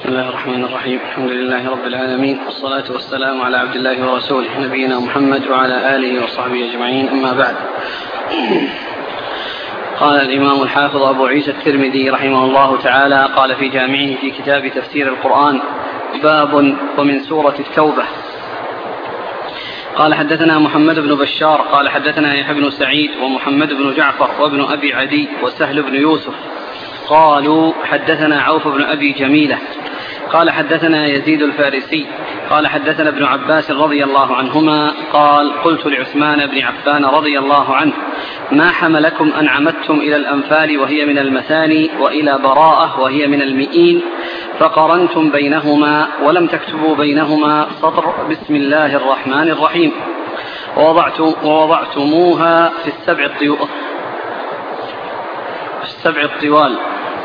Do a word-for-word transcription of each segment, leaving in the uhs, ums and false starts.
بسم الله الرحمن الرحيم. الحمد لله رب العالمين، والصلاة والسلام على عبد الله ورسوله نبينا محمد وعلى آله وصحبه أجمعين، أما بعد. قال الإمام الحافظ أبو عيسى الترمذي رحمه الله تعالى قال في جامعه في كتاب تفسير القرآن: باب ومن سورة التوبة. قال حدثنا محمد بن بشار قال حدثنا يحيى بن سعيد ومحمد بن جعفر وابن أبي عدي وسهل بن يوسف قالوا حدثنا عوف بن أبي جميلة قال حدثنا يزيد الفارسي قال حدثنا ابن عباس رضي الله عنهما قال: قلت لعثمان بن عفان رضي الله عنه: ما حملكم أن عمدتم إلى الأنفال وهي من المثاني وإلى براءة وهي من المئين فقرنتم بينهما ولم تكتبوا بينهما سطر بسم الله الرحمن الرحيم ووضعتموها في السبع الطوال في السبع الطوال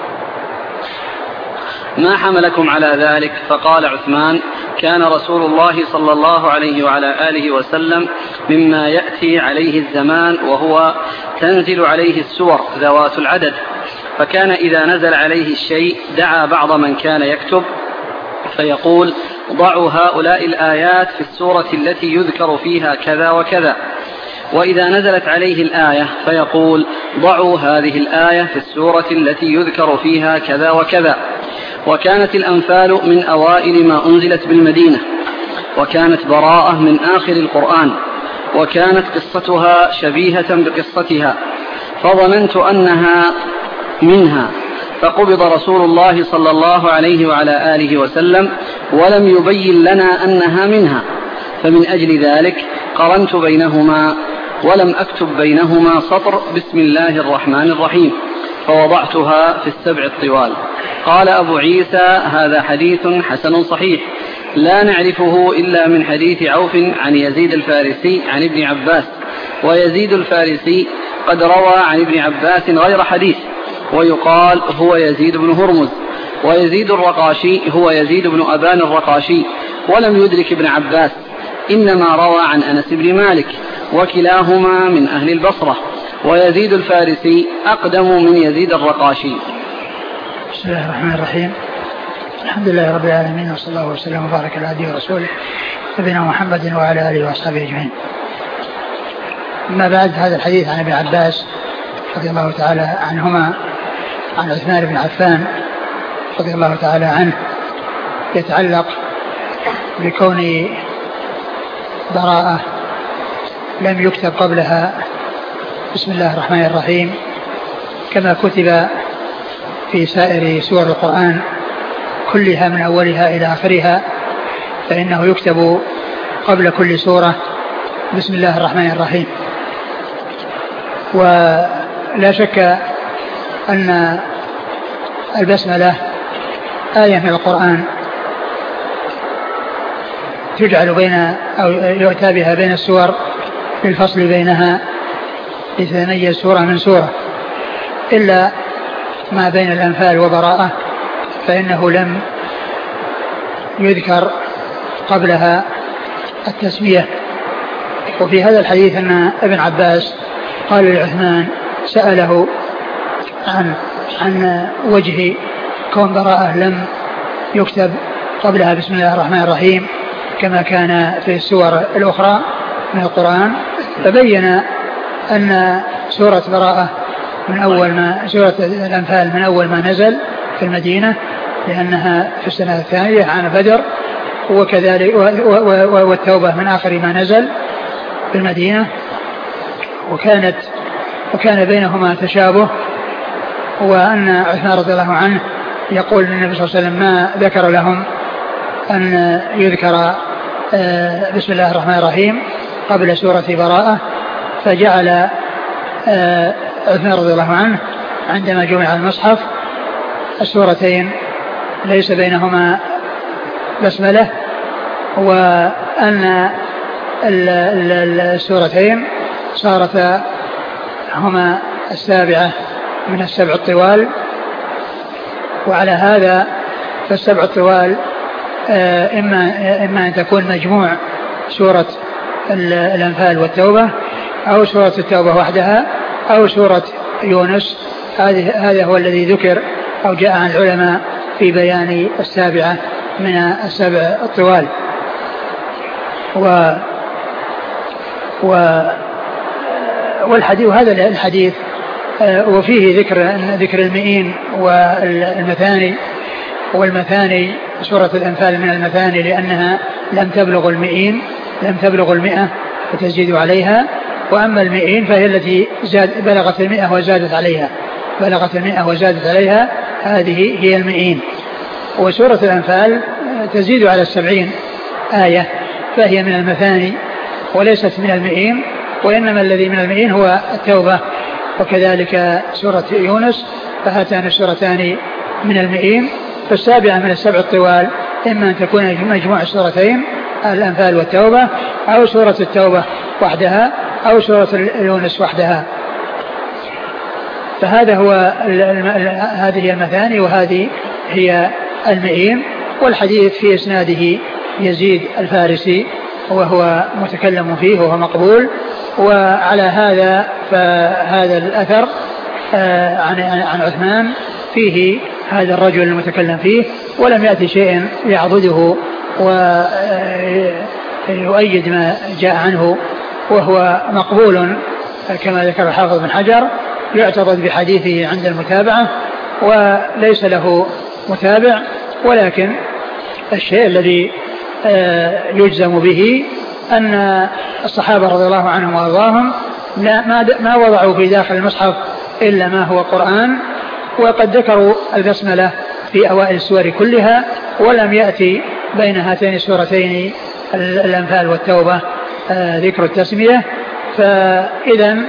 ما حملكم على ذلك؟ فقال عثمان: كان رسول الله صلى الله عليه وعلى آله وسلم مما يأتي عليه الزمان وهو تنزل عليه السور ذوات العدد، فكان إذا نزل عليه الشيء دعا بعض من كان يكتب فيقول: ضعوا هؤلاء الآيات في السورة التي يذكر فيها كذا وكذا، وإذا نزلت عليه الآية فيقول: ضعوا هذه الآية في السورة التي يذكر فيها كذا وكذا. وكانت الأنفال من أوائل ما أنزلت بالمدينة، وكانت براءة من آخر القرآن، وكانت قصتها شبيهة بقصتها، فظننت أنها منها، فقبض رسول الله صلى الله عليه وعلى آله وسلم ولم يبين لنا أنها منها، فمن أجل ذلك قرنت بينهما ولم أكتب بينهما سطر بسم الله الرحمن الرحيم فوضعتها في السبع الطوال. قال أبو عيسى: هذا حديث حسن صحيح، لا نعرفه إلا من حديث عوف عن يزيد الفارسي عن ابن عباس، ويزيد الفارسي قد روى عن ابن عباس غير حديث، ويقال هو يزيد بن هرمز، ويزيد الرقاشي هو يزيد بن أبان الرقاشي، ولم يدرك ابن عباس، إنما روى عن أنس بن مالك، وكلاهما من أهل البصرة، ويزيد الفارسي أقدم من يزيد الرقاشي. بسم الله الرحمن الرحيم. الحمد لله رب العالمين، وصلى الله وسلم وبارك على عبده ورسوله نبينا محمد وعلى آله وأصحابه أجمعين. أما بعد، هذا الحديث عن ابن عباس رضي الله تعالى عنهما عن عثمان بن عفان رضي الله تعالى عنه يتعلق بكون براءة لم يكتب قبلها بسم الله الرحمن الرحيم كما كتب في سائر سور القرآن كلها من أولها إلى آخرها، فإنه يكتب قبل كل سورة بسم الله الرحمن الرحيم. ولا شك أن البسملة آية من القرآن تجعل بين أو يؤتى بها بين السور للفصل بينها لتتميز سورة من سورة، إلا ما بين الأنفال وبراءة فإنه لم يذكر قبلها التسمية. وفي هذا الحديث أن ابن عباس قال لعثمان، سأله عن عن وجه كون براءة لم يكتب قبلها بسم الله الرحمن الرحيم كما كان في السور الأخرى من القرآن، فبين أن سورة براءة من أول ما سورة الأنفال من أول ما نزل في المدينة، لأنها في السنة الثانية عام بدر، وكذلك والتوبة من آخر ما نزل في المدينة، وكانت وكان بينهما تشابه. وأن عثمان رضي الله عنه يقول للنبي صلى الله عليه وسلم ما ذكر لهم أن يذكر بسم الله الرحمن الرحيم قبل سورة براءة، فجعل عثمان رضي الله عنه عندما جمع المصحف السورتين ليس بينهما بسملة، وأن السورتين صارتا هما السابعة من السبع الطوال. وعلى هذا فالسبع الطوال إما, إما أن تكون مجموع سورة الأنفال والتوبة، أو سورة التوبة وحدها، أو سورة يونس. هذا هو الذي ذكر أو جاء عن العلماء في بيان السابعة من السبع الطوال. و و والحديث وهذا الحديث وفيه ذكر ذكر المئين والمثاني، والمثاني سورة الأنفال من المثاني لأنها لم تبلغ المئين لم تبلغ المئة فتزيد عليها، وأما المئين فهي التي زاد بلغت المئة وزادت عليها بلغت المئة وزادت عليها هذه هي المئين. وسورة الأنفال تزيد على السبعين آية فهي من المثاني وليست من المئين، وإنما الذي من المئين هو التوبة. وكذلك سورة يونس فهاتان السورتان من المئين. فالسابعة من السبع الطوال إما أن تكون مجموع السورتين الأنفال والتوبة، أو سورة التوبة وحدها، أو سورة يونس وحدها. فهذا هو هذه هي المثاني وهذه هي المئين. والحديث في إسناده يزيد الفارسي وهو متكلم فيه وهو مقبول. وعلى هذا فهذا الأثر عن عن عثمان فيه هذا الرجل المتكلم فيه، ولم يأتي شيء يعضده ويؤيد ما جاء عنه، وهو مقبول كما ذكر الحافظ بن حجر، يعتضد بحديثه عند المتابعة وليس له متابع. ولكن الشيء الذي يجزم به أن الصحابة رضي الله عنهم وارضاهم ما وضعوا في داخل المصحف إلا ما هو قرآن، وقد ذكروا البسملة في أوائل السور كلها، ولم يأتي بين هاتين السورتين الأنفال والتوبة ذكر التسمية. فإذا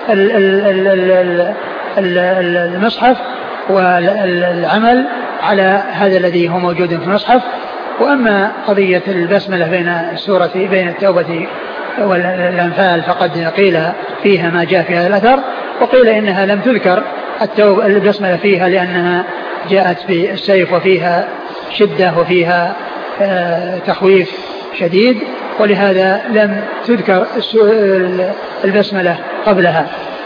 المصحف والعمل على هذا الذي هو موجود في المصحف. وأما قضية البسملة بين السورة بين التوبة والأنفال فقد قيل فيها ما جاء في هذا الأثر، وقيل إنها لم تذكر التوبة البسملة فيها لأنها جاءت بالسيف وفيها شدة وفيها تخويف شديد، ولهذا لم تذكر البسملة قبلها.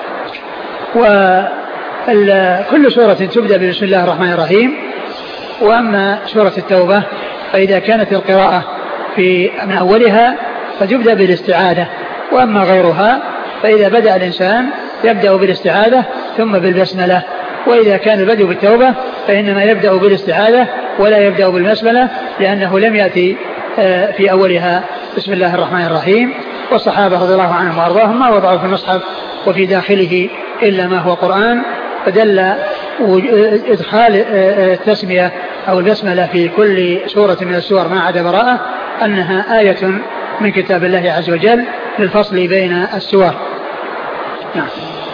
وكل سورة تبدأ بسم الله الرحمن الرحيم. وأما سورة التوبة فإذا كانت القراءة في من أولها فتبدأ بالاستعاذة، وأما غيرها فإذا بدأ الإنسان يبدأ بالاستعاذة ثم بالبسملة. وإذا كان البدء بالتوبة فإنما يبدأ بالاستعاذة ولا يبدأ بالبسملة، لأنه لم يأتي في أولها بسم الله الرحمن الرحيم. والصحابة رضي الله عنهم وأرضاهم ما وضعوا في المصحف وفي داخله إلا ما هو قرآن، فدل إدخال التسمية أو البسملة في كل سورة من السور ما عدا براءة أنها آية من كتاب الله عز وجل للفصل بين السور. نعم.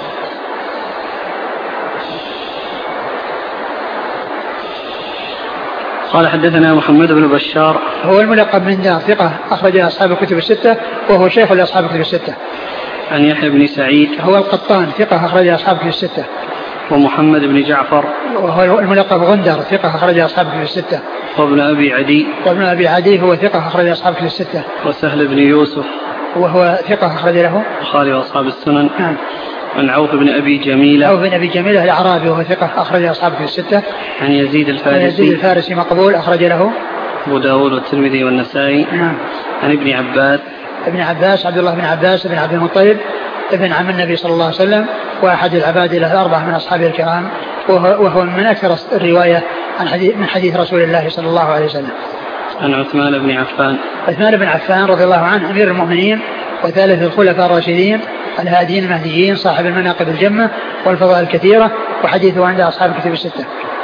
قال حدثنا محمد بن بشار هو الملقب من دار ثقة أخرج أصحاب الكتب الستة وهو شيخ لأصحاب الكتب الستة. عن يحيى بن سعيد هو القطان ثقة أخرج أصحاب الكتب الستة. ومحمد بن جعفر وهو الملقب غندر ثقة أخرج أصحاب الكتب الستة. وابن أبي عدي وابن أبي عدي هو ثقة أخرج أصحاب الكتب الستة. وسهل بن يوسف وهو ثقة أخرج له البخاري وأصحاب السنن. نعم. عن عوف بن أبي جميلة عوف بن أبي جميلة الأعرابي وهو ثقة أخرج أصحاب الكتب الستة. عن يزيد الفارسي يزيد الفارسي مقبول أخرج له أبو داود والترمذي والنسائي. نعم. عن ابن عباس ابن عباس عبد الله بن عباس بن عبد المطلب ابن عم النبي صلى الله عليه وسلم وأحد العباد له الأربعة من أصحابه الكرام، وهو من أكثر الرواية عن حديث من حديث رسول الله صلى الله عليه وسلم. عن عثمان بن عفان عثمان بن عفان رضي الله عنه أمير المؤمنين وثالث الخلفاء الراشدين الهاديين المهديين صاحب المناقب الجمة والفضائل الكثيرة، وحديثه عند أصحاب الكتب الستة.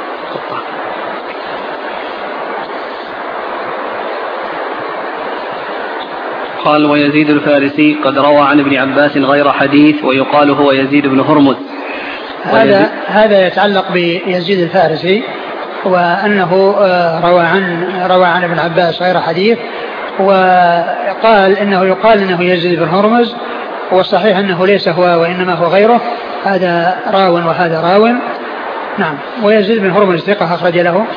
قال ويزيد الفارسي قد روى عن ابن عباس غير حديث ويقال هو يزيد بن هرمز. هذا هذا يتعلق بيزيد الفارسي وأنه روى عن روى عن ابن عباس غير حديث، وقال إنه يقال إنه يزيد بن هرمز، والصحيح أنه ليس هو وإنما هو غيره، هذا راو وهذا راو. نعم. ويزيد بن هرمز ثقة أخرج له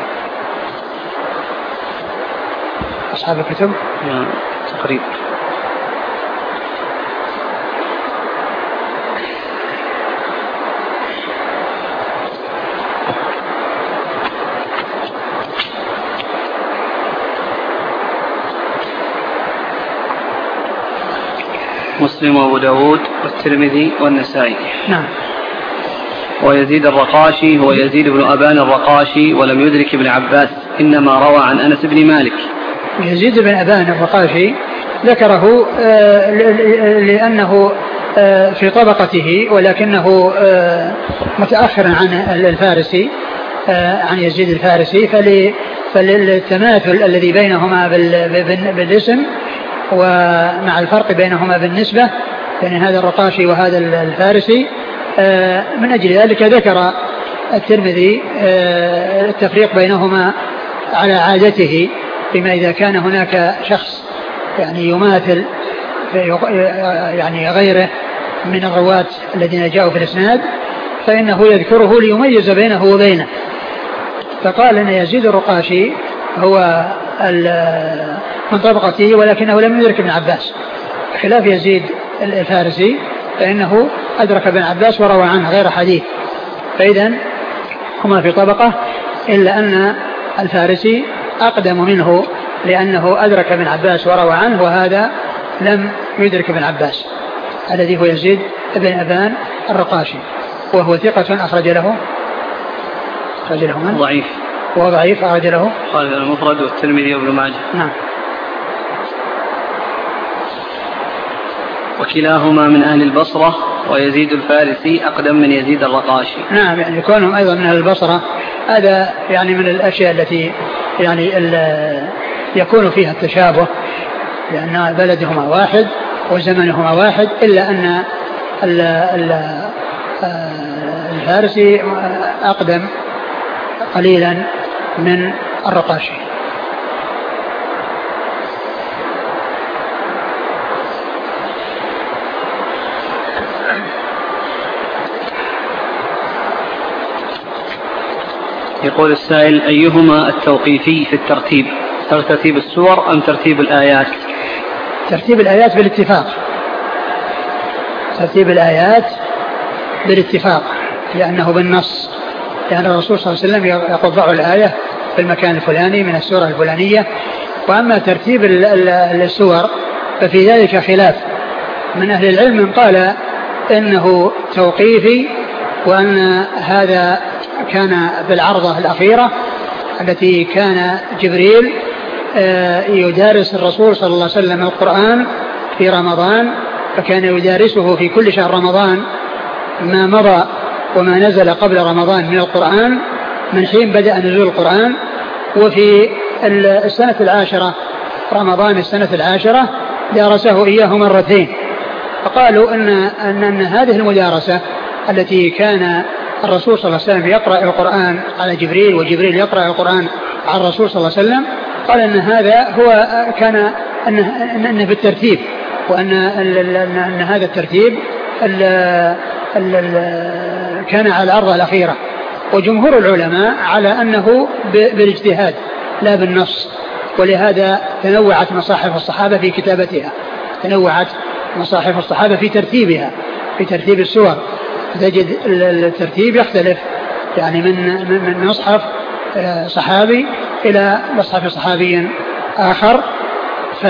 أصحاب الكتب تقريبا. مسلم وأبو داود والترمذي والنسائي. نعم. ويزيد الرقاشي هو يزيد بن أبان الرقاشي ولم يدرك ابن عباس، إنما روى عن أنس بن مالك. يزيد بن أبان الرقاشي ذكره لأنه في طبقته ولكنه متأخر عن الفارسي، عن يزيد الفارسي، فللتماثل الذي بينهما بالاسم ومع الفرق بينهما بالنسبة يعني هذا الرقاشي وهذا الفارسي، من أجل ذلك ذكر الترمذي التفريق بينهما على عادته، بما إذا كان هناك شخص يعني يماثل يعني غيره من الرواة الذين جاءوا في الإسناد فإنه يذكره ليميز بينه وبينه. فقال أن يزيد الرقاشي هو من طبقته ولكنه لم يدرك ابن عباس، خلاف يزيد الفارسي فإنه أدرك ابن عباس وروى عنه غير حديث، فإذن هما في طبقة، إلا أن الفارسي أقدم منه لأنه أدرك ابن عباس وروى عنه، وهذا لم يدرك ابن عباس الذي هو يزيد بن أبان الرقاشي، وهو ثقة أخرج له أخرج له من؟ ضعيف، وهو ضعيف أخرج له قال المفرد والترمذي وابن ماجه. نعم. وكلاهما من أهل البصرة، ويزيد الفارسي أقدم من يزيد الرقاشي. نعم، يعني كونهم أيضا من أهل البصرة هذا يعني من الأشياء التي يعني يكون فيها التشابه، لأن بلدهما واحد وزمنهما واحد، إلا أن الفارسي أقدم قليلا من الرقاشي. يقول السائل: أيهما التوقيفي في الترتيب، ترتيب السور أم ترتيب الآيات؟ ترتيب الآيات بالاتفاق، ترتيب الآيات بالاتفاق لأنه بالنص، لأن الرسول صلى الله عليه وسلم يقول ضعوا الآية في المكان الفلاني من السورة الفلانية. وأما ترتيب السور ففي ذلك خلاف من أهل العلم، من قال إنه توقيفي، وأن هذا كان بالعرضة الأخيرة التي كان جبريل يدارس الرسول صلى الله عليه وسلم القرآن في رمضان، فكان يدارسه في كل شهر رمضان ما مضى وما نزل قبل رمضان من القرآن من حين بدأ نزول القرآن. وفي السنة العاشرة رمضان السنة العاشرة دارسه إياه مرتين، فقالوا أن, أن, أن هذه المدارسة التي كان الرسول صلى الله عليه وسلم يقرأ القرآن على جبريل وجبريل يقرأ القرآن على الرسول صلى الله عليه وسلم، قال أن هذا هو كان أنه, أنه بالترتيب، وأن أن هذا الترتيب ال ال ال كان على العرضة الأخيرة. وجمهور العلماء على أنه بالاجتهاد لا بالنص، ولهذا تنوعت مصاحف الصحابة في كتابتها، تنوعت مصاحف الصحابة في ترتيبها، في ترتيب السور، تجد الترتيب يختلف يعني من من مصحف صحابي إلى مصحف صحابي آخر. ف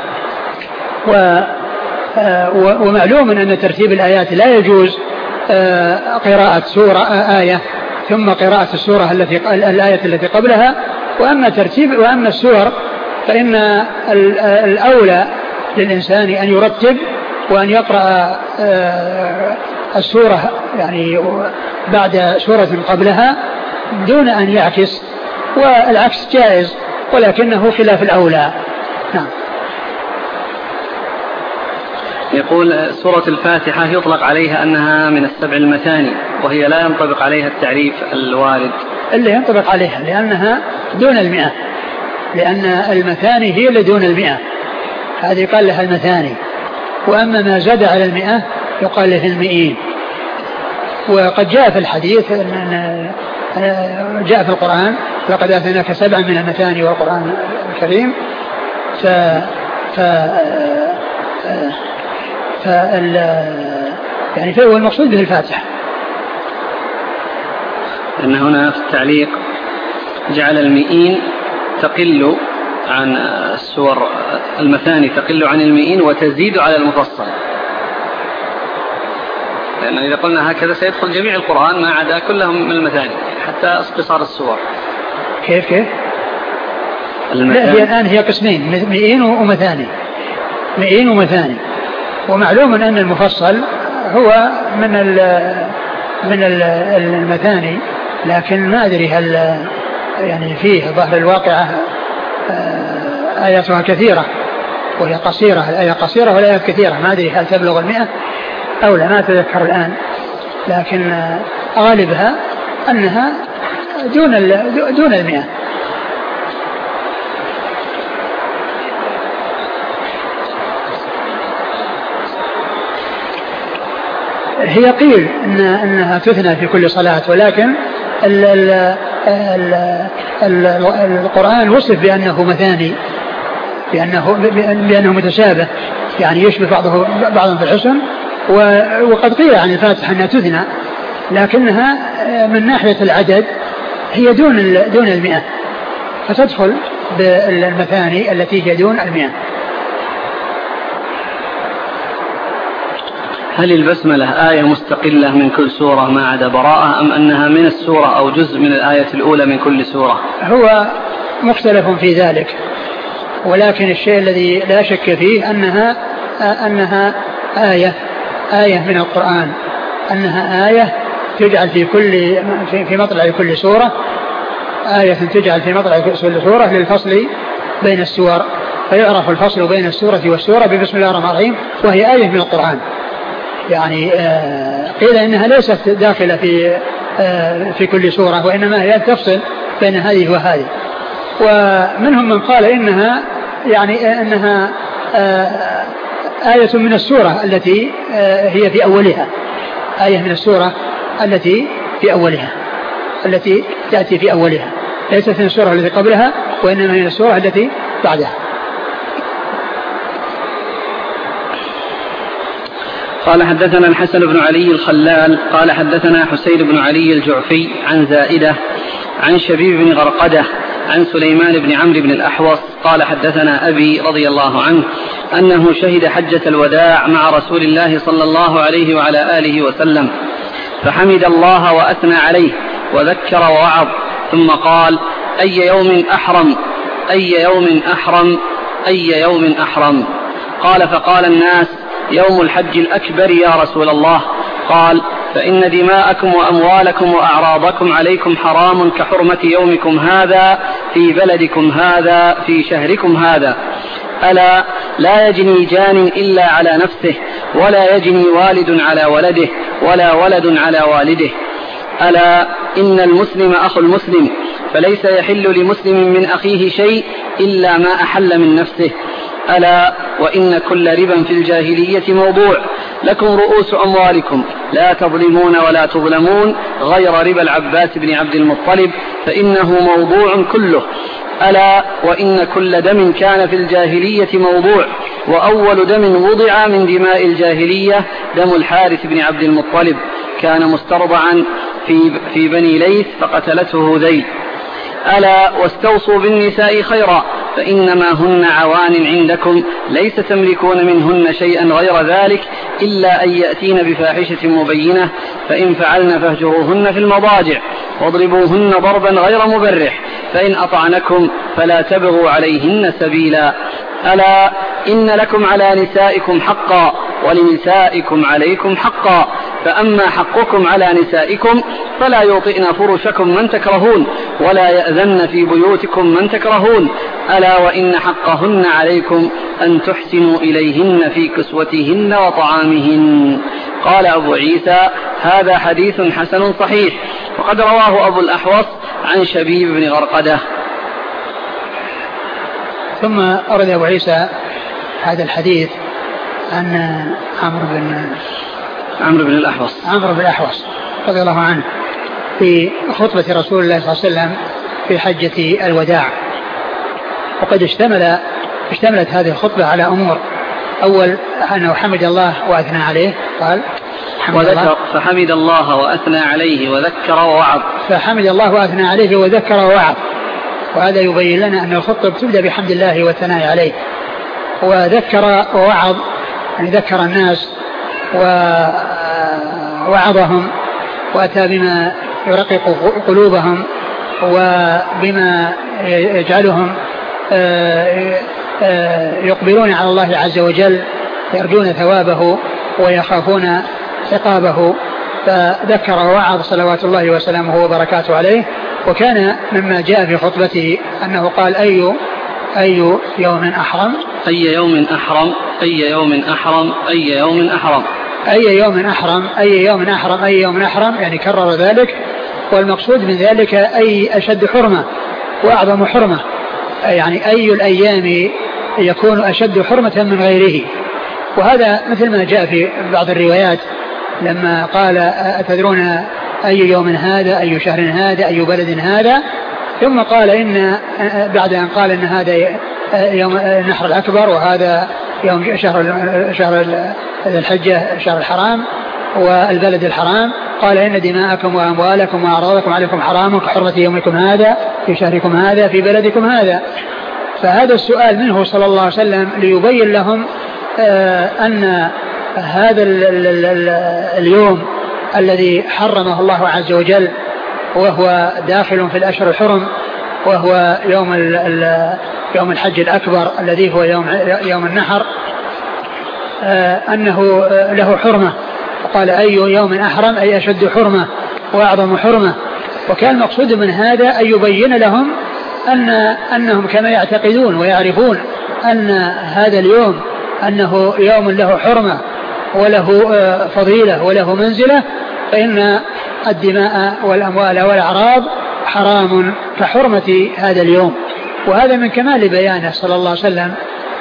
ومعلوم أن ترتيب الآيات لا يجوز قراءة سورة آية ثم قراءة السورة التي الآية التي قبلها. وأما ترتيب وأما السور فإن الأولى للإنسان أن يرتب وأن يقرأ السورة يعني بعد سورة قبلها دون أن يعكس، والعكس جائز ولكنه خلاف الأولى. نعم. يقول: سورة الفاتحة يطلق عليها أنها من السبع المثاني، وهي لا ينطبق عليها التعريف الوارد. اللي ينطبق عليها لأنها دون المئة، لأن المثاني هي اللي دون المئة، هذه قال لها المثاني. وأما ما زاد على المئة يقال له المئين. وقد جاء في الحديث أن جاء في القرآن: لقد آتيناك سبعا من المثاني والقرآن الكريم. ف ف فال يعني فهو المقصود به الفاتحة. أن هنا في التعليق جعل المئين تقل عن السور المثاني، تقل عن المئين وتزيد على المفصل. لأن إذا قلنا هكذا سيدخل جميع القرآن ما عدا كلهم من المثاني حتى اختصار السور. كيف كيف؟ لا هي الآن هي قسمين مئين ومثاني مئين ومثاني. ومعلوم أن المفصل هو من من المثاني، لكن ما أدري هل يعني فيه ظهر الواقعة آياتها كثيرة وهي قصيرة، الآية قصيرة والآيات كثيرة، ما أدري هل تبلغ المئة أو لا، ما أتذكر الآن، لكن غالبها أنها دون دون المئة. هي قيل إن أنها تثنى في كل صلاة، ولكن ال ال ال ال القرآن وصف بأنه مثاني، بأنه, بأنه متشابه، يعني يشبه بعضه بعضا في الحسن. وقد قيل عن الفاتحة أنها تثنى، لكنها من ناحية العدد هي دون دون المئة، فتدخل بالمثاني التي هي دون المئة. هل البسملة آية مستقلة من كل سورة ما عدا براءة، أم أنها من السورة أو جزء من الآية الأولى من كل سورة؟ هو مختلف في ذلك، ولكن الشيء الذي لا شك فيه أنها أنها آية آية من القرآن، أنها آية تجعل في كل في مطلع كل سورة، آية تجعل في مطلع كل سورة للفصل بين السور، فيعرف الفصل بين السورة والسورة ببسم الله الرحمن الرحيم، وهي آية من القرآن. يعني قيل إنها ليست داخلة في في كل سورة، وإنما هي تفصل بين هذه وهذه. ومنهم من قال إنها يعني إنها آية من السورة التي هي في أولها، آية من السورة التي في أولها التي تأتي في أولها، ليست من السورة التي قبلها، وإنما من السورة التي بعدها. قال حدثنا الحسن بن علي الخلال قال حدثنا حسين بن علي الجعفي عن زائدة عن شبيب بن غرقدة عن سليمان بن عمرو بن الأحوص قال حدثنا أبي رضي الله عنه أنه شهد حجة الوداع مع رسول الله صلى الله عليه وعلى آله وسلم، فحمد الله وأثنى عليه وذكر ووعظ، ثم قال: أي يوم أحرم أي يوم أحرم أي يوم أحرم قال: فقال الناس: يوم الحج الأكبر يا رسول الله. قال: فإن دماءكم وأموالكم وأعراضكم عليكم حرام كحرمة يومكم هذا في بلدكم هذا في شهركم هذا. ألا لا يجني جان إلا على نفسه، ولا يجني والد على ولده، ولا ولد على والده. ألا إن المسلم أخو المسلم، فليس يحل لمسلم من أخيه شيء إلا ما أحل من نفسه. ألا وإن كل ربا في الجاهلية موضوع، لكم رؤوس أموالكم لا تظلمون ولا تظلمون، غير ربا العباس بن عبد المطلب فإنه موضوع كله. ألا وإن كل دم كان في الجاهلية موضوع، وأول دم وضع من دماء الجاهلية دم الحارث بن عبد المطلب، كان مسترضعا في, في بني ليث فقتلته ذيل. ألا واستوصوا بالنساء خيرا، فإنما هن عوان عندكم، ليس تملكون منهن شيئا غير ذلك إلا أن يأتين بفاحشة مبينة، فإن فعلن فاهجروهن في المضاجع واضربوهن ضربا غير مبرح، فإن أطعنكم فلا تبغوا عليهن سبيلا. ألا إن لكم على نسائكم حقا، ولنسائكم عليكم حقا، فأما حقكم على نسائكم فلا يوطئن فرشكم من تكرهون، ولا يأذن في بيوتكم من تكرهون. ألا وإن حقهن عليكم أن تحسنوا إليهن في كسوتهن وطعامهن. قال أبو عيسى: هذا حديث حسن صحيح. وقد رواه أبو الأحوص عن شبيب بن غرقدة. ثم أرد أبو عيسى هذا الحديث عن عمرو بن عمرو بن الأحوص عمرو بن الأحوص رضي الله عنه في خطبة رسول الله صلى الله عليه وسلم في حجة الوداع. وقد اشتمل اشتملت هذه الخطبة على أمور: أول أنه حمد الله وأثنى عليه، قال وذكر فحمد الله وأثنى عليه وذكر ووعظ فحمد الله وأثنى عليه وذكر ووعظ. وهذا يبين لنا أن الخطبة تبدأ بحمد الله والثناء عليه، وذكر ووعظ يعني ذكر الناس و ووعظهم وأتى بما يرقق قلوبهم وبما يجعلهم يقبلون على الله عز وجل يرجون ثوابه ويخافون عقابه. فذكر ووعظ صلوات الله وسلامه وبركاته عليه. وكان مما جاء في خطبته أنه قال أي أي يوم أحرم أي يوم أحرم أي يوم أحرم أي يوم أحرم أي يوم أحرم أي يوم أحرم أي يوم أحرم يعني كرر ذلك. والمقصود من ذلك أي أشد حرمة وأعظم حرمة، يعني أي الأيام يكون أشد حرمة من غيره. وهذا مثل ما جاء في بعض الروايات لما قال أتدرون أي يوم هذا أي شهر هذا أي بلد هذا، ثم قال إن بعد أن قال إن هذا يوم النحر الأكبر وهذا يوم شهر شهر الحجة شهر الحرام والبلد الحرام، قال إن دماءكم وأموالكم وأعراضكم عليكم حرام كحرمة يومكم هذا في شهركم هذا في بلدكم هذا. فهذا السؤال منه صلى الله عليه وسلم ليبين لهم أن هذا اليوم الذي حرمه الله عز وجل وهو داخل في الأشهر الحرم وهو يوم يوم الحج الأكبر الذي هو يوم يوم النحر أنه له حرمة. قال أي يوم أحرم أي أشد حرمة وأعظم حرمة. وكان المقصود من هذا أن يبين لهم أن أنهم كما يعتقدون ويعرفون أن هذا اليوم أنه يوم له حرمة وله فضيلة وله منزلة، فإن الدماء والأموال والأعراض حرام كحرمة هذا اليوم. وهذا من كمال بيانه صلى الله عليه وسلم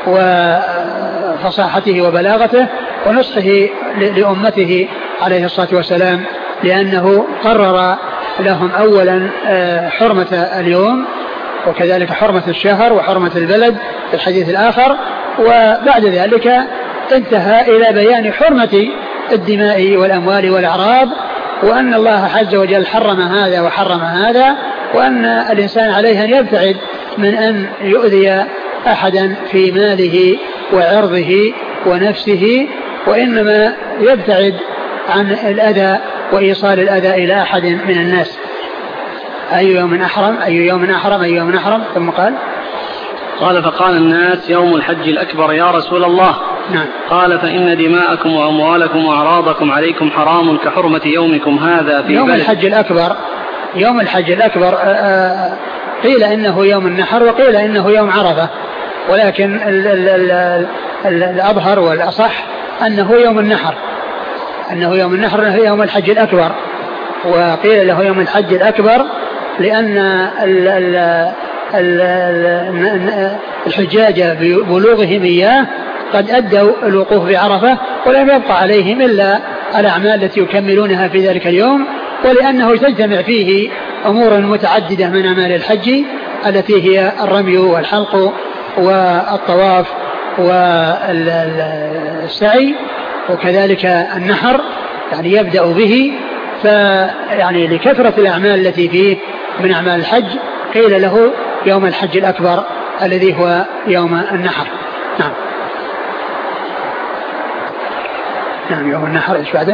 وفصاحته وبلاغته ونصحه لأمته عليه الصلاة والسلام، لأنه قرر لهم أولا حرمة اليوم وكذلك حرمة الشهر وحرمة البلد في الحديث الآخر، وبعد ذلك انتهى إلى بيان حرمة الدماء والأموال والأعراض، وأن الله عز وجل حرم هذا وحرم هذا، وأن الإنسان عليه أن يبتعد من أن يؤذي أحدا في ماله وعرضه ونفسه، وإنما يبتعد عن الأذى وإيصال الأذى إلى أحد من الناس. أي يوم أحرم أي يوم أحرم أي يوم أحرم. ثم قال قال فقال الناس يوم الحج الأكبر يا رسول الله. نعم. قال فإن دماءكم وأموالكم وأعراضكم عليكم حرام كحرمة يومكم هذا في يوم الحج الأكبر. يوم الحج الأكبر قيل إنه يوم النحر وقيل إنه يوم عرفة، ولكن ال ال ال ال الأظهر والأصح أنه يوم النحر أنه يوم النحر أنه يوم الحج الأكبر. وقيل له يوم الحج الأكبر لأن ال ال الحجاج ببلوغهم إياه قد أدوا الوقوف بعرفة ولم يبقى عليهم إلا الأعمال التي يكملونها في ذلك اليوم، ولأنه تجتمع فيه أمور متعددة من أعمال الحج التي هي الرمي والحلق والطواف والسعي وكذلك النحر، يعني يبدأ به. فيعني لكثرة الأعمال التي فيه من أعمال الحج قيل له يوم الحج الأكبر الذي هو يوم النحر. نعم. نعم يوم النحر. إيش بعده؟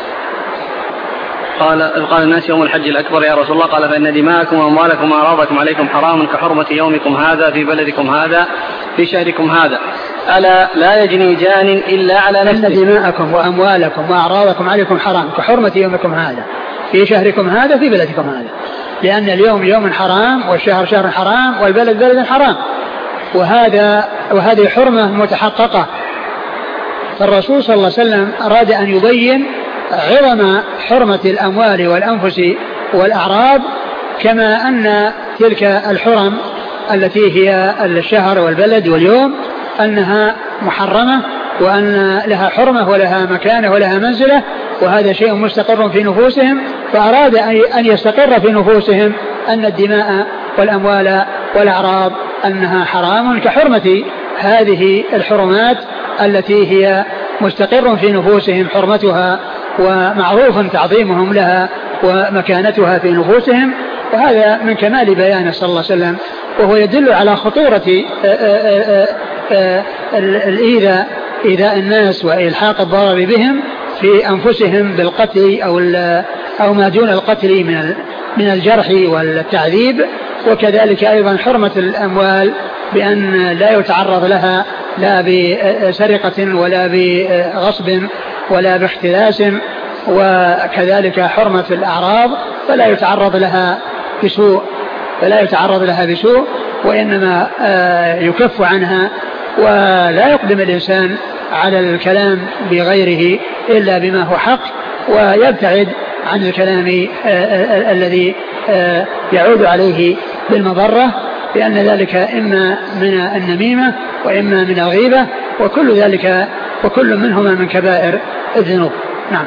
قال قال الناس يوم الحج الأكبر يا رسول الله. قال فإن دماءكم وأموالكم وأعراضكم عليكم حرام كحرمة يومكم هذا في بلدكم هذا في شهركم هذا، ألا لا يجني جان إلا على نفسه. إن دماءكم وأموالكم وأعراضكم عليكم حرام كحرمة يومكم هذا في شهركم هذا في بلدكم هذا، لأن اليوم يوم حرام والشهر شهر حرام والبلد بلد حرام، وهذا وهذه حرمة متحققة. فالرسول صلى الله عليه وسلم أراد أن يبين عظم حرمة الأموال والأنفس والأعراض، كما أن تلك الحرم التي هي الشهر والبلد واليوم أنها محرمة وأن لها حرمة ولها مكانة ولها منزلة، وهذا شيء مستقر في نفوسهم. فأراد أن يستقر في نفوسهم أن الدماء والأموال والأعراض أنها حرام كحرمة هذه الحرمات التي هي مستقر في نفوسهم حرمتها ومعروف تعظيمهم لها ومكانتها في نفوسهم. وهذا من كمال بيانه صلى الله عليه وسلم، وهو يدل على خطورة الإيذاء إيذاء الناس وإلحاق الضرر بهم في أنفسهم بالقتل أو, أو ما دون القتل من من الجرح والتعذيب. وكذلك أيضا حرمة الأموال بأن لا يتعرض لها لا بسرقة ولا بغصب ولا باختلاس. وكذلك حرمة الأعراض فلا يتعرض لها بسوء فلا يتعرض لها بسوء وإنما يكف عنها، ولا يقدم الإنسان على الكلام بغيره إلا بما هو حق، ويبتعد عن الكلام الذي يعود عليه بالمضرة، لأن ذلك إما من النميمة وإما من الغيبة، وكل ذلك وكل منهما من كبائر الذنوب. نعم.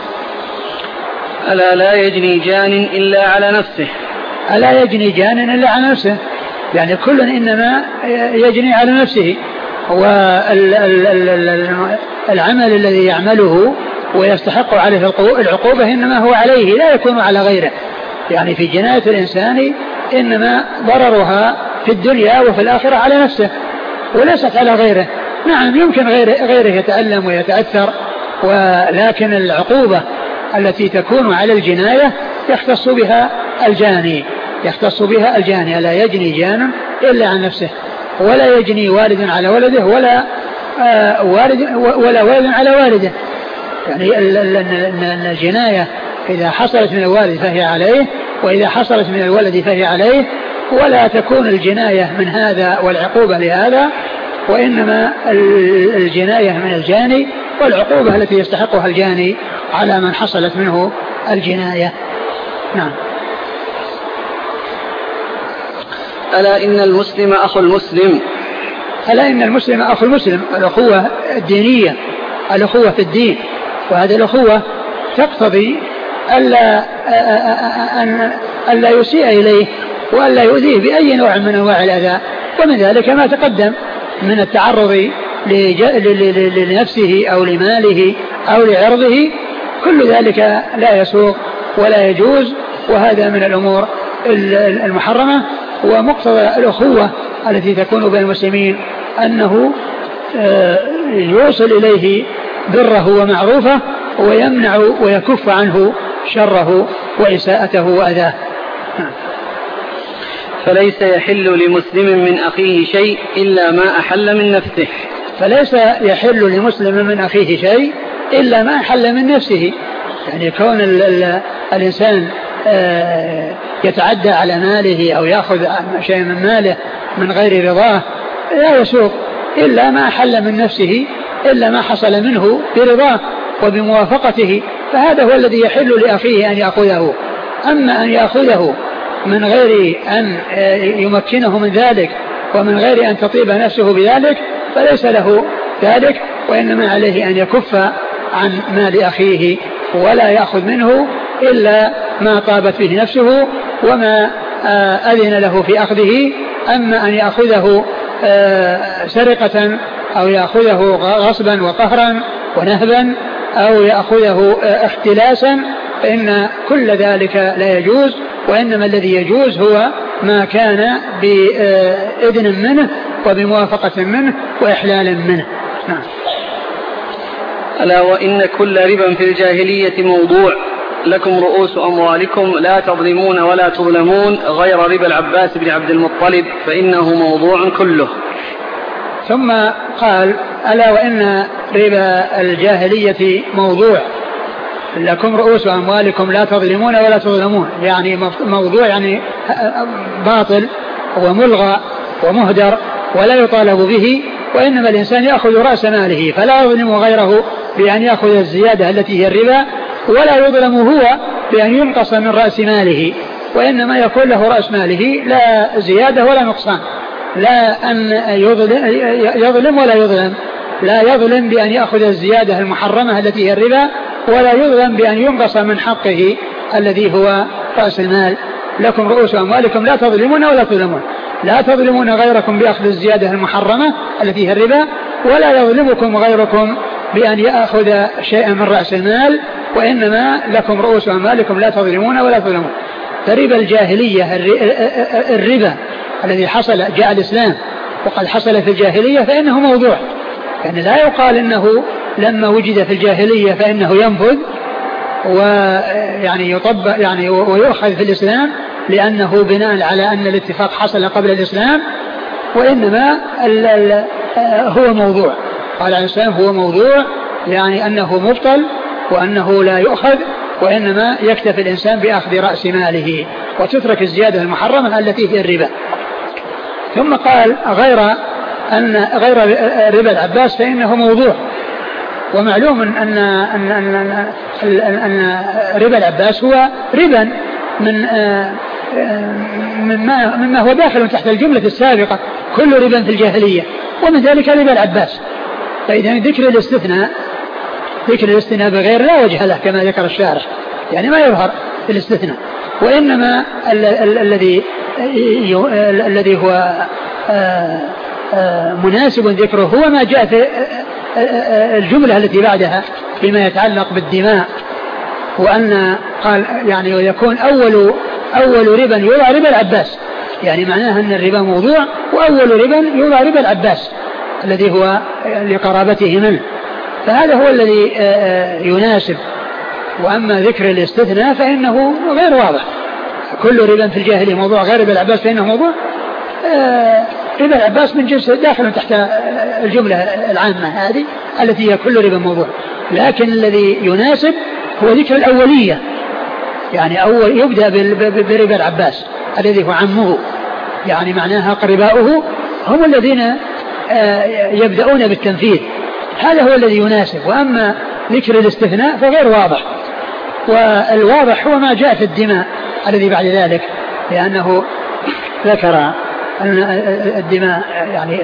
ألا لا يجني جان إلا على نفسه. ألا يجني جان إلا على نفسه، يعني كل إنما يجني على نفسه. والعمل الذي يعمله ويستحق عليه العقوبة إنما هو عليه لا يكون على غيره. يعني في جناية الإنسان إنما ضررها في الدنيا وفي الآخرة على نفسه وليست على غيره. نعم يمكن غيره, غيره يتألم ويتأثر، ولكن العقوبة التي تكون على الجناية يختص بها الجاني يختص بها الجاني. لا يجني جان إلا عن نفسه، ولا يجني والد على ولده ولا آه والد ولا والد على والده. يعني الجناية إذا حصلت من الوالد فهي عليه، وإذا حصلت من الولد فهي عليه، ولا تكون الجناية من هذا والعقوبة لهذا، وإنما الجناية من الجاني والعقوبة التي يستحقها الجاني على من حصلت منه الجناية. نعم. ألا إن المسلم أخو المسلم. ألا إن المسلم أخو المسلم، الأخوة الدينية، الأخوة في الدين، وهذه الأخوة تقتضي ألا, ألا يسيء إليه وألا يؤذيه بأي نوع من أنواع الأذى، ومن ذلك ما تقدم من التعرض لنفسه أو لماله أو لعرضه، كل ذلك لا يسوق ولا يجوز، وهذا من الأمور المحرمة. ومقتضى الأخوة التي تكون بين المسلمين أنه يوصل إليه بره ومعروفه، ويمنع ويكف عنه شره وإساءته وأذاه. فليس يحل لمسلم من أخيه شيء إلا ما أحل من نفسه. فليس يحل لمسلم من أخيه شيء إلا ما أحل من نفسه. يعني كون ال ال الإنسان يتعدى على ماله أو يأخذ شيء من ماله من غير رضاه لا يسوق إلا ما أحل من نفسه، إلا ما حصل منه برضاه وبموافقته، فهذا هو الذي يحل لأخيه أن يأخذه. أما أن يأخذه من غير أن يمكنه من ذلك ومن غير أن تطيب نفسه بذلك فليس له ذلك، وإنما عليه أن يكف عن مال أخيه ولا يأخذ منه إلا ما طابت به نفسه وما أذن له في أخذه. أما أن يأخذه سرقة أو يأخذه غصبا وقهرا ونهبا أو يأخذه اختلاسا فإن كل ذلك لا يجوز، وإنما الذي يجوز هو ما كان بإذن منه وبموافقة منه وإحلال منه. نعم. ألا وإن كل ربا في الجاهلية موضوع، لكم رؤوس أموالكم لا تظلمون ولا تظلمون غير ربا العباس بن عبد المطلب فإنه موضوع كله. ثم قال: ألا وإن ربا الجاهلية موضوع، لكم رؤوس أموالكم لا تظلمون ولا تظلمون، يعني موضوع يعني باطل وملغى ومهدر ولا يطالب به، وإنما الإنسان يأخذ رأس ماله فلا يظلم غيره بأن يأخذ الزيادة التي هي الربا، ولا يظلم هو بأن ينقص من رأس ماله، وإنما يكون له رأس ماله لا زيادة ولا نقصان، لا أن يظلم, يظلم ولا يظلم، لا يظلم بأن يأخذ الزيادة المحرمة التي هي الربا، ولا يظلم بأن ينقص من حقه الذي هو رأس المال. لكم رؤوس أموالكم لا تظلمون ولا تظلمون، لا تظلمون غيركم بأخذ الزيادة المحرمة التي هي الربا، ولا يظلمكم غيركم بأن يأخذ شيئا من رأس المال، وإنما لكم رؤوس أموالكم لا تظلمون ولا تظلمون. فربا الجاهلية الربا الذي حصل جاء الإسلام وقد حصل في الجاهلية فإنه موضوع، يعني لا يقال إنه لما وجد في الجاهلية فإنه ينفذ ويعني يطبق يعني ويؤخذ في الإسلام لأنه بناء على أن الاتفاق حصل قبل الإسلام، وإنما ال ال هو موضوع، قال عليه السلام هو موضوع يعني أنه مبطل وأنه لا يؤخذ، وإنما يكتفي الإنسان بأخذ رأس ماله وتترك الزيادة المحرمة التي هي الربا. ثم قال غير أن غير ربا العباس فإنه موضوع، ومعلوم أن أن أن أن, أن ربا العباس هو ربا من مما مما هو داخل تحت الجملة السابقة، كل ربا في الجاهلية، ومن ذلك ربا العباس. فإذا ذكر الاستثناء ذكر الاستثناء بغير لا وجه له كما ذكر الشارح، يعني ما يظهر في الاستثناء، وإنما الذي الذي هو مناسب ذكره هو ما جاء في الجملة التي بعدها فيما يتعلق بالدماء، وأن قال يعني ويكون أول أول ربا يوضع ربا العباس، يعني معناها أن الربا موضوع وأول ربا يوضع ربا العباس الذي هو لقرابته منه، فهذا هو الذي يناسب. وأما ذكر الاستثناء فإنه غير واضح، كل ربا في الجاهلية موضوع غير ربا العباس فإنه موضوع. ربا العباس من جنس داخل تحت الجملة العامة هذه التي هي كل ربا موضوع، لكن الذي يناسب هو ذكر الأولية، يعني أول يبدأ بربا العباس الذي هو عمه، يعني معناها قرباؤه هم الذين يبدأون بالتنفيذ، هذا هو الذي يناسب. وأما ذكر الاستثناء فغير واضح، والواضح هو ما جاء في الدماء الذي بعد ذلك، لأنه ذكر أن الدماء يعني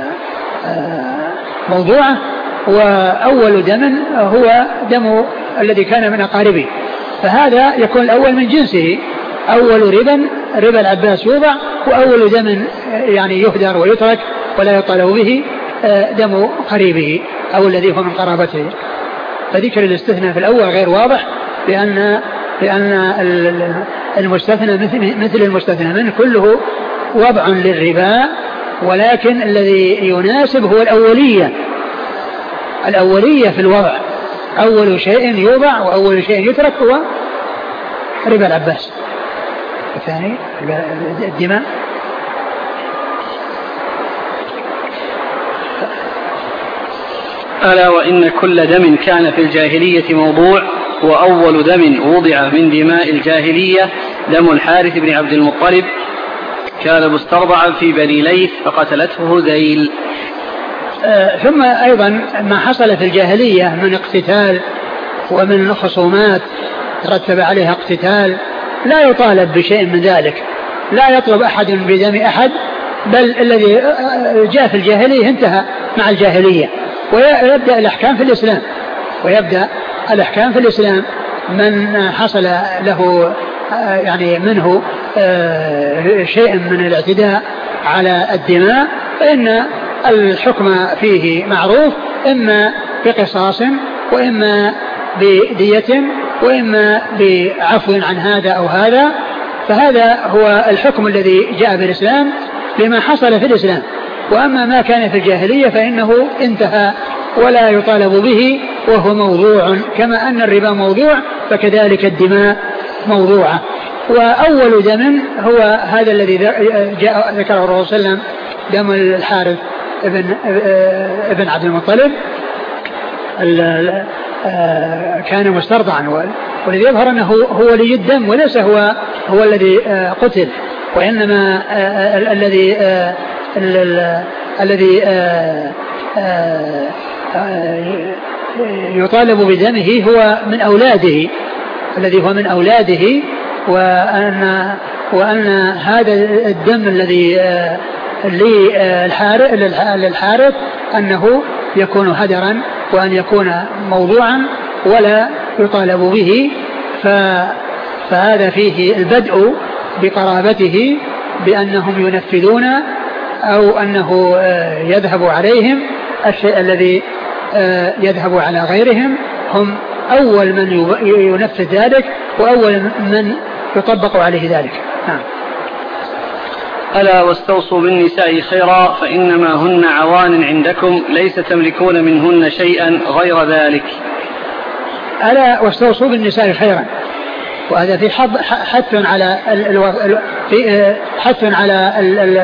موضوعة، وأول دم هو دم الذي كان من أقاربه، فهذا يكون الأول من جنسه، أول ربا ربا العباس يوضع، وأول دم يعني يهدر ويترك ولا يطالب به دم قريبه أو الذي هو من قرابته. فذكر الاستثناء في الأول غير واضح، لأن لأن المستثنى مثل المستثنى منه كله وضع للربا، ولكن الذي يناسب هو الأولية الأولية في الوضع، أول شيء يوضع وأول شيء يترك هو ربا العباس. الثاني الدماء. ألا وإن كل دم كان في الجاهلية موضوع، وأول دم وضع من دماء الجاهلية دم الحارث بن عبد المطلب، كان مسترضعا في بني ليث فقتلته ذيل. آه ثم أيضا ما حصل في الجاهلية من اقتتال ومن خصومات ترتب عليها اقتتال لا يطالب بشيء من ذلك، لا يطلب أحد بدم أحد، بل الذي جاء في الجاهلية انتهى مع الجاهلية، ويبدأ الأحكام في الإسلام ويبدأ الأحكام في الإسلام. من حصل له يعني منه شيء من الاعتداء على الدماء فإن الحكم فيه معروف، إما بقصاص وإما بدية وإما بعفو عن هذا أو هذا، فهذا هو الحكم الذي جاء بالإسلام لما حصل في الإسلام. وأما ما كان في الجاهلية فإنه انتهى ولا يطالب به وهو موضوع، كما أن الربا موضوع فكذلك الدماء موضوعة. وأول دم هو هذا الذي جاء ذكره الرسول صلى الله عليه وسلم، دم الحارث ابن, ابن عبد المطلب كان مسترضعا، والذي يظهر أنه هو ولي الدم وليس هو هو الذي قتل، وإنما الذي الذي يطالب بدمه هو من أولاده، الذي هو من أولاده، وأن وأن هذا الدم الذي للحارث أنه يكون هدرا وأن يكون موضوعا ولا يطالب به، فهذا فيه البدء بقرابته بأنهم ينفذون أو أنه يذهب عليهم الشيء الذي يذهب على غيرهم، هم أول من ينفذ ذلك وأول من يطبق عليه ذلك. نعم. ألا واستوصوا بالنساء خيرا فإنما هن عوان عندكم ليس تملكون منهن شيئا غير ذلك. ألا واستوصوا بالنساء خيرا، وهذا في حث على في حث على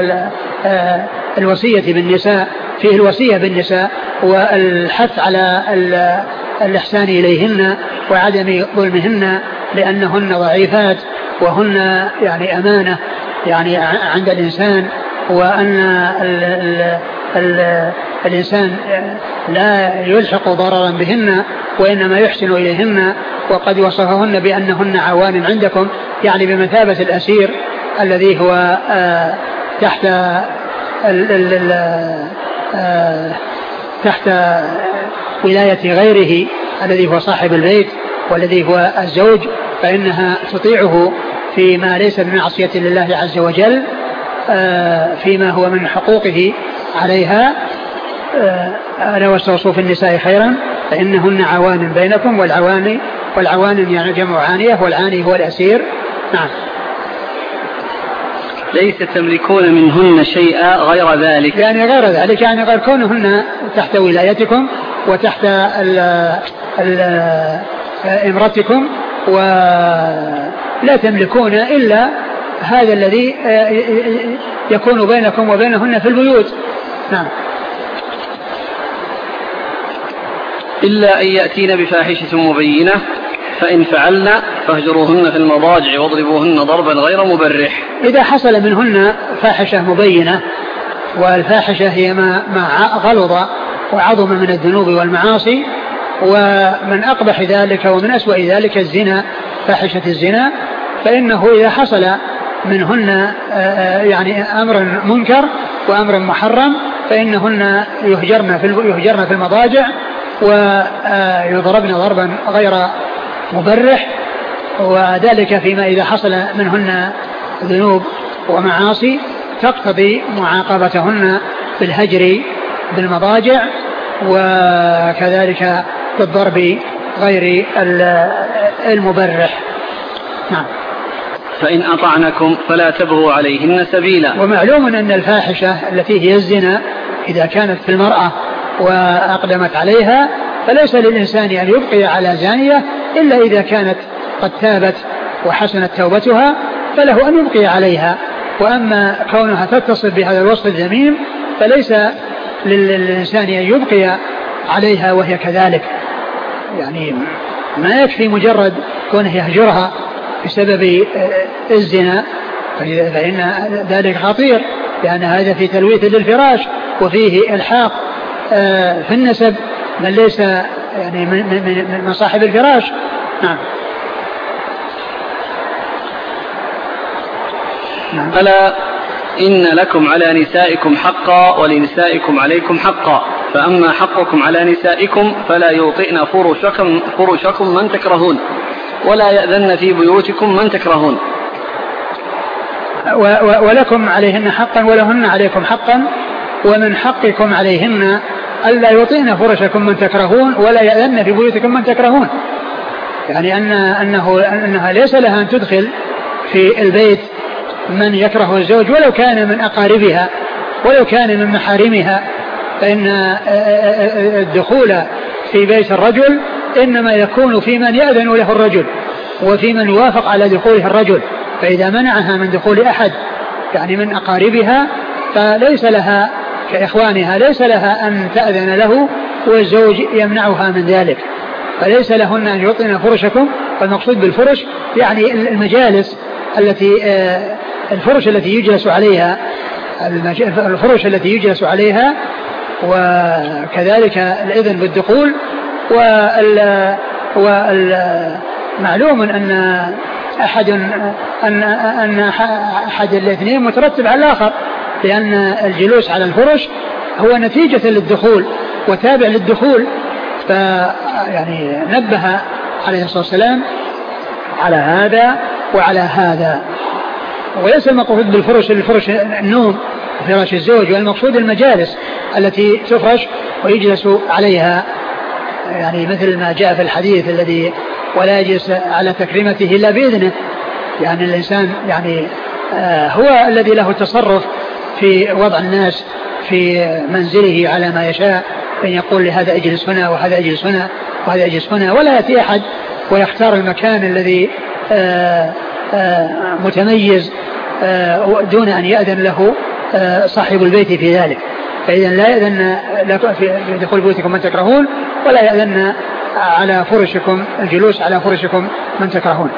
الوصية بالنساء، فيه الوصية بالنساء والحث على الإحسان إليهن وعدم ظلمهن لأنهن ضعيفات وهن يعني أمانة يعني عند الإنسان، وأن ال ال ال الإنسان لا يلحق ضررا بهن وإنما يحسن إليهن، وقد وصفهن بأنهن عوان عندكم يعني بمثابة الأسير الذي هو آه تحت ال ال آه تحت ولاية غيره الذي هو صاحب البيت والذي هو الزوج، فإنها تطيعه فيما ليس من معصية لله عز وجل آه فيما هو من حقوقه عليها. ألا واستوصوا في النساء خيرا فإنهن عوان بينكم، والعوان والعوان يعني جمع عانية، والعاني هو الأسير. نعم. ليس تملكون منهن شيئا غير ذلك، يعني غير ذلك يعني غير كونهن تحت ولايتكم وتحت ال ال امرتكم، ولا تملكون إلا هذا الذي يكون بينكم وبينهن في البيوت. نعم. إلا أن يأتين بفاحشة مبينة فإن فعلن فاهجروهن في المضاجع واضربوهن ضربا غير مبرح. إذا حصل منهن فاحشة مبينة، والفاحشة هي ما, ما غلظ وعظم من الذنوب والمعاصي، ومن أقبح ذلك ومن أسوأ ذلك الزنا، فاحشة الزنا، فإنه إذا حصل منهن يعني أمر منكر وأمر محرم فإنهن يهجرن في يهجرن في المضاجع ويضربن ضربا غير مبرح، وذلك فيما إذا حصل منهن ذنوب ومعاصي تقتضي معاقبتهن بالهجر بالمضاجع، وكذلك بالضرب غير المبرح. نعم. فإن أطعنكم فلا تبغوا عليهن سبيلا. ومعلوم أن الفاحشة التي هي الزنا إذا كانت في المرأة وأقدمت عليها فليس للإنسان أن يبقي على زانية إلا إذا كانت قد تابت وحسنت توبتها فله أن يبقي عليها، وأما كونها تتصف بهذا الوصف الذميم فليس للإنسان أن يبقي عليها وهي كذلك. يعني ما يكفي مجرد كونه يهجرها بسبب الزنا، فإن ذلك خطير، لأن هذا في تلويث للفراش وفيه إلحاق في النسب من ليس يعني من, من صاحب الفراش. نعم. نعم. ألا إن لكم على نسائكم حقا ولنسائكم عليكم حقا، فأما حقكم على نسائكم فلا يوطئن فرشكم, فرشكم من تكرهون ولا يأذن في بيوتكم من تكرهون. ولكم عليهن حقا ولهن عليكم حقا، ومن حقكم عليهن ألا يوطئن فرشكم من تكرهون ولا يأذن في بيوتكم من تكرهون، يعني أن أنه أنها ليس لها أن تدخل في البيت من يكره الزوج ولو كان من أقاربها ولو كان من محارمها، فإن الدخول في بيت الرجل إنما يكون في من يأذن له الرجل وفي من يوافق على دخوله الرجل، فإذا منعها من دخول أحد يعني من أقاربها فليس لها كإخوانها ليس لها أن تأذن له والزوج يمنعها من ذلك، فليس لهن أن يوطئن فرشكم. والمقصود بالفرش يعني المجالس التي الفرش التي يجلس عليها الفرش التي يجلس عليها وكذلك الإذن بالدخول. والمعلوم أن أحد أن أن أحد الاثنين مترتب على الآخر، لأن الجلوس على الفرش هو نتيجة للدخول وتابع للدخول، فيعني نبه عليه الصلاة والسلام على هذا وعلى هذا. وليس المقصود بالفرش الفرش النوم فراش الزوج، والمقصود المجالس التي تفرش ويجلس عليها، يعني مثل ما جاء في الحديث الذي ولا يجلس على تكريمته إلا بإذنه، يعني الإنسان يعني هو الذي له التصرف في وضع الناس في منزله على ما يشاء، أن يقول لهذا اجلس هنا وهذا اجلس هنا وهذا اجلس هنا، ولا يأتي أحد ويختار المكان الذي متميز دون أن يأذن له صاحب البيت في ذلك. فإذا لا يأذن في دخول بيوتكم من تكرهون، ولا يأذن على فرشكم الجلوس على فرشكم من تكرهون.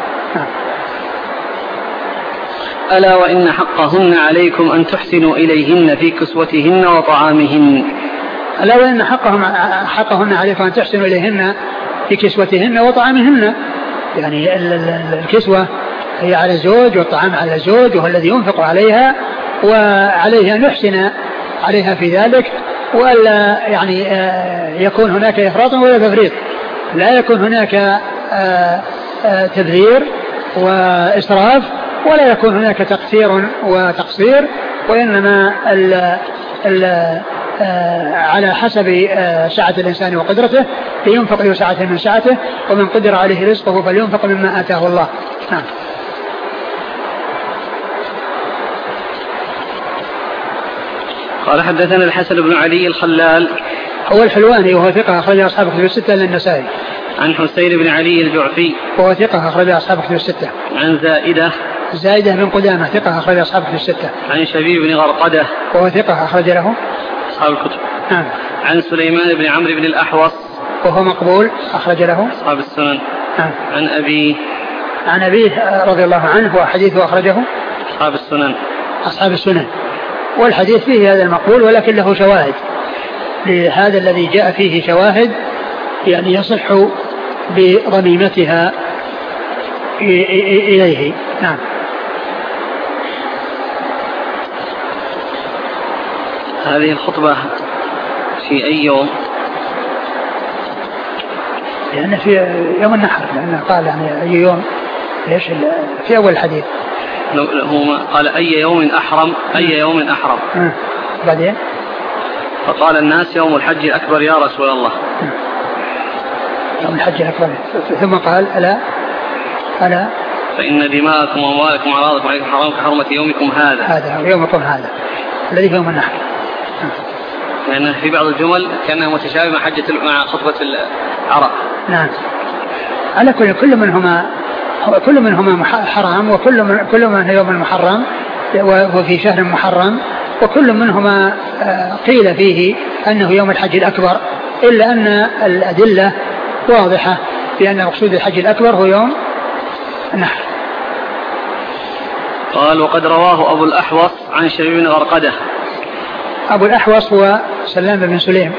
ألا وإن حقهن عليكم أن تحسنوا إليهن في كسوتهن وطعامهن. ألا وإن حقهم حقهن عليكم أن تحسنوا إليهن في كسوتهن وطعامهن، يعني الكسوة هي على الزوج والطعام على الزوج، وهو الذي ينفق عليها، وعليه أن يحسن عليها في ذلك، وألا يعني يكون هناك إفراط ولا تفريط، لا يكون هناك تبذير وإسراف، ولا يكون هناك تقصير وتقصير، وإنما ال ال على حسب سعة الإنسان وقدرته، لينفق ذو سعة من سعته، ومن قدر عليه رزقه فلينفق مما آتاه الله. نعم. قال حدثنا الحسن بن علي الخلال هو الحلواني وهو ثقة أخرج أصحاب الكتب الستة إلا النسائي. عن حسين بن علي الجعفي وهو ثقة أخرج أصحاب الكتب الستة. عن زائدة زائدة بن قدامة ثقة أخرج أصحاب الكتب الستة. عن شبيب بن غرقدة وهو ثقة أخرج له أصحاب الكتب. نعم. عن سليمان بن عمرو بن الأحوص وهو مقبول أخرج له أصحاب السنن. نعم. عن أبيه عن أبيه رضي الله عنه وحديثه أخرجه أصحاب السنن أصحاب السنن. والحديث فيه هذا المقبول، ولكن له شواهد، لهذا الذي جاء فيه شواهد يعني يصح بضميمتها إليه. نعم. هذه الخطبة في أي يوم؟ لأن في يوم النحر، لأنه قال يعني أي يوم ليش في أول الحديث هو قال أي يوم أحرم أي يوم أحرم م. بعدين فقال الناس يوم الحج الأكبر يا رسول الله. م. يوم الحج الأكبر، ثم قال ألا ألا فإن دماءكم وأموالكم وأعراضكم عليكم حرام كحرمة يومكم هذا هذا يومكم هذا الذي في يوم النحر. لأن في بعض الجمل كأنها متشابهة مع حجة مع خطبة العرب. نعم. على كل كل منهما كل منهما حرام، وكل من كل من يوم المحرم وفي شهر محرم، وكل منهما قيل فيه أنه يوم الحج الأكبر، إلا أن الأدلة واضحة بأن مقصود الحج الأكبر هو يوم النحر. قال وقد رواه أبو الأحوص عن شبيب بن غرقدة. أبو الأحوص هو سلام بن سليم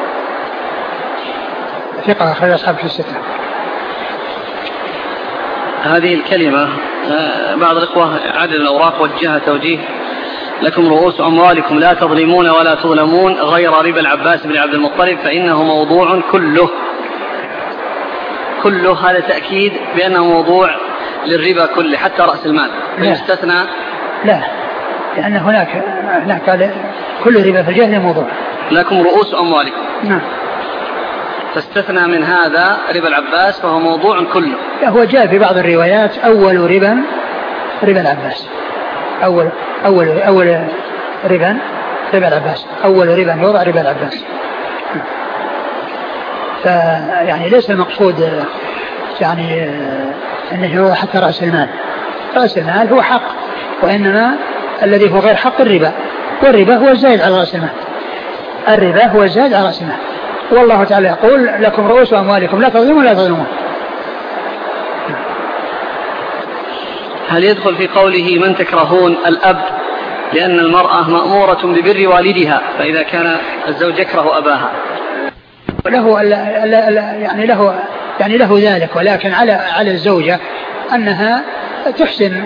ثقة أخرج أصحاب في الستة. هذه الكلمة بعض الإخوة عدد الأوراق وجهها توجيه: لكم رؤوس أموالكم لا تظلمون ولا تظلمون غير ربا العباس بن عبد المطلب فإنه موضوع كله. كله هذا تأكيد بأنه موضوع للربا كله حتى رأس المال. فيستثنى لا، لأن هناك هناك قال كل ربا في الجاهلية موضوع. لكم رؤوس أموالكم. نعم. فاستثنى من هذا ربا العباس فهو موضوع كله. هو جاء في بعض الروايات أول ربا ربا العباس، أول أول أول ربا ربا العباس، أول ربا يوضع ربا العباس. فيعني ليس المقصود يعني أنه يوضع حتى رأس المال. رأس المال هو حق، وإنما الذي هو غير حق الربا، والربا هو الزائد على رأس المال. الربا هو الزائد على رأس المال. والله تعالى يقول لكم رؤوس أموالكم لا تظلمون لا تظلمون. هل يدخل في قوله من تكرهون الأب؟ لأن المرأة مأمورة ببر والدها، فإذا كان الزوج يكره أباها له يعني له يعني له ذلك، ولكن على على الزوجة أنها تحسن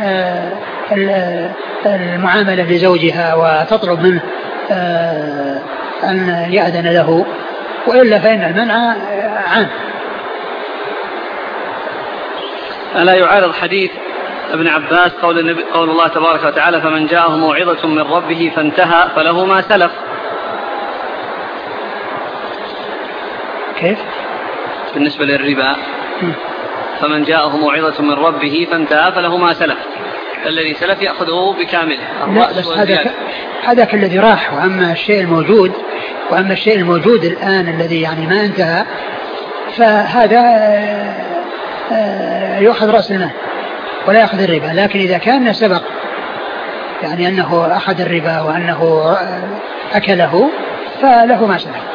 المعاملة لزوجها وتطلب منه أن يأذن له، وإلا فإن المنع عام. ألا يعارض حديث ابن عباس قول, النبي قول الله تبارك وتعالى فمن جاءه موعظة من ربه فانتهى فله ما سلف؟ كيف بالنسبة للربا؟ فمن جاءه موعظة من ربه فانتهى فله ما سلف. الذي سلف يأخذه بكامله. لا بس هذا ك... هذا كالذي راح. وأما الشيء الموجود وأما الشيء الموجود الآن الذي يعني ما انتهى فهذا يأخذ رأس المال ولا يأخذ الربا. لكن إذا كان سبق يعني أنه أخذ الربا وأنه أكله فله ما سلف.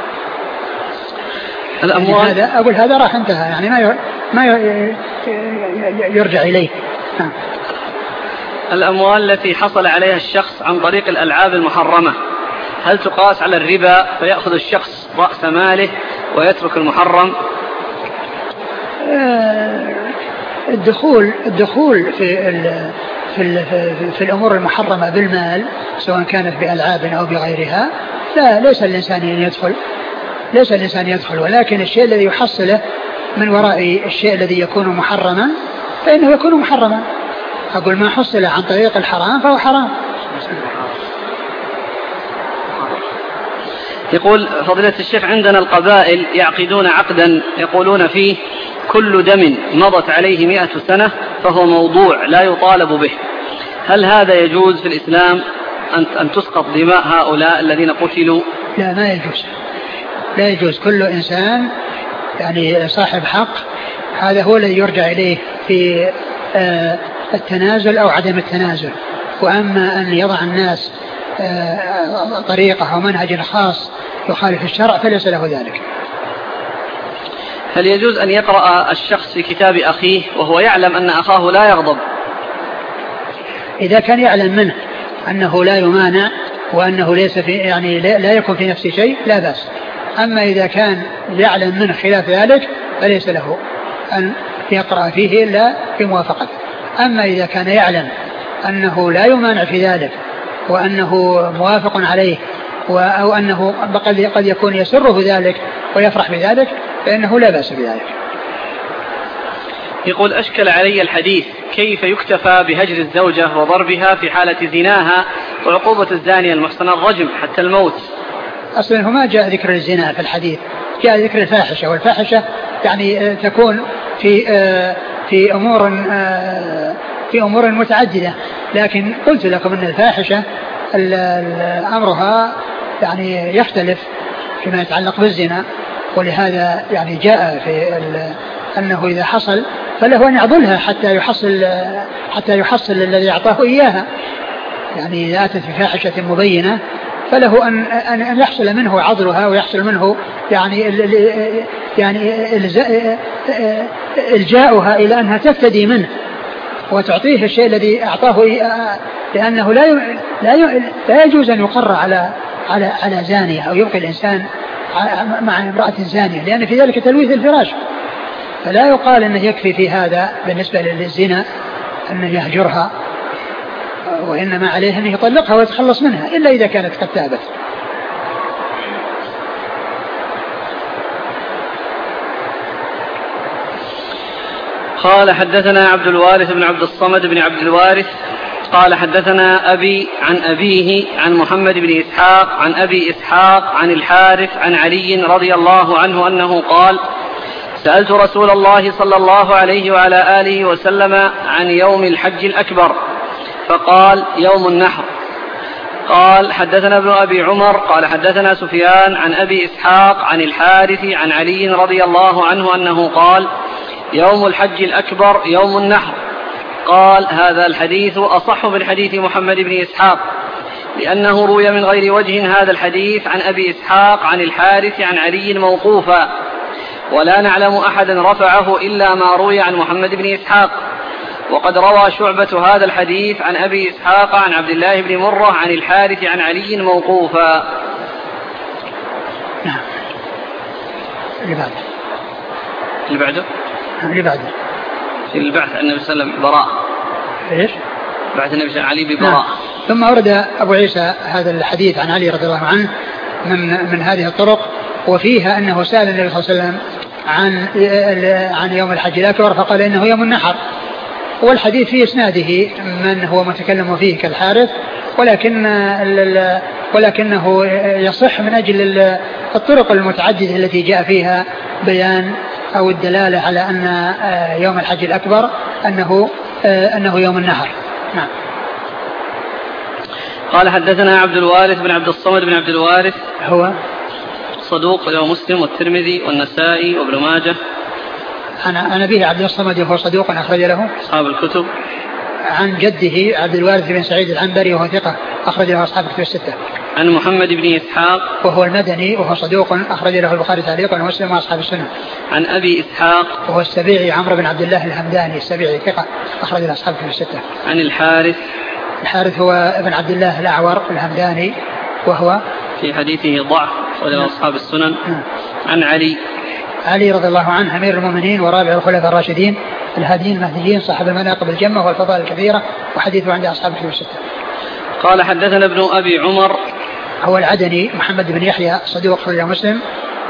الأموال يعني هذا أقول هذا راح انتهى يعني ما ما يرجع إليه. الأموال التي حصل عليها الشخص عن طريق الألعاب المحرمة هل تقاس على الربا فيأخذ الشخص رأس ماله ويترك المحرم؟ الدخول الدخول في ال في ال في الأمور المحرمة بالمال سواء كانت بألعاب أو بغيرها لا ليس الإنسان أن يدخل ليس الإنسان يدخل ولكن الشيء الذي يحصله من وراء الشيء الذي يكون محرما فإنه يكون محرما. أقول ما حصل عن طريق الحرام فهو حرام. يقول فضيلة الشيخ عندنا القبائل يعقدون عقدا يقولون فيه كل دم مضت عليه مئة سنة فهو موضوع لا يطالب به، هل هذا يجوز في الإسلام أن تسقط دماء هؤلاء الذين قتلوا؟ لا ما يجوز لا يجوز. كل إنسان يعني صاحب حق هذا هو الذي يرجع إليه في آه التنازل أو عدم التنازل. وأما أن يضع الناس آه طريقة أو منهج خاص يخالف الشرع فليس له ذلك. هل يجوز أن يقرأ الشخص في كتاب أخيه وهو يعلم أن أخاه لا يغضب؟ إذا كان يعلم منه أنه لا يمانع وأنه ليس في يعني لا يكون في نفس شيء لا بأس. أما إذا كان يعلم منه خلاف ذلك فليس له أن يقرأ فيه إلا بموافقته. أما إذا كان يعلم أنه لا يمانع في ذلك وأنه موافق عليه أو أنه قد يكون يسره ذلك ويفرح بذلك فإنه لا بأس بذلك. يقول أشكل علي الحديث كيف يكتفى بهجر الزوجة وضربها في حالة زناها وعقوبة الزانية المحصنة الرجم حتى الموت؟ أصلا ما جاء ذكر الزنا في الحديث، جاء ذكر الفاحشة، والفاحشة يعني تكون في في أمور في أمور متعددة. لكن قلت لكم أن الفاحشة أمرها يعني يختلف فيما يتعلق بالزنا، ولهذا يعني جاء في أنه إذا حصل فله أن يعضلها حتى يحصل حتى يحصل الذي أعطاه إياها. يعني إذا أتت بفاحشة مبينة فله أن أن يحصل منه عضلها ويحصل منه يعني يعني إلجاؤها إلى أنها تفتدي منه وتعطيه الشيء الذي أعطاه، لأنه لا لا لا يجوز أن يقر على على على زانية أو يبقي الإنسان مع امرأة زانية، لأن في ذلك تلويث الفراش. فلا يقال أنه يكفي في هذا بالنسبة للزنا أن يهجرها، وإنما عليه أن يطلقها ويتخلص منها إلا إذا كانت قد تابت. قال حدثنا عبد الوارث بن عبد الصمد بن عبد الوارث قال حدثنا أبي عن أبيه عن محمد بن إسحاق عن أبي إسحاق عن الحارث عن علي رضي الله عنه أنه قال سألت رسول الله صلى الله عليه وعلى آله وسلم عن يوم الحج الأكبر فقال يوم النحر. قال حدثنا ابن أبي عمر قال حدثنا سفيان عن أبي إسحاق عن الحارث عن علي رضي الله عنه أنه قال يوم الحج الأكبر يوم النحر. قال هذا الحديث أصح من حديث محمد بن إسحاق لأنه روي من غير وجه هذا الحديث عن أبي إسحاق عن الحارث عن علي موقوفا، ولا نعلم أحدا رفعه إلا ما روي عن محمد بن إسحاق. وقد روى شعبة هذا الحديث عن أبي إسحاق عن عبد الله بن مرة عن الحارث عن علي موقوفا. نعم. اللي بعده اللي بعده اللي بعده في البعث النبي صلى الله عليه وسلم براء. إيش؟ بعث النبي صلى الله عليه وسلم علي ببراء. ثم أورد أبو عيسى هذا الحديث عن علي رضي الله عنه من من هذه الطرق، وفيها أنه سأل النبي صلى الله عليه وسلم عن عن يوم الحج الأكبر فقال إنه يوم النحر. والحديث في إسناده من هو متكلم فيه كالحارث، ولكن ولكنه يصح من أجل الطرق المتعددة التي جاء فيها بيان أو الدلالة على أن يوم الحج الأكبر أنه أنه يوم النحر. نعم. قال حدثنا عبد الوارث بن عبد الصمد بن عبد الوارث هو صدوق له مسلم والترمذي والنسائي وابن ماجه. أنا أنا به عبد الصمد وهو صدوق أخرج له أصحاب الكتب. عن جده عبد الوارث بن سعيد العنبري وهو ثقة أخرج له أصحاب الكتب الستة. عن محمد بن إسحاق وهو المدني وهو صدوق أخرج له البخاري تعليقا ومسلم وأصحاب السنة. عن أبي إسحاق وهو السبيعي عمرو بن عبد الله الحمداني السبيعي ثقة أخرج له أصحاب الكتب الستة. عن الحارث الحارث هو ابن عبد الله الأعور الحمداني وهو في حديثه ضعف وله أصحاب السنن. عن علي علي رضي الله عنه أمير المؤمنين ورابع الخلفاء الراشدين الهاديين المهديين صاحب المناقب الجمة والفضائل الكثيرة وحديثه عند أصحاب الكتب الستة. قال حدثنا ابن أبي عمر هو العدني محمد بن يحيى صدوق أخرجه مسلم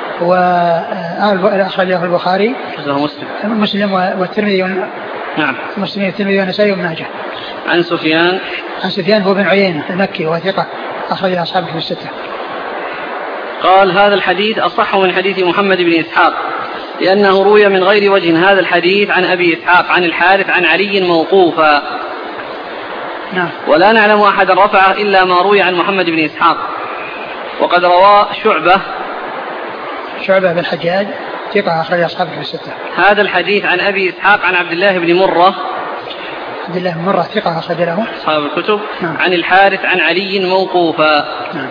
وأخرجه البخاري مسلم مسلم والترمذي. نعم. مسلم والترمذي والنسائي وابن ماجه. عن سفيان عن سفيان هو بن عيينة المكي وهو ثقة أخرج له أصحاب الكتب الستة. قال هذا الحديث أصح من حديث محمد بن إسحاق لأنه روي من غير وجه هذا الحديث عن أبي إسحاق عن الحارث عن علي موقوفا. نعم. ولا نعلم أحدا رفعه إلا ما روي عن محمد بن إسحاق. وقد روى شعبة شعبة بن الحجاج ثقة أخرج أصحاب الكتب الستة هذا الحديث عن أبي إسحاق عن عبد الله بن مرة عبد الله بن مرة ثقة أخرج له أصحاب الكتب. نعم. عن الحارث عن علي موقوفا. نعم.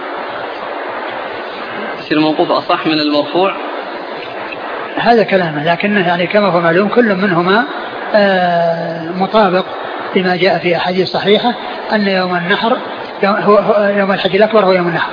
الموقوف أصح من المرفوع هذا كلامه لكنه يعني كما هو معلوم كل منهما آه مطابق لما جاء في أحاديث صحيحة أن يوم النحر يوم, هو يوم الحج الأكبر هو يوم النحر.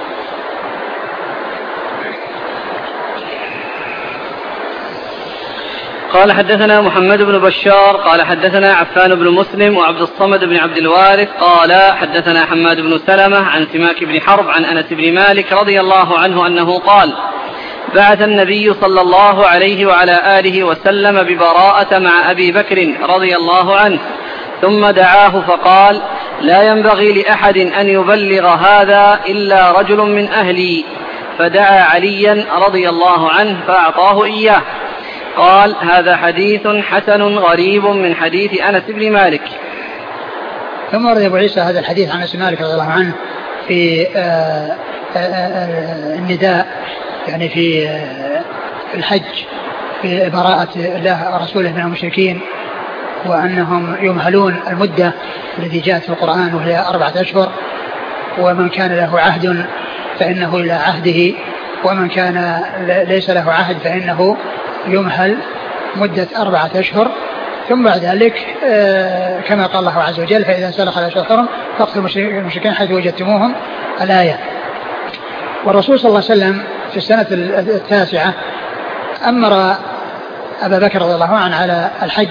قال حدثنا محمد بن بشار قال حدثنا عفان بن مسلم وعبد الصمد بن عبد الوارث قال حدثنا حماد بن سلمة عن سماك بن حرب عن أنس بن مالك رضي الله عنه أنه قال بعث النبي صلى الله عليه وعلى آله وسلم ببراءة مع أبي بكر رضي الله عنه ثم دعاه فقال لا ينبغي لأحد أن يبلغ هذا إلا رجل من أهلي فدعا عليا رضي الله عنه فأعطاه إياه. قال هذا حديث حسن غريب من حديث أنس بن مالك. ثم ورد أبو عيسى هذا الحديث عن أنس بن مالك رضي الله عنه في آآ آآ النداء يعني في الحج في براءة الله ورسوله من المشركين وأنهم يمهلون المدة التي جاءت في القرآن وهي أربعة أشهر ومن كان له عهد فإنه إلى عهده ومن كان ليس له عهد فإنه يمهل مدة أربعة أشهر. ثم بعد ذلك كما قال الله عز وجل فإذا سلخ الأشهر الحرم فاقتلوا المشركين حيث وجدتموهم الآية. والرسول صلى الله عليه وسلم في السنة التاسعة أمر أبا بكر رضي الله عنه على الحج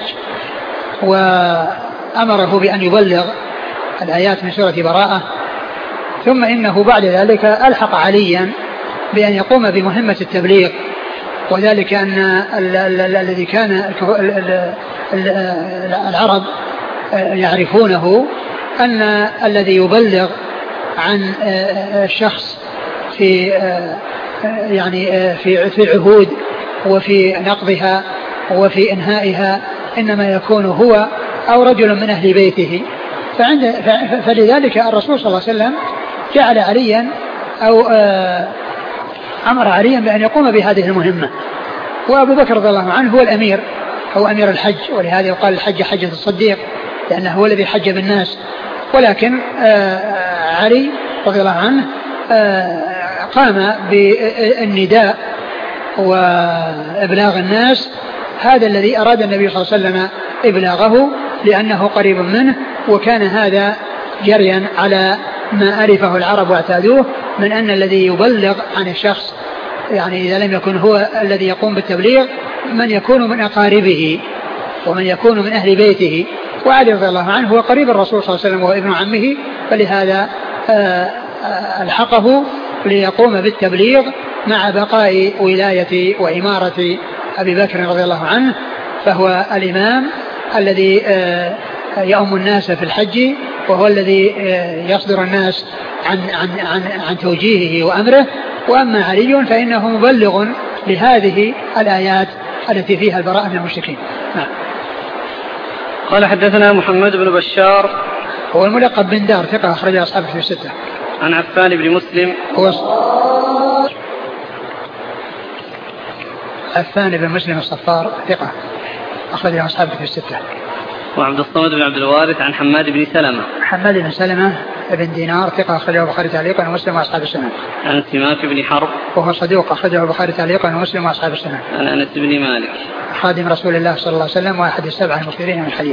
وأمره بأن يبلغ الآيات من سورة براءة. ثم إنه بعد ذلك ألحق عليا بأن يقوم بمهمة التبليغ وذلك أن الذي كان العرب يعرفونه أن الذي يبلغ عن الشخص في يعني في في العهود وفي نقضها وفي إنهائها إنما يكون هو أو رجل من أهل بيته. فعند فلذلك الرسول صلى الله عليه وسلم جعل عليا أو أمر عليا بأن يقوم بهذه المهمة. وأبو بكر رضي الله عنه هو الأمير هو أمير الحج ولهذا يقال الحج حجة الصديق لأنه هو الذي حج بالناس. ولكن علي رضي الله عنه قام بالنداء وإبلاغ الناس هذا الذي أراد النبي صلى الله عليه وسلم إبلاغه لأنه قريب منه وكان هذا جريا على ما أعرفه العرب واعتادوه من أن الذي يبلغ عن الشخص يعني إذا لم يكن هو الذي يقوم بالتبليغ من يكون من أقاربه ومن يكون من أهل بيته. وعلي رضي الله عنه هو قريب الرسول صلى الله عليه وسلم وهو ابن عمه فلهذا ألحقه ليقوم بالتبليغ مع بقاء ولاية وإمارة أبي بكر رضي الله عنه فهو الإمام الذي يؤم الناس في الحج وهو الذي يصدر الناس عن, عن, عن, عن توجيهه وأمره. وأما علي فإنه مبلغ لهذه الآيات التي فيها البراءة من المشركين. نعم. قال حدثنا محمد بن بشار هو الملقب بن دار ثقة أخرج أصحاب الكتب الستة. عن عفان بن مسلم هو عفان بن مسلم الصفار ثقة أخرج أصحاب الكتب الستة. وعبد الصمد بن عبد الوارث عن حماد بن سلمة حماد بن سلمة بن دينار ثقة أخرجه البخاري تعليقا ومسلم وأصحاب السنن. عن سماك بن حرب وهو صدوق أخرجه البخاري تعليقا ومسلم وأصحاب السنن. عن أنس بن مالك خادم رسول الله صلى الله عليه وسلم وأحد السبعة المكثرين من الحديث.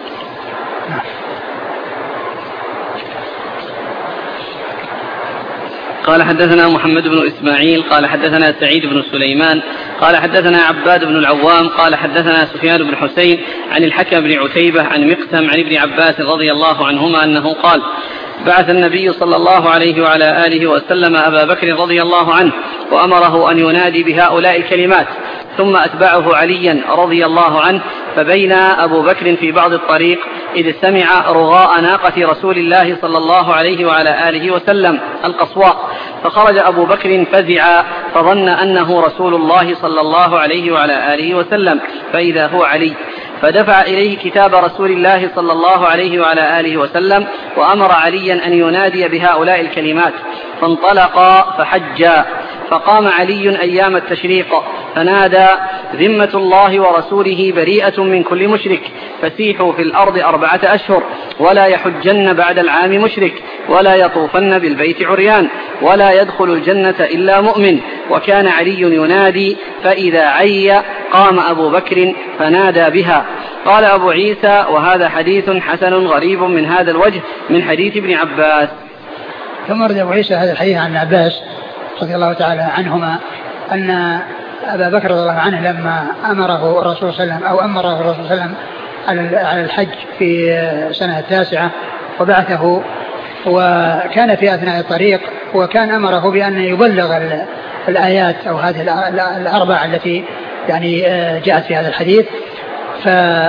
قال حدثنا محمد بن إسماعيل قال حدثنا سعيد بن سليمان قال حدثنا عباد بن العوام قال حدثنا سفيان بن حسين عن الحكم بن عتيبة عن مقسم عن ابن عباس رضي الله عنهما أنه قال بعث النبي صلى الله عليه وعلى آله وسلم أبا بكر رضي الله عنه وأمره أن ينادي بهؤلاء الكلمات ثم أتبعه عليا رضي الله عنه فبين أبو بكر في بعض الطريق إذ سمع رغاء ناقة رسول الله صلى الله عليه وعلى آله وسلم القصواء فخرج أبو بكر فزعا فظن أنه رسول الله صلى الله عليه وعلى آله وسلم فإذا هو علي فدفع إليه كتاب رسول الله صلى الله عليه وعلى آله وسلم وأمر عليا أن ينادي بهؤلاء الكلمات فانطلقا فحجا فقام علي أيام التشريق فنادى ذمة الله ورسوله بريئة من كل مشرك فسيحوا في الأرض أربعة أشهر ولا يحجن بعد العام مشرك ولا يطوفن بالبيت عريان ولا يدخل الجنة إلا مؤمن وكان علي ينادي فإذا عي قام أبو بكر فنادى بها. قال أبو عيسى وهذا حديث حسن غريب من هذا الوجه من حديث ابن عباس. ثم رد أبو عيسى هذا الحديث عن عباس رضي الله تعالى عنهما أن أبا بكر رضي الله عنه لما أمره الرسول صلى الله عليه وسلم أو أمره الرسول صلى الله عليه وسلم على الحج في سنة التاسعة وبعثه وكان في أثناء الطريق وكان أمره بأن يبلغ الآيات أو هذه الأربع التي يعني جاءت في هذا الحديث ف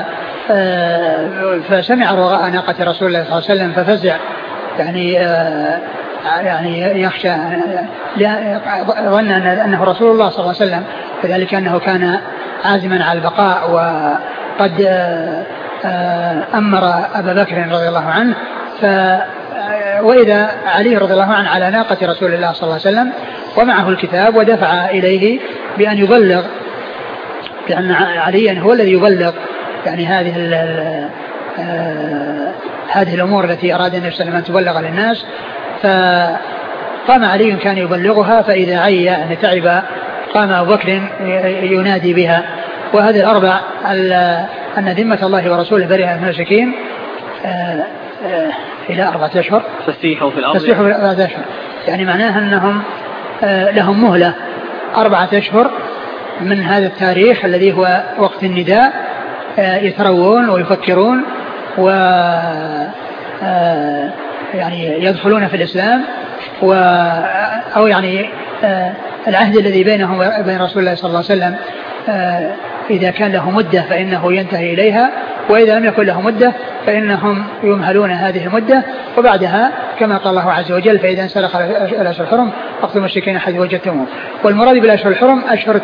فسمع رغاء ناقة رسول الله صلى الله عليه وسلم ففزع يعني يعني يخشى ظن أنه رسول الله صلى الله عليه وسلم فذلك أنه كان عازما على البقاء وقد أمر أبا بكر رضي الله عنه ف وإذا علي رضي الله عنه على ناقة رسول الله صلى الله عليه وسلم ومعه الكتاب ودفع إليه بأن يبلغ بأن عليا هو الذي يبلغ يعني هذه ال ال هذه الأمور التي أراد النبي صلى الله عليه وسلم أن تبلغ للناس فقام علي كان يبلغها فإذا عي أن تعب قام أبو بكر ينادي بها. وهذه الأربع أن ذمة الله ورسوله بريئة من المشركين إلى أربعة أشهر فسيحوا في الأرض فسيحوا في أربعة أشهر يعني معناها أنهم لهم مهلة أربعة أشهر من هذا التاريخ الذي هو وقت النداء يتروون ويفكرون و يعني يدخلون في الإسلام و أو يعني العهد الذي بينهم وبين رسول الله صلى الله عليه وسلم إذا كان له مدة فإنه ينتهي إليها وإذا لم يكن له مدة فإنهم يمهلون هذه المدة وبعدها كما قال الله عز وجل فإذا انسلخ الأشهر الحرم فاقتلوا المشركين حيث وجدتموهم. والمراد بالأشهر الحرم أشهر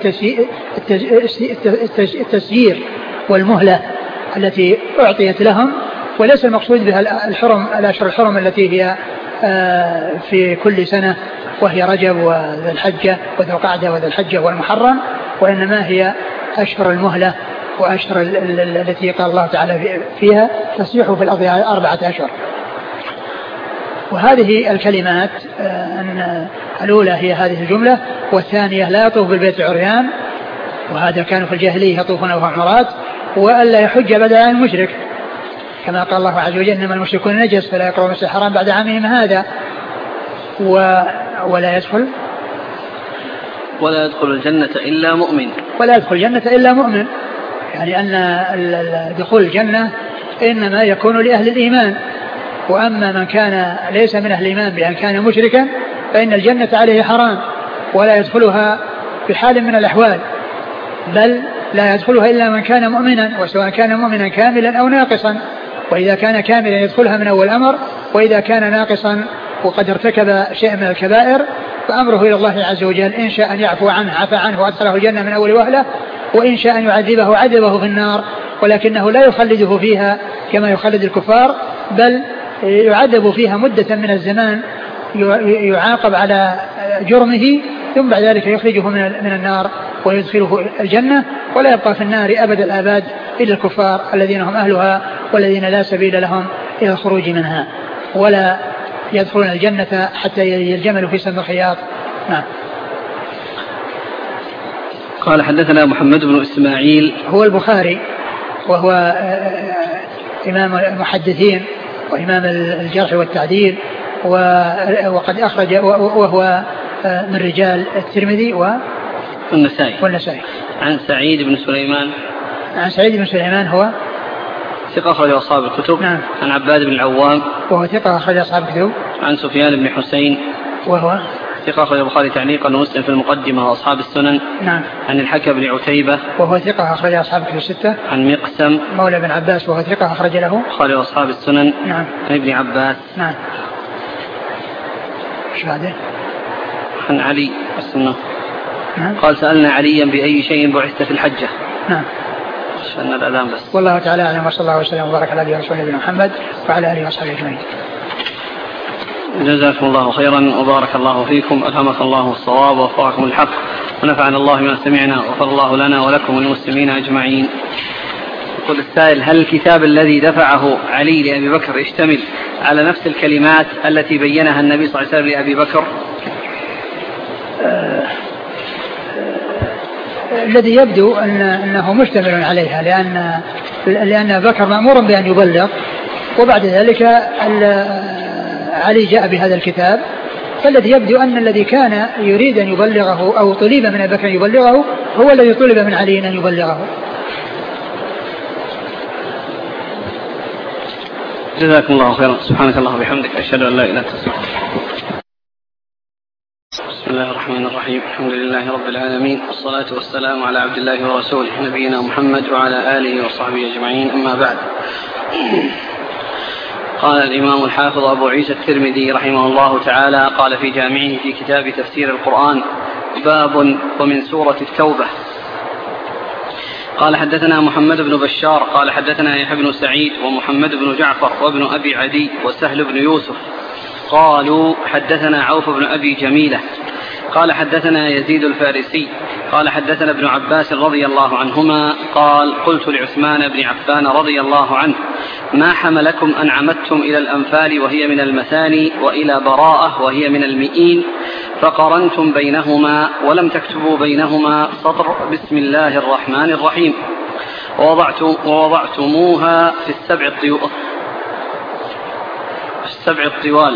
التسيير والمهلة التي أعطيت لهم وليس المقصود بها الحرم الأشهر الحرم التي هي في كل سنة وهي رجب وذي الحجة وذو القعدة وذي الحجة والمحرم وإنما هي أشهر المهلة وأشهر التي قال الله تعالى فيها تصيح في الأرض أربعة أشهر. وهذه الكلمات أن الأولى هي هذه الجملة والثانية لا يطوف بالبيت عريان وهذا كانوا في الجاهلية يطوفون وهم عمرات وألا يحج بعد عام المشرك كما قال الله عز وجل إنما المشركون نجس فلا يقربوا المسجد الحرام بعد عامهم هذا و... ولا يدخل ولا يدخل الجنة إلا مؤمن ولا يدخل الجنة إلا مؤمن يعني أن دخول الجنة إنما يكون لأهل الإيمان وأما من كان ليس من أهل الإيمان بأن كان مشركا فإن الجنة عليه حرام ولا يدخلها بحال من الأحوال بل لا يدخلها إلا من كان مؤمنا وسواء كان مؤمنا كاملا أو ناقصا وإذا كان كاملا يدخلها من أول أمر وإذا كان ناقصا وقد ارتكب شيء من الكبائر فأمره إلى الله عز وجل إن شاء أن يعفو عنه عفى عنه وأدخله الجنة من أول وهلة وإن شاء أن يعذبه عذبه في النار ولكنه لا يخلده فيها كما يخلد الكفار بل يعذب فيها مدة من الزمان يعاقب على جرمه ثم بعد ذلك يخرجه من النار ويدخله الجنة ولا يبقى في النار أبد الآباد إلا الكفار الذين هم أهلها والذين لا سبيل لهم إلى الخروج منها ولا يدخلون الجنة حتى يلجملوا في سم الخياط. نعم. قال حدثنا محمد بن إسماعيل هو البخاري وهو إمام المحدثين وإمام الجرح والتعديل وقد أخرج وهو من رجال الترمذي والنسائي والنسائي. عن سعيد بن سليمان عن سعيد بن سليمان هو ثقة أخرج أصحاب الكتب. نعم. عن عباد بن العوام وهو ثقة أخرج أصحاب الكتب. عن سفيان بن حسين وهو ثقة أخرج البخاري تعليقا ومسلم في المقدمة وأصحاب السنن. نعم. عن الحكم بن عتيبة وهو ثقة أخرج أصحاب الكتب الستة. عن مقسم مولى بن عباس وهو ثقة أخرج له البخاري وأصحاب السنن. نعم. عن ابن عباس. نعم. ايش بعده؟ عن علي السنة. نعم. قال سألنا عليا بأي شيء بعثت في الحجة. نعم. عشان الأذان بس. والله تعالى أعلم وصلى الله وسلم وبارك على رسول محمد وعلى آله وصحبه أجمعين. جزاكم الله خيرا وبارك الله فيكم. ألهمك الله الصواب ووفقكم الحق ونفعنا الله بما سمعنا وغفر الله لنا ولكم وللمسلمين أجمعين. يقول السائل: هل الكتاب الذي دفعه علي لأبي بكر يشتمل على نفس الكلمات التي بينها النبي صلى الله عليه وسلم لأبي بكر؟ آه الذي يبدو أن أنه مشتمل عليها لأن لأن بكر مأمور بأن يبلغ وبعد ذلك علي جاء بهذا الكتاب فالذي يبدو أن الذي كان يريد أن يبلغه أو طلب من أبي بكر أن يبلغه هو الذي طلب من علي أن يبلغه. جزاكم الله خيرا. سبحانك اللهم وبحمدك أشهد أن لا إله إلا أنت أستغفرك. بسم الله الرحمن الرحيم. الحمد لله رب العالمين والصلاة والسلام على عبد الله ورسوله نبينا محمد وعلى آله وصحبه أجمعين. أما بعد، قال الإمام الحافظ أبو عيسى الترمذي رحمه الله تعالى قال في جامعه في كتاب تفسير القرآن: باب ومن سورة التوبة. قال حدثنا محمد بن بشار قال حدثنا يحيى بن سعيد ومحمد بن جعفر وابن أبي عدي وسهل بن يوسف قالوا حدثنا عوف بن أبي جميلة قال حدثنا يزيد الفارسي قال حدثنا ابن عباس رضي الله عنهما قال: قلت لعثمان بن عفان رضي الله عنه: ما حملكم أن عمدتم إلى الأنفال وهي من المثاني وإلى براءة وهي من المئين فقرنتم بينهما ولم تكتبوا بينهما سطر بسم الله الرحمن الرحيم ووضعتموها في السبع الطوال في السبع الطوال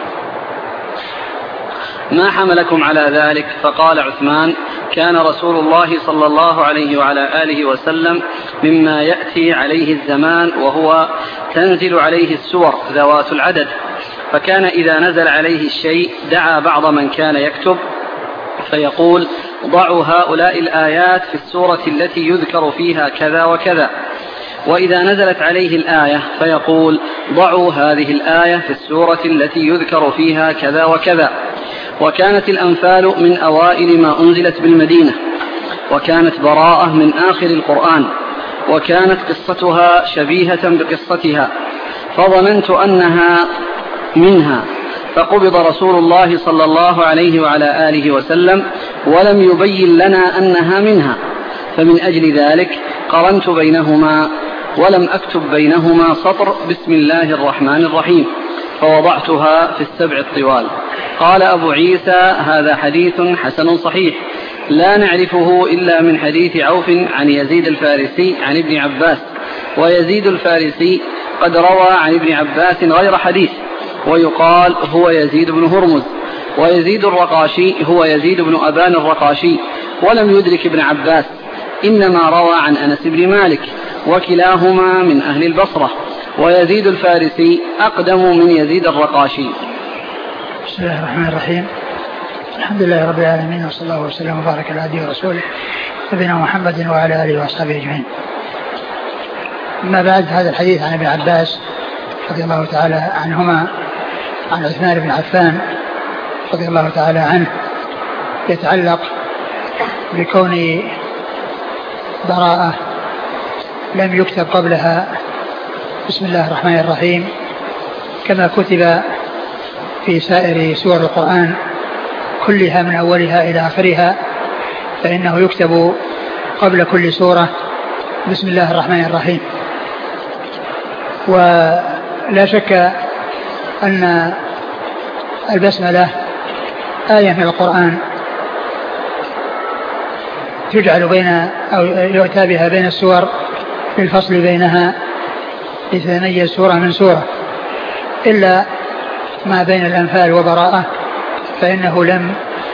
ما حملكم على ذلك؟ فقال عثمان: كان رسول الله صلى الله عليه وعلى آله وسلم مما يأتي عليه الزمان وهو تنزل عليه السور ذوات العدد، فكان إذا نزل عليه الشيء دعا بعض من كان يكتب فيقول: ضعوا هؤلاء الآيات في السورة التي يذكر فيها كذا وكذا، وإذا نزلت عليه الآية فيقول: ضعوا هذه الآية في السورة التي يذكر فيها كذا وكذا. وكانت الأنفال من أوائل ما أنزلت بالمدينة، وكانت براءة من آخر القرآن، وكانت قصتها شبيهة بقصتها، فظننت أنها منها، فقبض رسول الله صلى الله عليه وعلى آله وسلم ولم يبين لنا أنها منها، فمن أجل ذلك قرنت بينهما ولم أكتب بينهما سطر بسم الله الرحمن الرحيم، فوضعتها في السبع الطوال. قال أبو عيسى: هذا حديث حسن صحيح لا نعرفه إلا من حديث عوف عن يزيد الفارسي عن ابن عباس، ويزيد الفارسي قد روى عن ابن عباس غير حديث، ويقال هو يزيد بن هرمز، ويزيد الرقاشي هو يزيد بن أبان الرقاشي، ولم يدرك ابن عباس، إنما روى عن أنس بن مالك، وكلاهما من أهل البصرة، ويزيد الفارسي أقدم من يزيد الرقاشي. بسم الله الرحمن الرحيم. الحمد لله رب العالمين، وصلى الله وسلم وبارك على عبده ورسوله نبينا محمد وعلى آله وأصحابه أجمعين. أما بعد، هذا الحديث عن ابن عباس رضي الله تعالى عنهما عن عثمان بن عفان رضي الله تعالى عنه يتعلق بكون براءة لم يكتب قبلها بسم الله الرحمن الرحيم، كما كتب في سائر سور القرآن كلها من أولها إلى آخرها، فإنه يكتب قبل كل سورة بسم الله الرحمن الرحيم. ولا شك أن البسملة آية من القرآن تجعل بين أو يؤتى بها بين السور للفصل بينها لتتميز سورة من سورة، إلا ما بين الأنفال وبراءة فإنه لم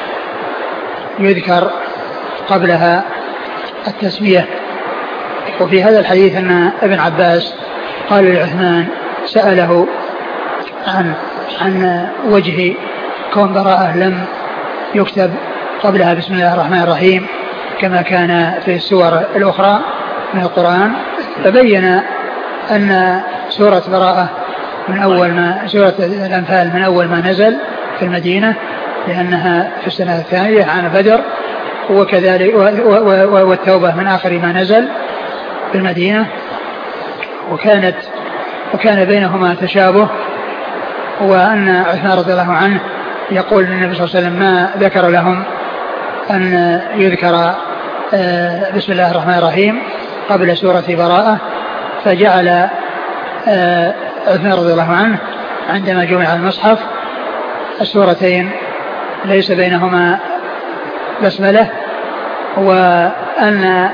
يذكر قبلها التسمية. وفي هذا الحديث أن ابن عباس قال لعثمان سأله عن عن وجه كون براءة لم يكتب قبلها بسم الله الرحمن الرحيم كما كان في السور الأخرى من القرآن، فبين أن سورة براءة من أول ما سورة الأنفال من أول ما نزل في المدينة لأنها في السنة الثانية عام بدر، وكذلك والتوبة من آخر ما نزل في المدينة، وكانت وكان بينهما تشابه، وأن عثمان رضي الله عنه يقول للنبي صلى الله عليه وسلم ما ذكر لهم أن يذكر بسم الله الرحمن الرحيم قبل سورة براءة، فجعل عثمان رضي الله عنه عندما جمع المصحف السورتين ليس بينهما بسملة، وأن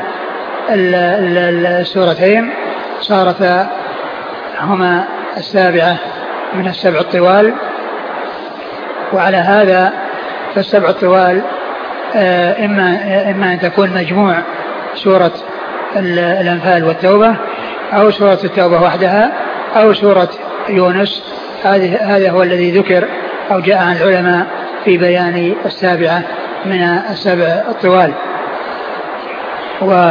السورتين صارتا هما السابعة من السبع الطوال. وعلى هذا فالسبع الطوال إما, إما أن تكون مجموع سورة الأنفال والتوبة، أو سورة التوبة وحدها، أو سورة يونس. هذا هو الذي ذكر أو جاء عن العلماء في بيان السابعة من السبع الطوال. و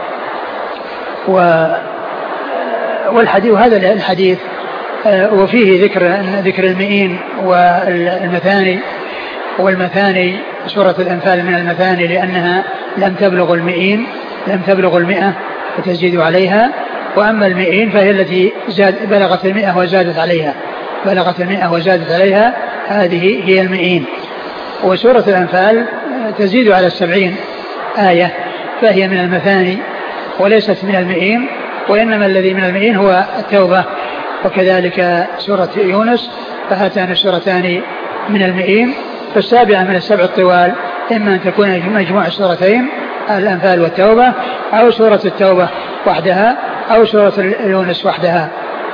و والحديث وهذا الحديث وفيه ذكر ذكر المئين والمثاني، والمثاني سورة الأنفال من المثاني لأنها لم تبلغ المئين لم تبلغ المئة وتزيد عليها، وأما المئين فهي التي زاد بلغت المئة وزادت عليها بلغت المئة وزادت عليها هذه هي المئين. وسورة الأنفال تزيد على السبعين آية فهي من المثاني وليست من المئين، وإنما الذي من المئين هو التوبة، وكذلك سورة يونس، فهاتان السورتان من المئين. فالسابعة من السبع الطوال إما أن تكون مجموع السورتين الأنفال والتوبة، أو سورة التوبة وحدها، أو سورة يونس وحدها.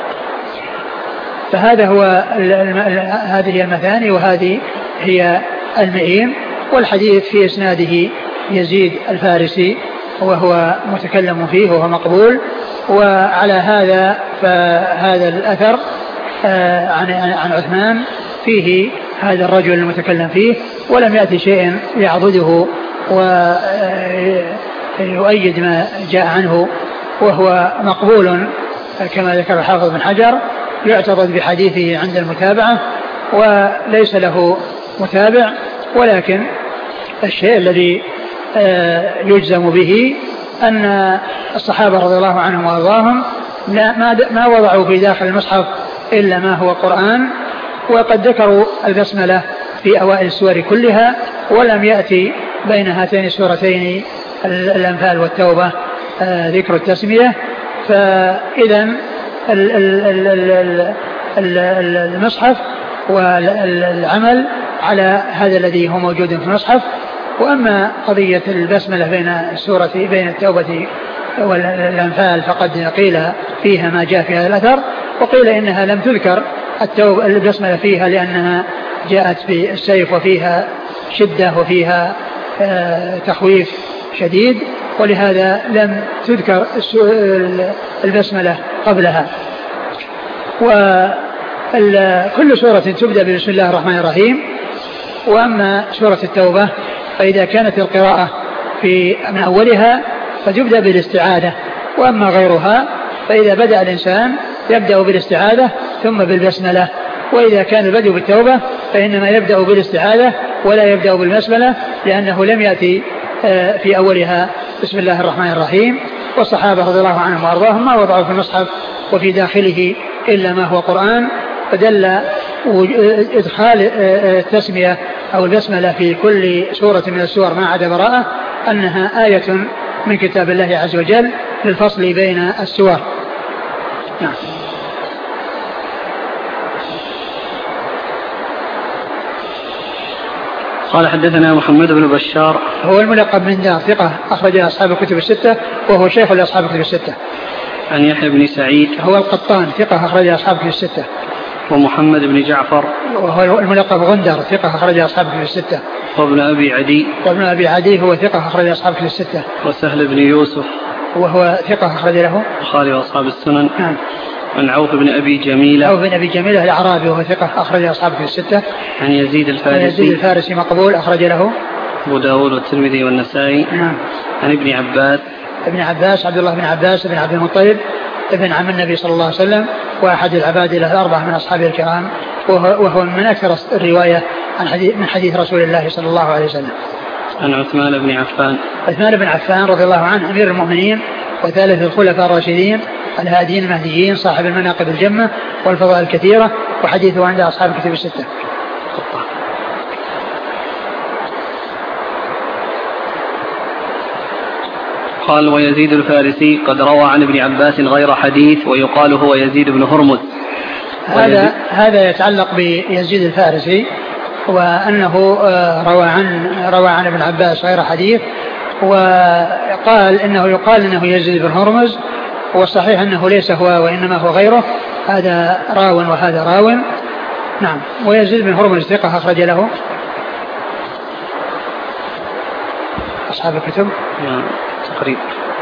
فهذا هو هذه المثاني وهذه هي المئين. والحديث في إسناده يزيد الفارسي وهو متكلم فيه وهو مقبول. وعلى هذا فهذا الأثر عن عن عثمان فيه هذا الرجل المتكلم فيه، ولم يأتي شيء يعضده ويؤيد ما جاء عنه، وهو مقبول كما ذكر الحافظ بن حجر، يعتضد بحديثه عند المتابعة وليس له متابع. ولكن الشيء الذي يجزم به أن الصحابة رضي الله عنهم وارضاهم ما وضعوا في داخل المصحف إلا ما هو قرآن، وقد ذكروا البسملة في أوائل السور كلها، ولم يأتي بين هاتين السورتين الأنفال والتوبة ذكر التسمية. فإذا المصحف والعمل على هذا الذي هو موجود في المصحف. وأما قضية البسملة بين السورة بين التوبة والأنفال فقد قيل فيها ما جاء في هذا الأثر، وقيل إنها لم تذكر التوبة البسملة فيها لأنها جاءت بالسيف وفيها شدة وفيها تخويف شديد، ولهذا لم تذكر البسملة قبلها. وكل سورة تبدأ بسم الله الرحمن الرحيم. وأما سورة التوبة فإذا كانت القراءة في من أولها فتبدأ بالاستعاذة، وأما غيرها فإذا بدأ الإنسان يبدأ بالاستعاذة ثم بالبسملة. وإذا كان البدء بالتوبة فإنما يبدأ بالاستعاذة ولا يبدأ بالبسملة، لأنه لم يأتي في أولها بسم الله الرحمن الرحيم. والصحابة رضي الله عنهم وأرضاهم ما وضعوا في المصحف وفي داخله إلا ما هو قرآن، فدل إدخال التسمية أو البسملة في كل سورة من السور ما عدا براءة أنها آية من كتاب الله عز وجل للفصل بين السور. نعم. قال حدثنا محمد بن بشار هو الملقب من دار ثقة أخرج أصحاب الكتب الستة وهو شيخ لأصحاب الكتب الستة. عن يحيى بن سعيد هو القطان ثقة أخرج أصحاب الكتب الستة. ومحمد بن جعفر وهو الملقب غندر ثقة أخرج أصحاب الكتب الستة. وابن أبي عدي وابن أبي عدي هو ثقة أخرج أصحاب الكتب الستة. وسهل بن يوسف وهو ثقة أخرج له البخاري وأصحاب السنن. نعم. عن عوف بن أبي جميلة عوف بن أبي جميلة الأعرابي وهو ثقة أخرج أصحاب الكتب الستة. عن يزيد الفارسي يزيد الفارسي مقبول أخرج له أبو داود والترمذي والنسائي. نعم. عن ابن عباس ابن عباس عبد الله بن عباس بن عبد المطلب ابن عم النبي صلى الله عليه وسلم وأحد العباد له الأربعة من أصحابه الكرام وهو, وهو من أكثر الرواية عن حديث من حديث رسول الله صلى الله عليه وسلم. عن عثمان بن عفان عثمان بن عفان رضي الله عنه أمير المؤمنين وثالث الخلفاء الراشدين الهاديين المهديين صاحب المناقب الجمة والفضائل الكثيرة وحديثه عند أصحاب الكتب الستة. قال ويزيد الفارسي قد روى عن ابن عباس غير حديث ويقال هو يزيد بن هرمز. هذا هذا يتعلق بيزيد الفارسي وأنه روى عن روى عن ابن عباس غير حديث وقال إنه يقال إنه يزيد بن هرمز والصحيح أنه ليس هو وإنما هو غيره هذا راو وهذا راو. نعم. ويزيد بن هرمز ثقة أخرج له أصحاب الكتب تقريبا.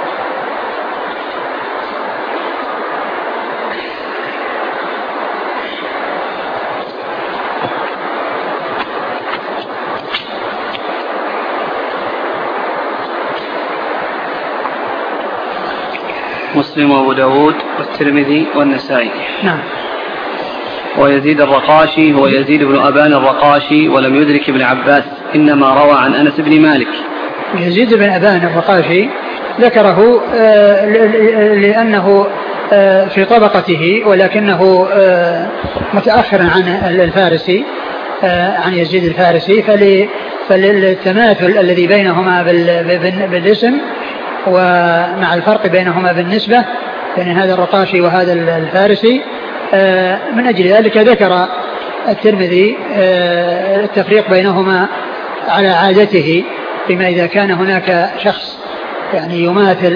مسلم وابو داود والترمذي والنسائي. نعم. ويزيد الرقاشي هو يزيد بن أبان الرقاشي ولم يدرك ابن عباس إنما روى عن أنس بن مالك. يزيد بن أبان الرقاشي ذكره لأنه في طبقته ولكنه متأخر عن الفارسي عن يزيد الفارسي فللتماثل الذي بينهما بالاسم ومع الفرق بينهما بالنسبة بين هذا الرقاشي وهذا الفارسي من أجل ذلك ذكر الترمذي التفريق بينهما على عادته فيما إذا كان هناك شخص يعني يماثل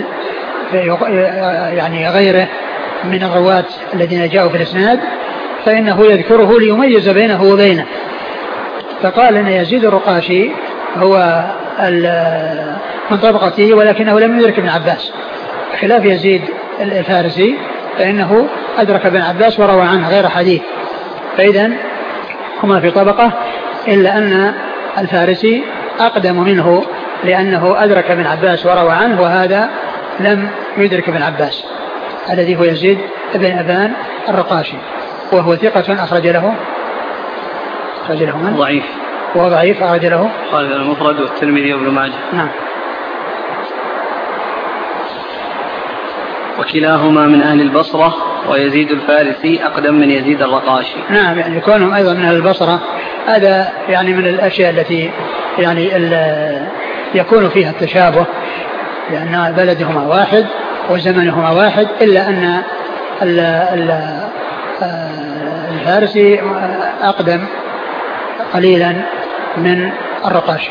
يعني غيره من الرواة الذين جاءوا في الإسناد فإنه يذكره ليميز بينه وبينه. فقال أن يزيد الرقاشي هو من طبقته ولكنه لم يدرك ابن عباس خلاف يزيد الفارسي فإنه أدرك ابن عباس وروى عنه غير حديث. فإذا هما في طبقة إلا أن الفارسي أقدم منه لأنه أدرك ابن عباس وروى عنه وهذا لم يدرك ابن عباس الذي هو يزيد ابن أبان الرقاشي وهو ثقة أخرج له أخرج له من؟ ضعيف وهو ضعيف أخرج له قال المفرد والترمذي وابن ماجه. نعم. وكلاهما من أهل البصرة ويزيد الفارسي أقدم من يزيد الرقاشي. نعم يعني كونهم أيضا من أهل البصرة هذا يعني من الأشياء التي يعني يكون فيها التشابه لأن بلدهما واحد وزمنهما واحد إلا أن الفارسي أقدم قليلا من الرقاشي.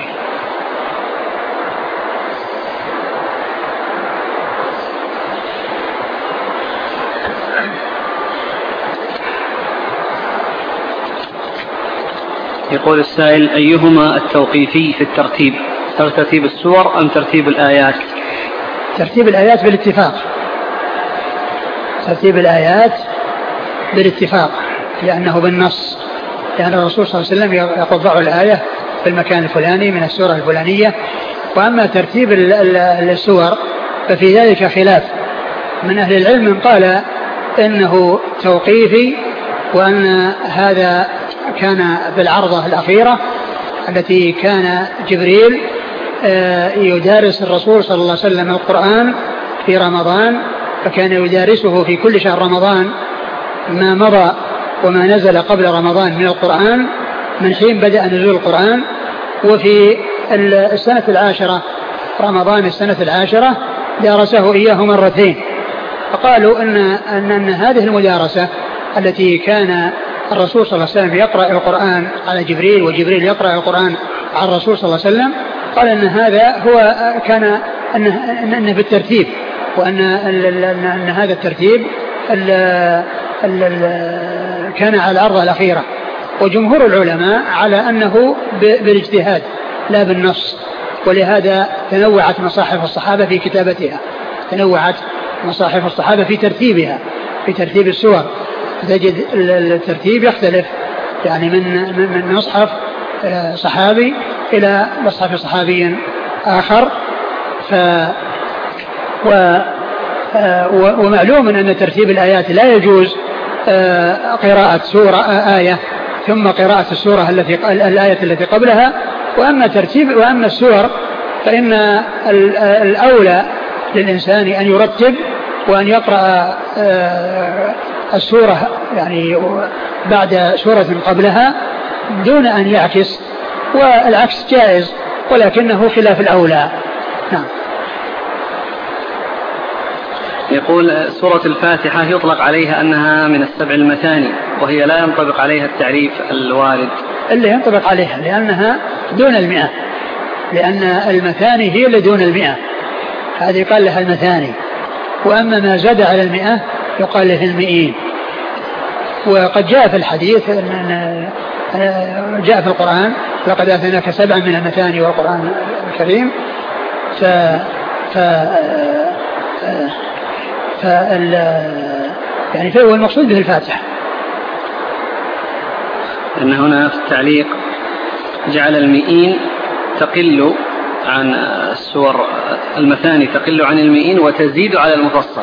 يقول السائل أيهما التوقيفي في الترتيب ترتيب السور أم ترتيب الآيات؟ ترتيب الآيات بالاتفاق ترتيب الآيات بالاتفاق لأنه بالنص لأن الرسول صلى الله عليه وسلم يقول ضعوا الآية في المكان الفلاني من السورة الفلانية. وأما ترتيب السور ففي ذلك خلاف من أهل العلم من قال إنه توقيفي وأن هذا كان بالعرضة الأخيرة التي كان جبريل يدارس الرسول صلى الله عليه وسلم القرآن في رمضان فكان يدارسه في كل شهر رمضان ما مضى وما نزل قبل رمضان من القرآن من حين بدأ نزول القرآن. وفي السنة العاشرة رمضان السنة العاشرة دارسه إياه مرتين. فقالوا أن, أن, أن هذه المدارسة التي كان الرسول صلى الله عليه وسلم يقرأ القرآن على جبريل وجبريل يقرأ القرآن على الرسول صلى الله عليه وسلم، قال أن هذا هو كان أنه, أنه بالترتيب، وأن أن هذا الترتيب ال ال ال كان على الأرض الأخيرة. وجمهور العلماء على أنه بالاجتهاد لا بالنص، ولهذا تنوعت مصاحف الصحابة في كتابتها، تنوعت مصاحف الصحابة في ترتيبها، في ترتيب السور. تجد الترتيب يختلف يعني من من مصحف صحابي إلى مصحف صحابي آخر. ف ومعلوم أن ترتيب الآيات لا يجوز قراءة سورة آية ثم قراءة السورة التي الآية التي قبلها. وأما ترتيب وأما السور فإن الأولى للإنسان أن يرتب وأن يقرأ السورة يعني بعد سورة قبلها دون أن يعكس، والعكس جائز ولكنه خلاف الأولى. نعم. يقول سورة الفاتحة يطلق عليها أنها من السبع المثاني، وهي لا ينطبق عليها التعريف الوارد. اللي ينطبق عليها لأنها دون المئة، لأن المثاني هي اللي دون المئة، هذه قال لها المثاني. وأما ما زاد على المئة يقال له المئين. وقد جاء في الحديث أن جاء في القرآن لقد آتيناك سبعا من المثاني والقرآن الكريم. ف ف فال يعني فهو المقصود به الفاتحة. أن هنا في التعليق جعل المئين تقل عن السور المثاني تقل عن المئين وتزيد على المفصل،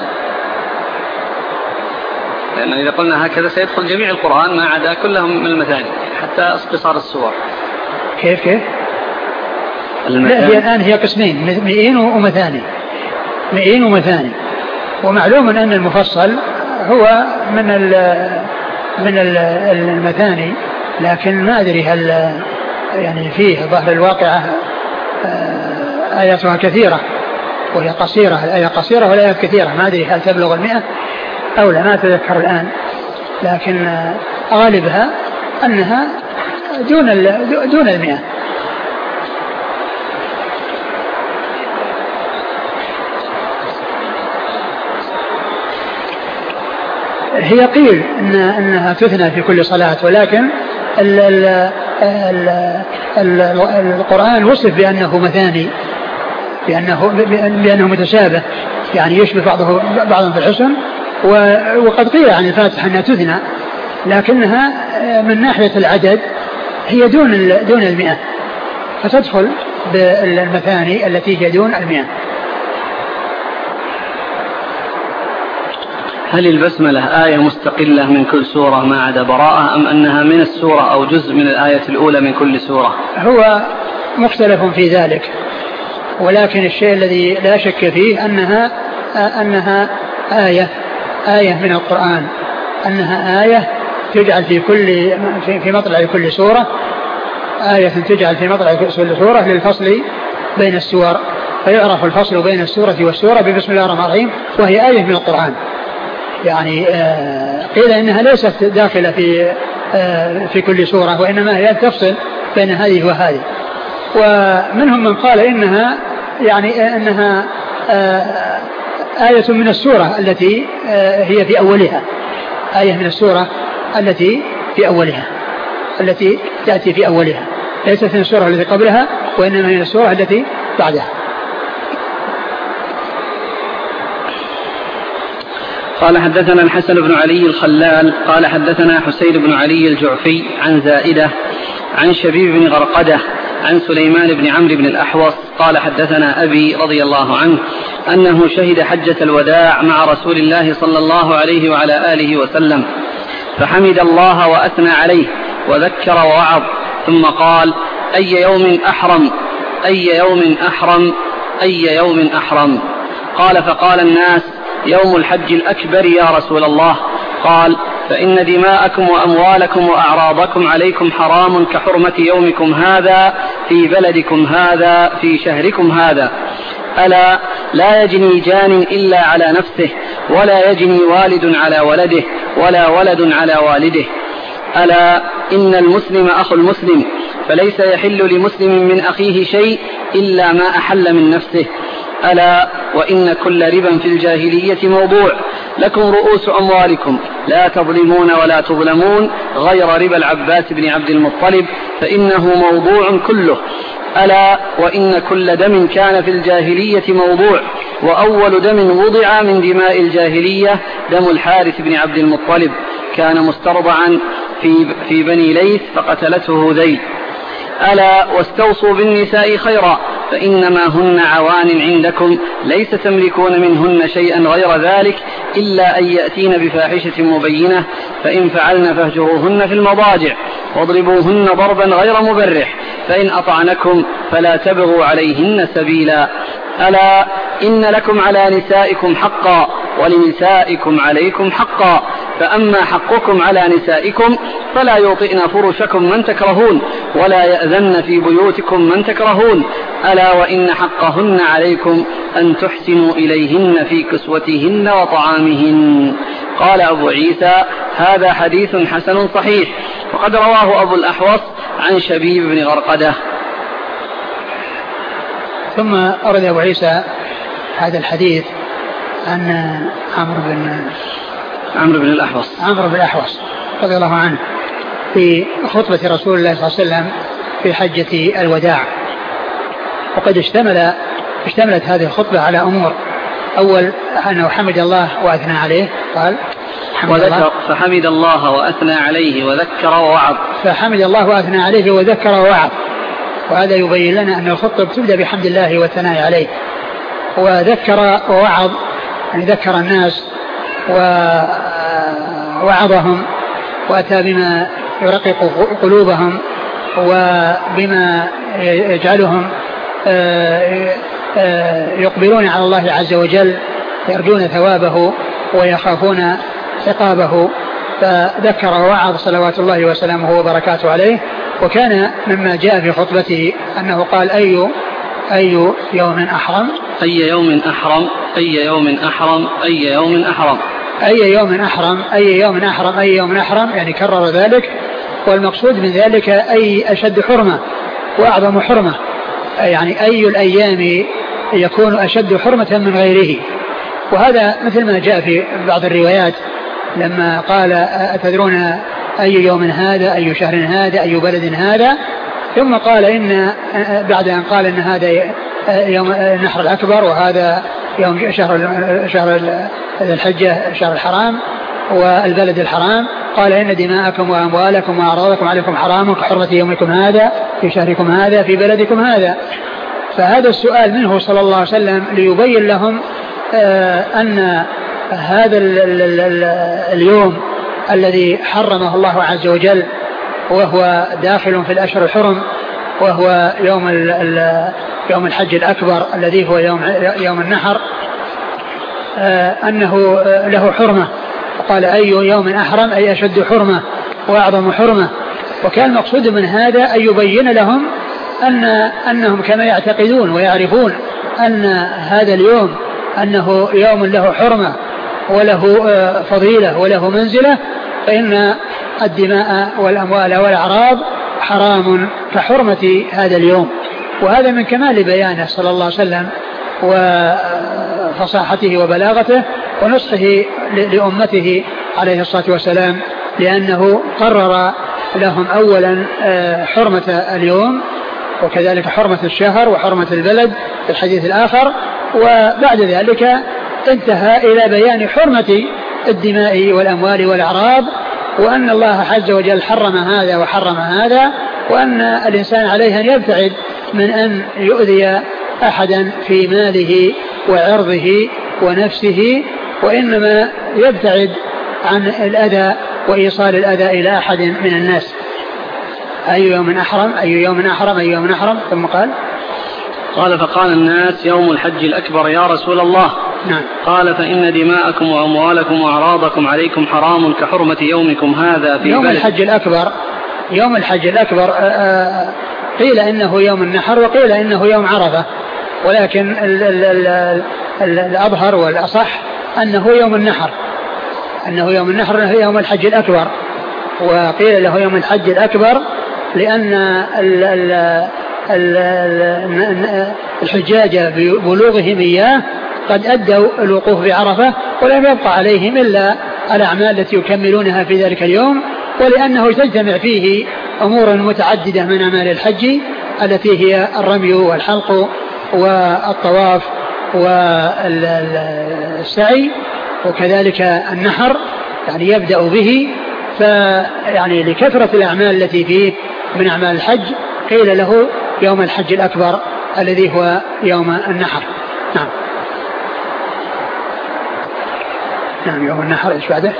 لأن إذا قلنا هكذا سيدخل جميع القرآن ما عدا كلهم من المثاني حتى اختصار السور. كيف كيف؟ لا، هي الآن هي قسمين، مئين ومثاني، مئين ومثاني. ومعلوم أن المفصل هو من من المثاني، لكن ما أدري هل يعني فيه ظهر الواقعة آياتها كثيرة وهي قصيرة، الآية قصيرة والآيات كثيرة، ما أدري هل تبلغ المئة أو لا، ما أتذكر الآن، لكن غالبها أنها دون دون المئة. هي قيل إن أنها تثنى في كل صلاة، ولكن ال ال ال ال القرآن وصف بأنه مثاني، بأنه, بأنه متشابه، يعني يشبه بعضه بعضا في الحسن. وقد قيل عن الفاتحة أنها تثنى، لكنها من ناحية العدد هي دون دون المئة، فتدخل بالمثاني التي هي دون المئة. هل البسملة آية مستقلة من كل سورة ما عدا براءة، أم أنها من السورة أو جزء من الآية الأولى من كل سورة؟ هو مختلف في ذلك، ولكن الشيء الذي لا شك فيه أنها أنها آية آية من القرآن، أنها آية تجعل في كل في مطلع كل سورة، آية تجعل في مطلع كل سورة للفصل بين السور، فيعرف الفصل بين السورة والسورة ببسم الله الرحمن الرحيم، وهي آية من القرآن. يعني قيل إنها ليست داخلة في في كل سورة، وإنما هي تفصل بين هذه وهذه. ومنهم من قال إنها يعني إنها آية من السورة التي هي في أولها، آية من السورة التي في أولها التي تأتي في أولها، ليست من السورة التي قبلها، وإنما من السورة التي بعدها. قال حدثنا الحسن بن علي الخلال قال حدثنا حسين بن علي الجعفي عن زائدة عن شبيب بن غرقدة عن سليمان بن عمرو بن الأحوص قال حدثنا أبي رضي الله عنه أنه شهد حجة الوداع مع رسول الله صلى الله عليه وعلى آله وسلم، فحمد الله وأثنى عليه وذكر ووعظ، ثم قال: أي يوم أحرم أي يوم أحرم أي يوم أحرم قال: فقال الناس: يوم الحج الأكبر يا رسول الله. قال: فإن دماءكم وأموالكم وأعراضكم عليكم حرام كحرمة يومكم هذا في بلدكم هذا في شهركم هذا. ألا لا يجني جان إلا على نفسه ولا يجني والد على ولده ولا ولد على والده. ألا إن المسلم أخو المسلم فليس يحل لمسلم من أخيه شيء إلا ما أحل من نفسه. ألا وإن كل ربا في الجاهلية موضوع لكم رؤوس أموالكم لا تظلمون ولا تظلمون غير ربا العباس بن عبد المطلب فإنه موضوع كله. ألا وإن كل دم كان في الجاهلية موضوع وأول دم وضع من دماء الجاهلية دم الحارث بن عبد المطلب كان مسترضعا في, في بني ليث فقتلته ذيل. ألا واستوصوا بالنساء خيرا فإنما هن عوان عندكم ليس تملكون منهن شيئا غير ذلك إلا أن يأتين بفاحشة مبينة فإن فعلن فاهجروهن في المضاجع واضربوهن ضربا غير مبرح فإن أطعنكم فلا تبغوا عليهن سبيلا. ألا إن لكم على نسائكم حقا ولنسائكم عليكم حقا فأما حقكم على نسائكم فلا يوطئن فرشكم من تكرهون ولا يأذن في بيوتكم من تكرهون. ألا وإن حقهن عليكم أن تحسنوا إليهن في كسوتهن وطعامهن. قال أبو عيسى هذا حديث حسن صحيح وقد رواه أبو الأحوص عن شبيب بن غرقدة. ثم أرد أبو عيسى هذا الحديث عن عمرو بن عمرو بن الأحوص عمرو بن الأحوص رضي الله عنه في خطبة رسول الله صلى الله عليه وسلم في حجة الوداع. وقد اشتمل اشتملت هذه الخطبة على أمور. أول أنه حمد الله وأثنى عليه قال وذكر فحمد الله وأثنى عليه وذكر ووعظ فحمد الله وأثنى عليه وذكر ووعظ. وهذا يبين لنا أن الخطبة تبدأ بحمد الله والثناء عليه وذكر ووعظ يعني ذكر الناس ووعظهم وأتى بما يرقق قلوبهم وبما يجعلهم يقبلون على الله عز وجل يرجون ثوابه ويخافون عقابه. فذكر ووعظ صلوات الله وسلامه وبركاته عليه. وكان مما جاء في خطبته أنه قال أي أي يوم أحرم أي يوم أحرم أي يوم أحرم أي يوم أحرم أي يوم أحرم أي يوم أحرم أي يوم أحرم يعني كرر ذلك. والمقصود من ذلك أي أشد حرمة وأعظم حرمة يعني أي الأيام يكون أشد حرمة من غيره. وهذا مثل ما جاء في بعض الروايات لما قال أتدرون أي يوم هذا أي شهر هذا أي بلد هذا ثم قال إن بعد أن قال إن هذا يوم النحر الأكبر وهذا يوم شهر شهر الحجة شهر الحرام والبلد الحرام قال إن دماءكم وأموالكم وأعراضكم عليكم حرام كحرمة يومكم هذا في شهركم هذا في بلدكم هذا. فهذا السؤال منه صلى الله عليه وسلم ليبين لهم أن هذا اليوم الذي حرمه الله عز وجل وهو داخل في الأشهر الحرم وهو يوم يوم الحج الأكبر الذي هو يوم يوم النحر أنه له حرمة. وقال أي يوم أحرم أي أشد حرمة وأعظم حرمة. وكان المقصود من هذا أن يبين لهم أن أنهم كما يعتقدون ويعرفون أن هذا اليوم أنه يوم له حرمة وله فضيلة وله منزلة فإن الدماء والأموال والأعراض حرام كحرمة هذا اليوم. وهذا من كمال بيانه صلى الله عليه وسلم وفصاحته وبلاغته ونصحه لأمته عليه الصلاة والسلام لأنه قرر لهم أولا حرمة اليوم وكذلك حرمة الشهر وحرمة البلد في الحديث الآخر. وبعد ذلك انتهى إلى بيان حرمة الدماء والأموال والأعراض وأن الله عز وجل حرم هذا وحرم هذا وأن الإنسان عليه أن يبتعد من أن يؤذي أحدا في ماله وعرضه ونفسه وإنما يبتعد عن الأذى وإيصال الأذى إلى أحد من الناس. أي يوم أحرم أي يوم أحرم أي يوم أحرم ثم قال قال فقال الناس يوم الحج الأكبر يا رسول الله نعم. قال فإن دماءكم وأموالكم وأعراضكم عليكم حرام كحرمة يومكم هذا في يوم بلد. الحج الأكبر يوم الحج الأكبر قيل إنه يوم النحر وقيل إنه يوم عرفة، ولكن ال ال ال ال الأظهر والأصح أنه يوم النحر أنه يوم النحر أنه يوم الحج الأكبر، وقيل له يوم الحج الأكبر لأن ال ال ال الحجاج ببلوغهم إياه قد أدوا الوقوف بعرفة ولم يبقى عليهم إلا الأعمال التي يكملونها في ذلك اليوم، ولأنه تجتمع فيه أمور متعددة من أعمال الحج التي هي الرمي والحلق والطواف والسعي وكذلك النحر، يعني يبدأ به، فيعني لكثرة الأعمال التي فيه من أعمال الحج قيل له يوم الحج الأكبر الذي هو يوم النحر. نعم. نعم يوم النحر. إيش بعده؟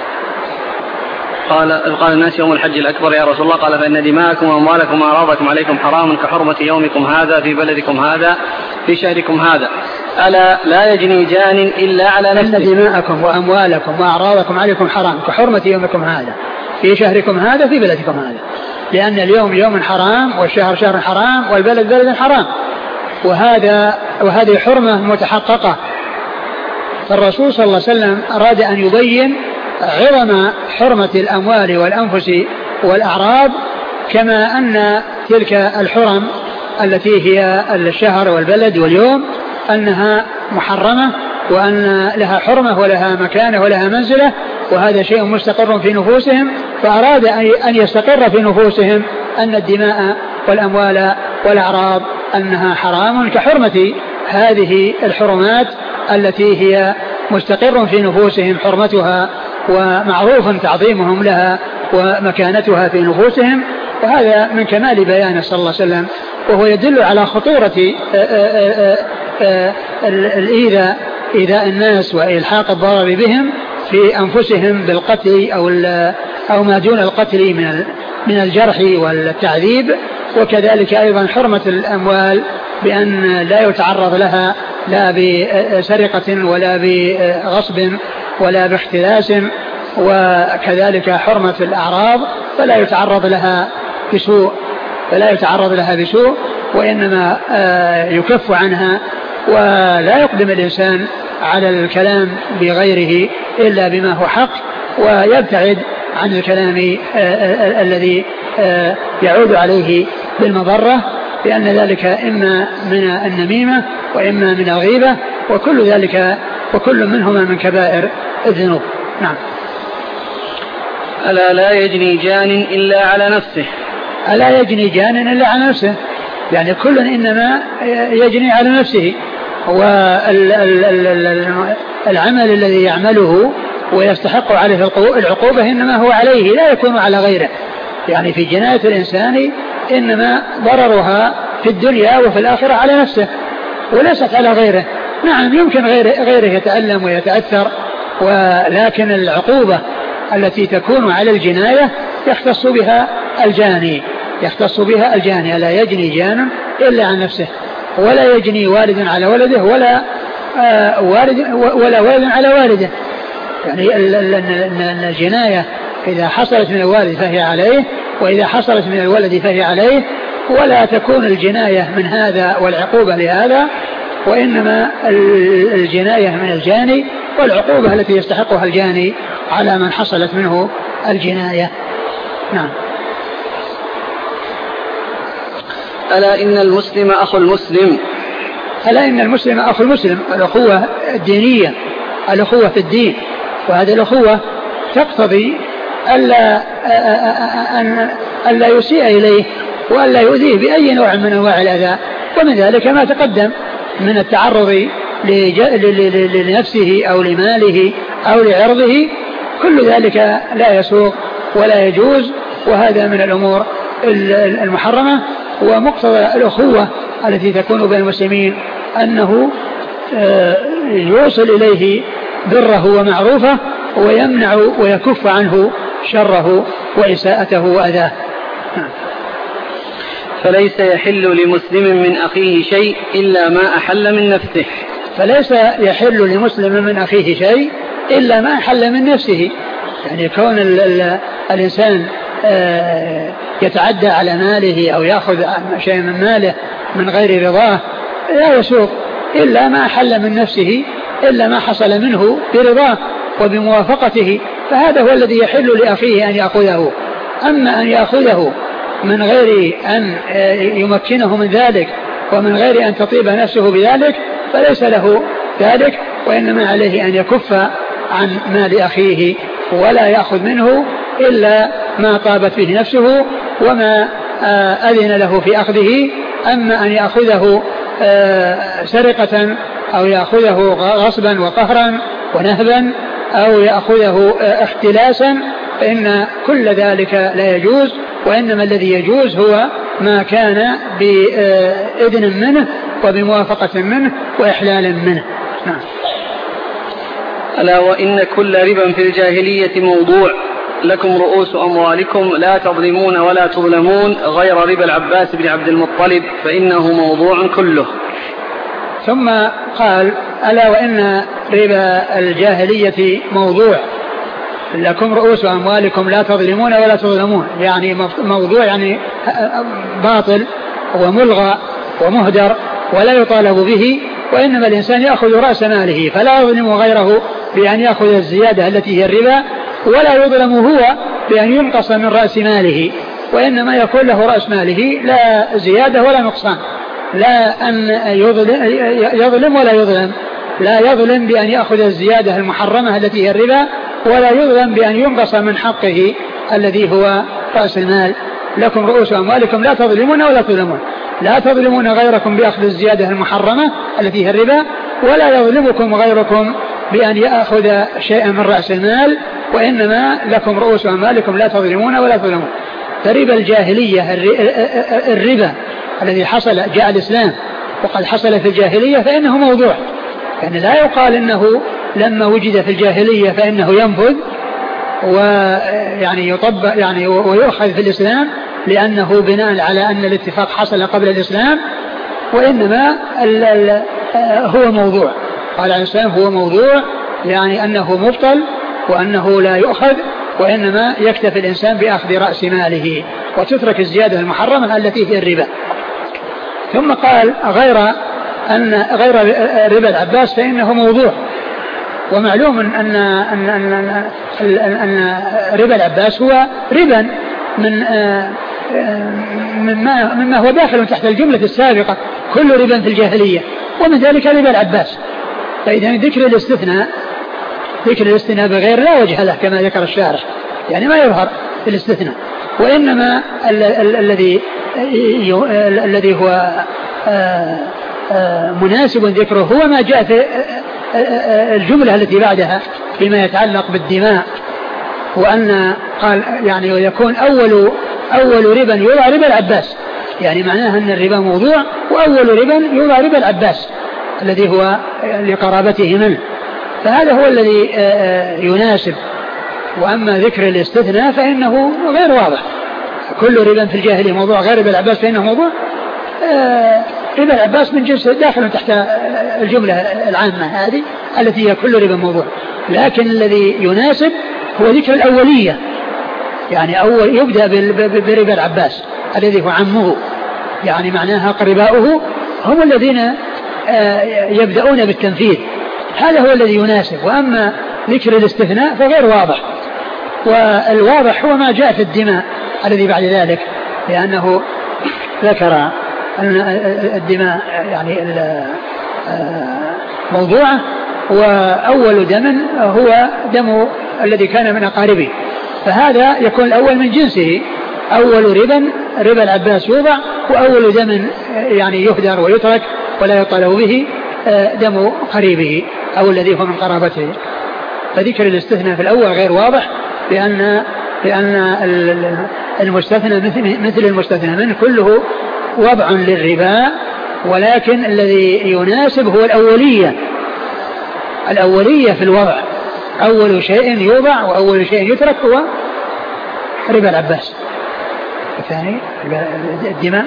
قال قال الناس يوم الحج الأكبر يا رسول الله، قال فإن دماءكم وأموالكم وأعراضكم عليكم حرام كحرمة يومكم هذا في بلدكم هذا في شهركم هذا، ألا لا يجني جان إلا على نفسه. إن دماءكم وأموالكم وأعراضكم عليكم حرام كحرمة يومكم هذا في شهركم هذا في بلدكم هذا، لأن اليوم يوم حرام والشهر شهر حرام والبلد بلد حرام، وهذا وهذه حرمة متحققة. فالرسول صلى الله عليه وسلم أراد أن يبين عظم حرمة الأموال والأنفس والأعراض، كما أن تلك الحرم التي هي الشهر والبلد واليوم أنها محرمة وأن لها حرمة ولها مكانة ولها منزلة، وهذا شيء مستقر في نفوسهم، فأراد أن يستقر في نفوسهم أن الدماء والأموال والأعراض أنها حرام كحرمة هذه الحرمات التي هي مستقر في نفوسهم حرمتها ومعروف تعظيمهم لها ومكانتها في نفوسهم. وهذا من كمال بيانه صلى الله عليه وسلم، وهو يدل على خطورة الإيذاء إيذاء الناس وإلحاق الضرر بهم في أنفسهم بالقتل أو أو ما دون القتل من من الجرح والتعذيب، وكذلك أيضا حرمة الأموال بأن لا يتعرض لها لا بسرقة ولا بغصب ولا باختلاس، وكذلك حرمة الأعراض فلا يتعرض لها بسوء فلا يتعرض لها بسوء وإنما يكف عنها، ولا يقدم الإنسان على الكلام بغيره إلا بما هو حق، ويبتعد عن الكلام الذي يعود عليه بالمضرة، لأن ذلك إما من النميمة وإما من الغيبة، وكل ذلك وكل منهما من كبائر الذنوب. نعم. ألا لا يجني جان إلا على نفسه. ألا يجني جان إلا على نفسه، يعني كل إنما يجني على نفسه، والعمل الذي يعمله ويستحق عليه العقوبة إنما هو عليه لا يكون على غيره، يعني في جناية الإنسان إنما ضررها في الدنيا وفي الآخرة على نفسه وليست على غيره. نعم يمكن غيره, غيره يتألم ويتأثر، ولكن العقوبة التي تكون على الجناية يختص بها الجاني يختص بها الجاني لا يجني جان إلا عن نفسه، ولا يجني والد على ولده ولا آه والد ولا والد على والده، يعني الجناية إذا حصلت من الوالد فهي عليه، وإذا حصلت من الولد فهي عليه، ولا تكون الجناية من هذا والعقوبة لهذا، وإنما الجناية من الجاني والعقوبة التي يستحقها الجاني على من حصلت منه الجناية. نعم. ألا إن المسلم أخو المسلم. ألا إن المسلم أخو المسلم، الأخوة الدينية، الأخوة في الدين، وهذه الأخوة تقتضي ألا, أن ألا يسيء إليه وألا يؤذيه بأي نوع من أنواع الأذى، ومن ذلك ما تقدم من التعرض لنفسه أو لماله أو لعرضه، كل ذلك لا يسوغ ولا يجوز، وهذا من الأمور المحرمة. ومقتضى الأخوة التي تكون بين المسلمين أنه يوصل إليه بره ومعروفه، ويمنع ويكف عنه شره وإساءته وأذاه. فليس يحل لمسلم من أخيه شيء إلا ما أحل من نفسه. فليس يحل لمسلم من أخيه شيء إلا ما حل من نفسه. يعني كون ال ال الإنسان يتعدى على ماله أو يأخذ شيء من ماله من غير رضاه لا يسوق إلا ما حل من نفسه، إلا ما حصل منه برضاه وبموافقته، فهذا هو الذي يحل لأخيه أن يأخذه. أما أن يأخذه من غير أن يمكنه من ذلك ومن غير أن تطيب نفسه بذلك فليس له ذلك، وإنما عليه أن يكف عن مال أخيه ولا يأخذ منه إلا ما طابت به نفسه وما أذن له في أخذه. أما أن يأخذه سرقة أو يأخذه غصبا وقهرا ونهبا أو يأخذه اختلاسا فإن كل ذلك لا يجوز، وإنما الذي يجوز هو ما كان بإذن منه وبموافقة منه وإحلال منه. نعم. ألا وإن كل ربا في الجاهلية موضوع، لكم رؤوس أموالكم لا تظلمون ولا تظلمون غير ربا العباس بن عبد المطلب فإنه موضوع كله. ثم قال ألا وإن ربا الجاهلية موضوع، لكم رؤوس أموالكم لا تظلمون ولا تظلمون، يعني موضوع يعني باطل وملغى ومهدر ولا يطالب به، وإنما الإنسان يأخذ رأس ماله فلا يظلم غيره بأن يأخذ الزيادة التي هي الربا، ولا يظلم هو بأن ينقص من رأس ماله، وإنما يكون له رأس ماله لا زيادة ولا نقصان، لا أن يظلم, يظلم ولا يظلم، لا يظلم بأن يأخذ الزيادة المحرمة التي هي الربا، ولا يظلم بأن ينقص من حقه الذي هو رأس المال. لكم رؤوس أموالكم لا تظلمون ولا تظلمون، لا تظلمون غيركم بأخذ الزيادة المحرمة التي هي الربا، ولا يظلمكم غيركم بأن يأخذ شيئا من رأس المال، وإنما لكم رؤوس أموالكم لا تظلمون ولا تظلمون. فربا الجاهلية الربا الذي حصل جاء الإسلام وقد حصل في الجاهلية فإنه موضوع، يعني لا يقال إنه لما وجد في الجاهلية فإنه ينفذ ويعني يطبق يعني ويؤخذ في الإسلام لأنه بناء على أن الاتفاق حصل قبل الإسلام، وإنما ال ال هو موضوع. قال عليه السلام هو موضوع، يعني أنه مبطل وأنه لا يؤخذ، وإنما يكتفي الإنسان بأخذ رأس ماله وتترك الزيادة المحرمة التي في الربا. ثم قال غير أن غير ربا العباس فإنه موضوع، ومعلوم أن أن أن أن, أن ربا العباس هو ربا من مما مما هو داخل تحت الجملة السابقة، كل ربا في الجاهلية، ومن ذلك ربا العباس. فإذا ذكر الاستثناء ذكر الاستثناء بغير لا وجه له كما ذكر الشارح، يعني ما يظهر في الاستثناء، وإنما الذي الذي هو مناسب ذكره هو ما جاء في الجملة التي بعدها بما يتعلق بالدماء، وأن قال يعني ويكون أول أول ربا يوضع ربا العباس، يعني معناها أن الربا موضوع وأول ربا يوضع ربا العباس الذي هو لقرابته منه، فهذا هو الذي يناسب. وأما ذكر الاستثناء فإنه غير واضح، كل ربا في الجاهلية موضوع غير ربا العباس فإنه موضوع. ربا العباس من جنس داخل تحت الجملة العامة هذه التي هي كل ربا موضوع، لكن الذي يناسب هو ذكر الأولية، يعني أول يبدأ بربا العباس الذي هو عمه، يعني معناها قرباؤه هم الذين يبدأون بالتنفيذ، هذا هو الذي يناسب. وأما ذكر الاستثناء فغير واضح، والواضح هو ما جاء في الدماء الذي بعد ذلك، لأنه ذكر أن الدماء يعني موضوعة، وأول دم هو دم الذي كان من أقاربه، فهذا يكون الأول من جنسه، أول ربا ربا العباس يوضع، وأول دم يعني يهدر ويترك ولا يطالب به دم قريبه أو الذي هو من قرابته. فذكر الاستثناء في الأول غير واضح، لأن لأن المستثنى مثل المستثنى منه كله وضع للربا، ولكن الذي يناسب هو الأولية، الأولية في الوضع، أول شيء يوضع وأول شيء يترك هو ربا العباس. الثاني الدماء.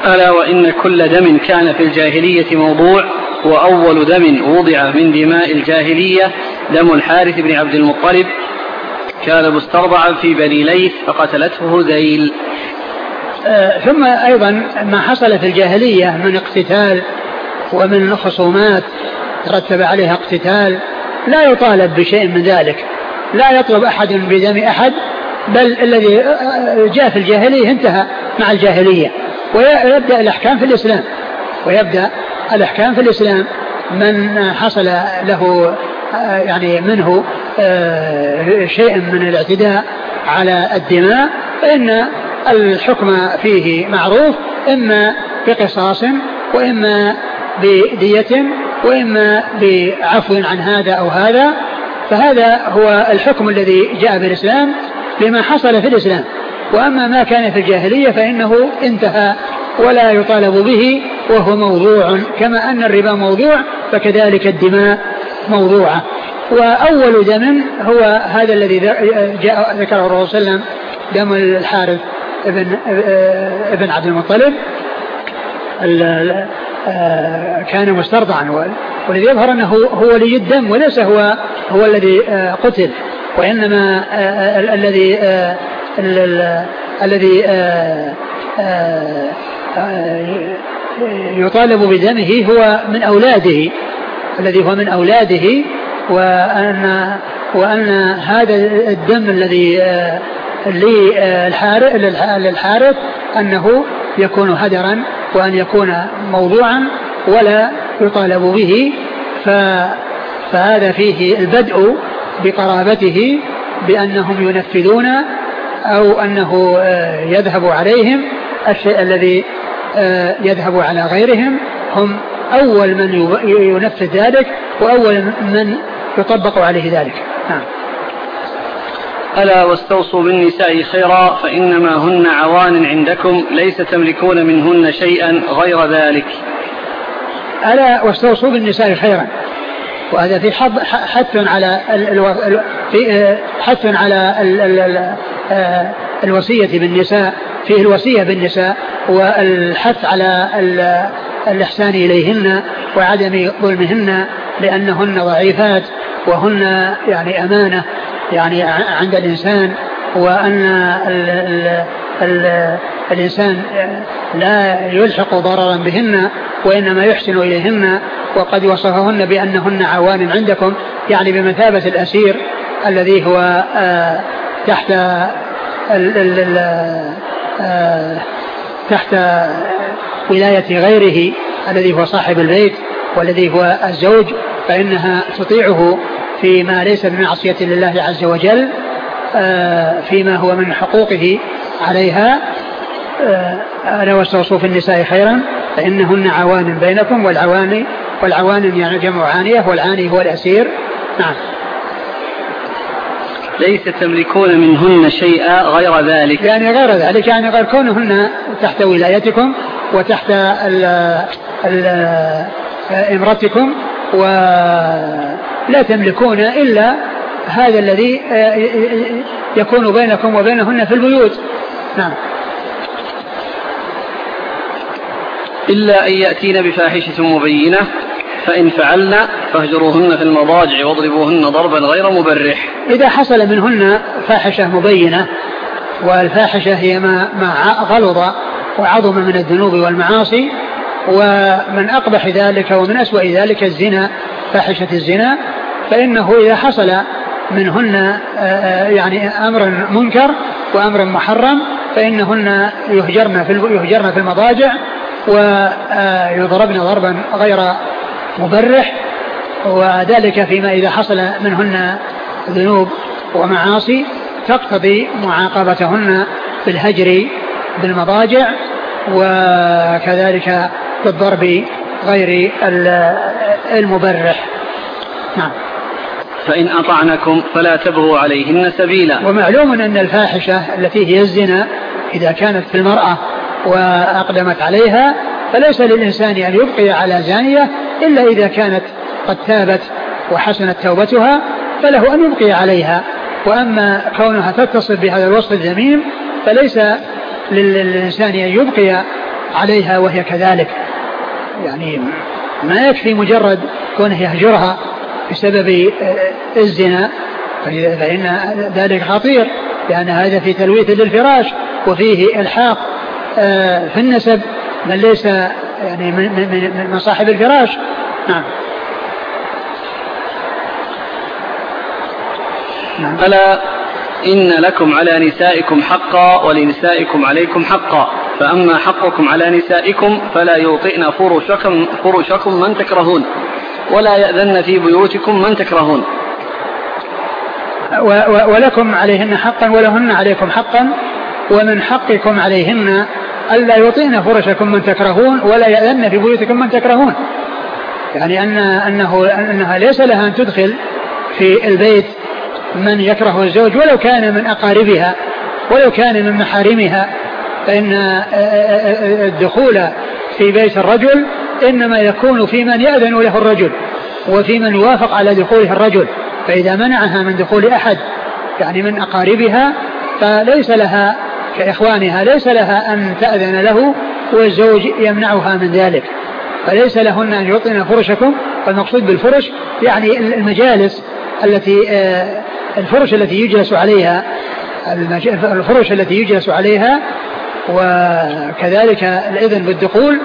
ألا وإن كل دم كان في الجاهلية موضوع، وأول دم وضع من دماء الجاهلية دم الحارث بن عبد المطلب، كان مسترضعا في بني ليث فقتلته هذيل. آه ثم أيضا ما حصل في الجاهلية من اقتتال ومن خصومات ترتب عليها اقتتال لا يطالب بشيء من ذلك، لا يطلب أحد بدم أحد، بل الذي جاء في الجاهلية انتهى مع الجاهلية، ويبدأ الأحكام في الإسلام ويبدأ الأحكام في الإسلام. من حصل له يعني منه شيء من الاعتداء على الدماء فإن الحكم فيه معروف، إما بقصاص وإما بدية وإما بعفو عن هذا أو هذا. فهذا هو الحكم الذي جاء بالإسلام لما حصل في الإسلام. وأما ما كان في الجاهلية فإنه انتهى ولا يطالب به وهو موضوع، كما أن الربا موضوع فكذلك الدماء موضوعة. وأول دم هو هذا الذي جاء ذكره الرسول صلى الله عليه وسلم، دم الحارث ابن, ابن عبد المطلب كان مسترضعا، والذي يظهر أنه هو ولي الدم وليس هو هو الذي قتل، وإنما الذي الذي يطالب بدمه هو من أولاده، الذي هو من أولاده، وأن وأن هذا الدم الذي للحارث أنه يكون هدرا وأن يكون موضوعا ولا يطالب به. فهذا فيه البدء بقرابته بأنهم ينفذون أو أنه يذهب عليهم الشيء الذي يذهب على غيرهم، هم أول من ينفذ ذلك وأول من يطبق عليه ذلك. نعم. ألا واستوصوا بالنساء خيرا فإنما هن عوان عندكم ليس تملكون منهن شيئا غير ذلك. ألا واستوصوا بالنساء خيرا، وهذا في حث على في حث على الوصية بالنساء، فيه الوصية بالنساء والحث على الإحسان إليهن وعدم ظلمهن، لأنهن ضعيفات وهن يعني أمانة يعني عند الإنسان، وأن ال ال ال الإنسان لا يلحق ضررا بهن وإنما يحسن إليهن. وقد وصفهن بأنهن عوان عندكم، يعني بمثابة الأسير الذي هو آه تحت ال ال آه تحت ولاية غيره الذي هو صاحب البيت والذي هو الزوج، فإنها تطيعه فيما ليس بمعصية لله عز وجل آه فيما هو من حقوقه عليها. ألا واستوصوا في النساء خيرا فإنهن عوان بينكم، والعوان والعوان يعني جمع عانية، والعاني هو الأسير. نعم. ليس تملكون منهن شيئا غير ذلك، يعني غير ذلك يعني غير كونهن تحت ولايتكم وتحت ال ال امرتكم، ولا تملكون إلا هذا الذي يكون بينكم وبينهن في البيوت. نعم. إلا أن يأتين بفاحشة مبينة، فإن فعلنا فاهجروهن في المضاجع واضربوهن ضربا غير مبرح. إذا حصل منهن فاحشة مبينة، والفاحشة هي ما, ما غلظ وعظم من الذنوب والمعاصي، ومن أقبح ذلك ومن أسوأ ذلك الزنا، فاحشة الزنا، فإنه إذا حصل منهن يعني أمر منكر وأمر محرم فإنهن يهجرن في يهجرن في المضاجع ويضربن ضربا غير مبرح، وذلك فيما إذا حصل منهن ذنوب ومعاصي تقتضي معاقبتهن بالهجر بالمضاجع، وكذلك بالضرب غير المبرح. نعم. فإن أطعنكم فلا تبغوا عليهن سبيلا. ومعلوم أن الفاحشة التي هي الزنا إذا كانت في المرأة وأقدمت عليها فليس للإنسان أن يبقي على زانية إلا إذا كانت قد تابت وحسنت توبتها فله أن يبقي عليها. وأما كونها تتصف بهذا الوصف الذميم فليس للإنسان أن يبقي عليها وهي كذلك. يعني ما يكفي مجرد كونه يهجرها بسبب الزنا، فإن ذلك خطير، لأن هذا في تلويث للفراش وفيه إلحاق في النسب من ليس يعني من, من صاحب الفراش. نعم. نعم. ألا إن لكم على نسائكم حقا ولنسائكم عليكم حقا، فأما حقكم على نسائكم فلا يوطئن فرشكم, فرشكم من تكرهون، ولا يأذن في بيوتكم من تكرهون. ولكم عليهن حقا ولهن عليكم حقا، ومن حقكم عليهن ألا يوطئن فرشكم من تكرهون ولا يأذن في بيوتكم من تكرهون. يعني أن أنه أنها ليس لها أن تدخل في البيت من يكره الزوج ولو كان من أقاربها ولو كان من محارمها، فإن الدخول في بيت الرجل إنما يكون في من يأذن له الرجل وفي من يوافق على دخوله الرجل. فإذا منعها من دخول أحد يعني من أقاربها فليس لها كإخوانها ليس لها أن تأذن له والزوج يمنعها من ذلك، فليس لهن أن يعطينا فرشكم. والمقصود بالفرش يعني المجالس التي الفرش التي يجلس عليها الفرش التي يجلس عليها وكذلك الإذن بالدخول.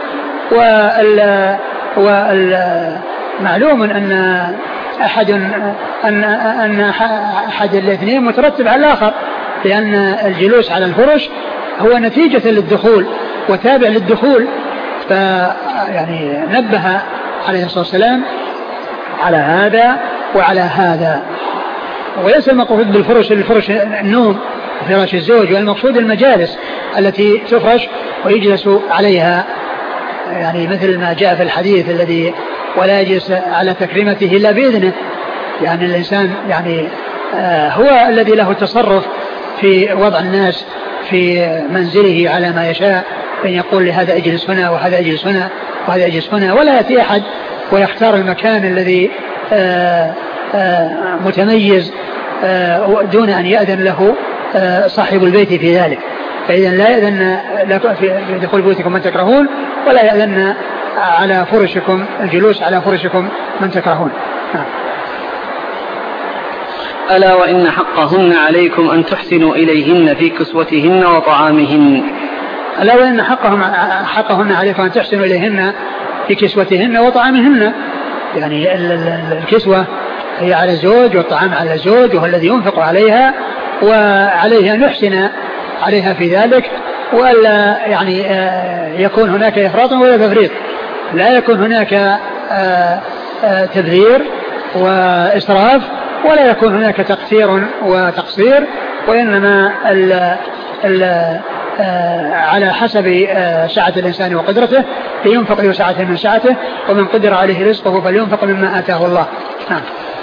والمعلوم أن أحد أن أن أحد الاثنين مترتب على الآخر، لأن الجلوس على الفرش هو نتيجة للدخول وتابع للدخول. فيعني نبه عليه الصلاة والسلام على هذا وعلى هذا. وليس المقصود بالفرش الفرش النوم فراش الزوج، والمقصود المجالس التي تفرش ويجلس عليها، يعني مثل ما جاء في الحديث الذي ولا يجلس على تكريمته إلا بإذنه. يعني الإنسان يعني آه هو الذي له التصرف في وضع الناس في منزله على ما يشاء، أن يقول لهذا اجلس هنا وهذا اجلس هنا وهذا اجلس هنا، ولا يأتي أحد ويختار المكان الذي آه آه متميز آه دون أن يأذن له آه صاحب البيت في ذلك. فإذا لا يأذن في دخول بيوتكم من تكرهون ولا يأذن على فرشكم الجلوس على فرشكم من تكرهون. آه. ألا وإن حقهن عليكم أن تحسنوا إليهن في كسوتهن وطعامهن. ألا وإن حقهم حقهن عليكم أن تحسنوا إليهن في كسوتهن وطعامهن. يعني الكسوة هي على الزوج والطعام على الزوج وهو الذي ينفق عليها، وعليه أن يحسن عليها في ذلك، وألا يعني يكون هناك إفراط ولا تفريط، لا يكون هناك تبذير وإسراف ولا يكون هناك تقصير وتقصير، وإنما ال ال على حسب سعة الإنسان وقدرته لينفق ذو سعة من سعته، ومن قدر عليه رزقه فلينفق مما آتاه الله. نعم.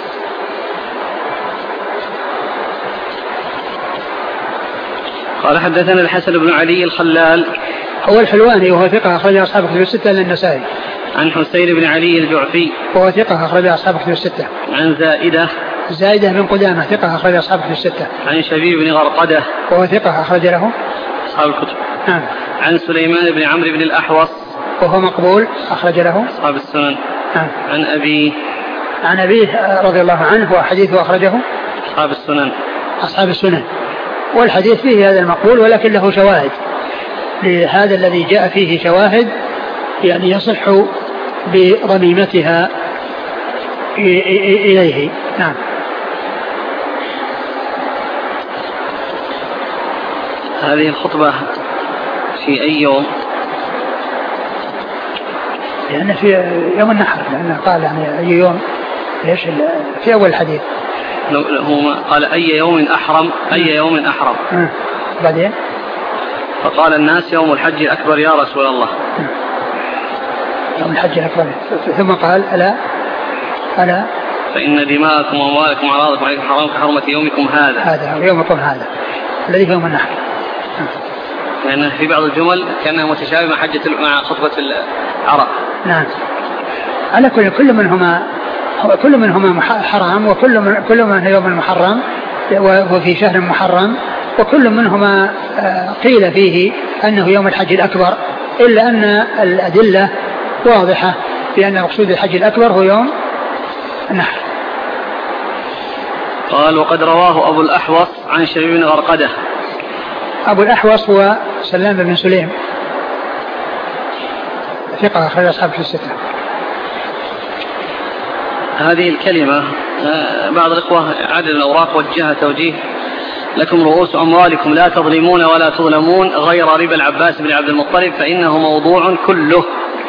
قال حدثنا الحسن بن علي الخلال هو الحلواني وهو ثقة أخرج أصحاب كتب الستة للنسائي. عن حسين بن علي الجعفي وهو ثقة أخرج أصحاب كتب الستة. عن زائدة زائدة بن قدامة ثقة أخرج أصحاب كتب الستة. عن شبيب بن غرقدة وهو ثقة أخرج له أصحاب الكتب. نعم. عن سليمان بن عمرو بن الأحوص وهو مقبول أخرج له أصحاب السنن. نعم. عن أبيه عن أبيه رضي الله عنه وحديثه أخرجه أصحاب السنن أصحاب السنن. والحديث فيه هذا المقبول ولكن له شواهد، لهذا الذي جاء فيه شواهد يعني يصح بضميمتها إليه. نعم. هذه الخطبة في أي يوم؟ لأن في يوم النحر، لأنه قال يعني أي يوم ليش في أول الحديث هو قال أي يوم أحرم أي يوم أحرم م. بعدين فقال الناس يوم الحج الأكبر يا رسول الله. م. يوم الحج الأكبر، ثم قال ألا ألا فإن دماءكم وأموالكم وأعراضكم عليكم حرام كحرمة يومكم هذا هذا يومكم هذا الذي في يوم النحر. لأن في بعض الجمل كانها متشابهة مع حجة مع خطبة العرب. نعم. على كل كل منهما كل منهما حرام، وكل من كل من يوم المحرم وفي شهر محرم، وكل منهما قيل فيه أنه يوم الحج الأكبر، إلا أن الأدلة واضحة بأن مقصود الحج الأكبر هو يوم النحر. قال وقد رواه أبو الأحوص عن شبيب بن غرقدة. أبو الأحوص هو سلام بن سليم ثقة أخرج أصحاب في الستة. هذه الكلمة بعض الإخوة عدد الأوراق وجهها توجيه: لكم رؤوس أموالكم لا تظلمون ولا تظلمون غير ربا العباس بن عبد المطلب فإنه موضوع كله.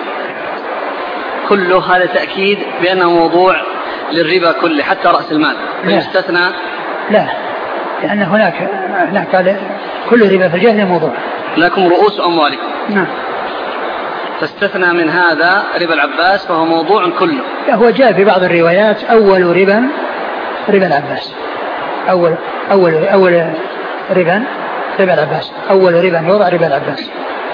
كله هذا تأكيد بأنه موضوع للربا كله حتى رأس المال فيستثنى. لا لأن هناك هناك قال كل ربا في الجاهلية موضوع. لكم رؤوس أموالكم. نعم. فاستثنى من هذا ربا العباس فهو موضوع كله. هو جاء في بعض الروايات أول ربا ربا العباس. أول أول أول ربا ربا العباس. أول ربا يوضع ربا العباس.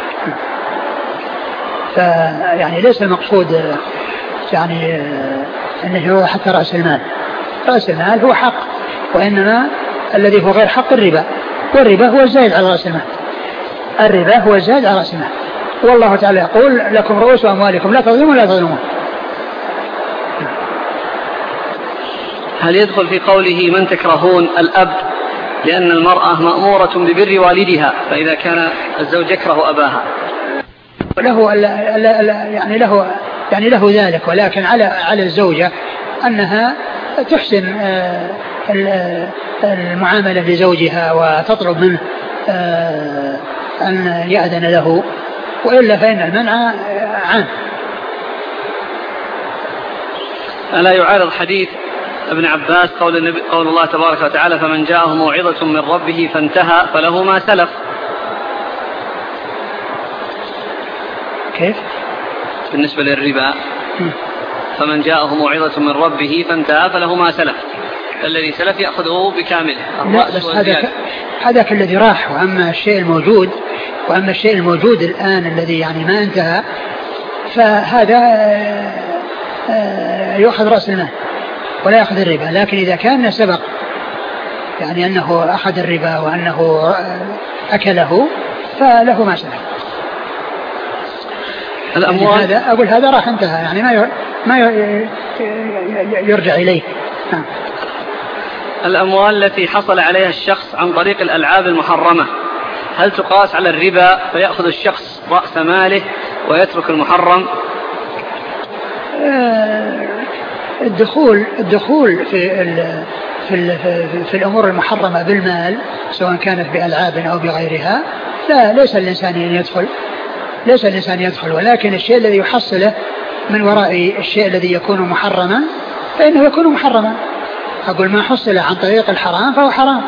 فيعني ليس المقصود يعني أنه هو حتى رأس المال. رأس المال هو حق، وإنما الذي هو غير حق الربا، والربا هو الزائد على رأس المال. الربا هو الزائد على رأس المال. والله تعالى يقول لكم رؤوس أموالكم لا تظلمون ولا تظلمون. هل يدخل في قوله من تكرهون الأب لأن المرأة مأمورة ببر والدها فإذا كان الزوج يكره أباها؟ له يعني له يعني له ذلك، ولكن على على الزوجة أنها تحسن المعاملة لزوجها وتطلب منه أن يأذن له، وإلا فإن المنع عام. ألا يعارض حديث ابن عباس قول, النبي قول الله تبارك وتعالى فمن جاءه موعظة من ربه فانتهى فله ما سلف؟ كيف؟ بالنسبة للربا فمن جاءه موعظة من ربه فانتهى فله ما سلف، الذي سلف يأخذه بكامله. لا بس هذاك هذاك الذي راح، وأما الشيء الموجود وأما الشيء الموجود الآن الذي يعني ما انتهى فهذا يأخذ رأس المال ولا يأخذ الربا. لكن إذا كان سبق يعني أنه أخذ الربا وأنه أكله فله ما سلف. الأموال يعني هذا أقول هذا راح انتهى يعني ما ما يرجع إليه. نعم. الأموال التي حصل عليها الشخص عن طريق الألعاب المحرمة هل تقاس على الربا فيأخذ الشخص رأس ماله ويترك المحرم؟ الدخول الدخول في ال في ال في الأمور المحرمة بالمال سواء كانت بألعاب أو بغيرها لا ليس الإنسان أن يدخل ليس الإنسان يدخل ولكن الشيء الذي يحصله من وراء الشيء الذي يكون محرما فإنه يكون محرما. أقول ما حصل عن طريق الحرام فهو حرام.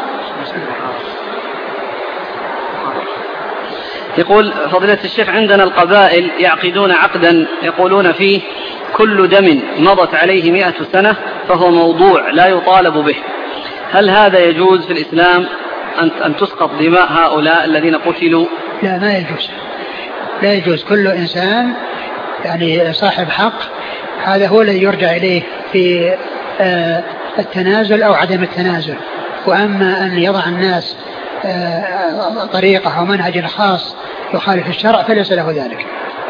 يقول فضيلة الشيخ عندنا القبائل يعقدون عقدا يقولون فيه كل دم مضت عليه مئة سنة فهو موضوع لا يطالب به، هل هذا يجوز في الإسلام أن تسقط دماء هؤلاء الذين قتلوا؟ لا ما يجوز لا يجوز. كل إنسان يعني صاحب حق هذا هو الذي يرجع إليه في آه التنازل أو عدم التنازل. وأما أن يضع الناس آه طريقة أو منهج خاص يخالف الشرع فليس له ذلك.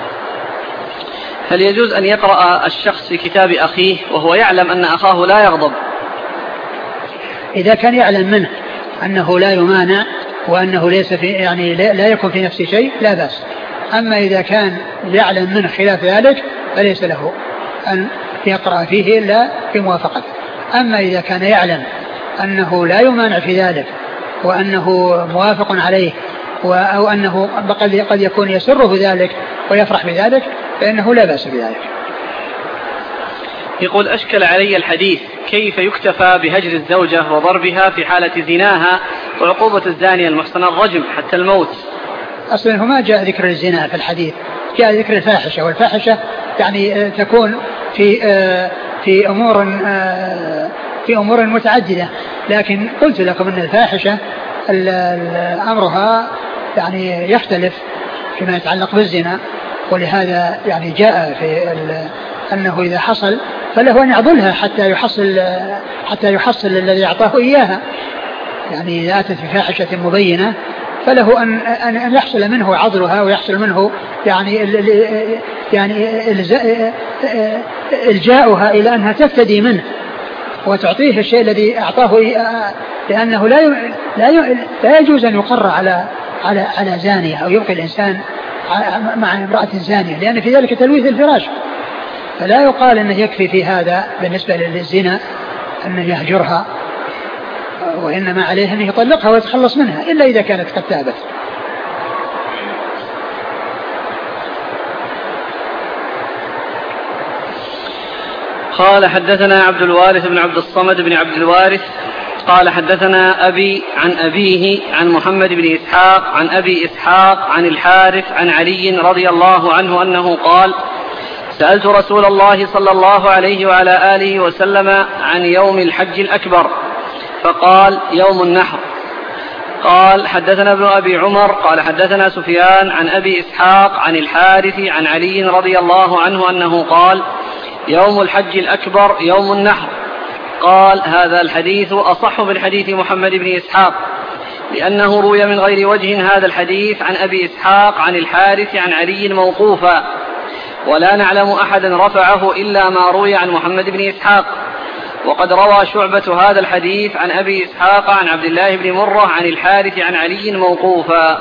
هل يجوز أن يقرأ الشخص في كتاب أخيه وهو يعلم أن أخاه لا يغضب؟ إذا كان يعلم منه أنه لا يمانع وأنه ليس في يعني لا يكون في نفسه شيء لا بأس. أما إذا كان يعلم منه خلاف ذلك فليس له أن يقرأ فيه إلا بموافقته. أما إذا كان يعلم أنه لا يمانع في ذلك وأنه موافق عليه أو أنه قد يكون يسره ذلك ويفرح بذلك فإنه لا بأس بذلك. يقول أشكل علي الحديث كيف يكتفى بهجر الزوجة وضربها في حالة زناها وعقوبة الزانية المحصنة الرجم حتى الموت؟ أصلا ما جاء ذكر الزنا في الحديث، جاء ذكر الفاحشة، والفاحشة يعني تكون في في أمور في أمور متعددة. لكن قلت لكم أن الفاحشة أمرها يعني يختلف فيما يتعلق بالزنا، ولهذا يعني جاء في أنه إذا حصل فله أن يعضلها حتى يحصل حتى يحصل الذي أعطاه إياها. يعني إذا أتت بفاحشة مبينة فله أن أن يحصل منه عضلها ويحصل منه يعني يعني إلجاؤها إلى أنها تفتدي منه وتعطيه الشيء الذي أعطاه، لأنه لا لا لا يجوز أن يقر على على على زانية أو يبقي الإنسان مع امرأة زانية، لأن في ذلك تلويث الفراش. فلا يقال أنه يكفي في هذا بالنسبة للزنا أنه يهجرها، وإنما عليه أن يطلقها ويتخلص منها إلا إذا كانت قد تابت. قال حدثنا عبد الوارث بن عبد الصمد بن عبد الوارث قال حدثنا أبي عن أبيه عن محمد بن إسحاق عن أبي إسحاق عن الحارث عن علي رضي الله عنه أنه قال: سألت رسول الله صلى الله عليه وعلى آله وسلم عن يوم الحج الأكبر فقال: يوم النحر. قال حدثنا ابن أبي عمر قال حدثنا سفيان عن أبي إسحاق عن الحارث عن علي رضي الله عنه أنه قال: يوم الحج الأكبر يوم النحر. قال: هذا الحديث أصح من حديث محمد بن إسحاق، لأنه روي من غير وجه هذا الحديث عن أبي إسحاق عن الحارث عن علي موقوفا، ولا نعلم أحدا رفعه إلا ما روي عن محمد بن إسحاق. وقد روى شعبة هذا الحديث عن أبي إسحاق عن عبد الله بن مرة عن الحارث عن علي موقوفا.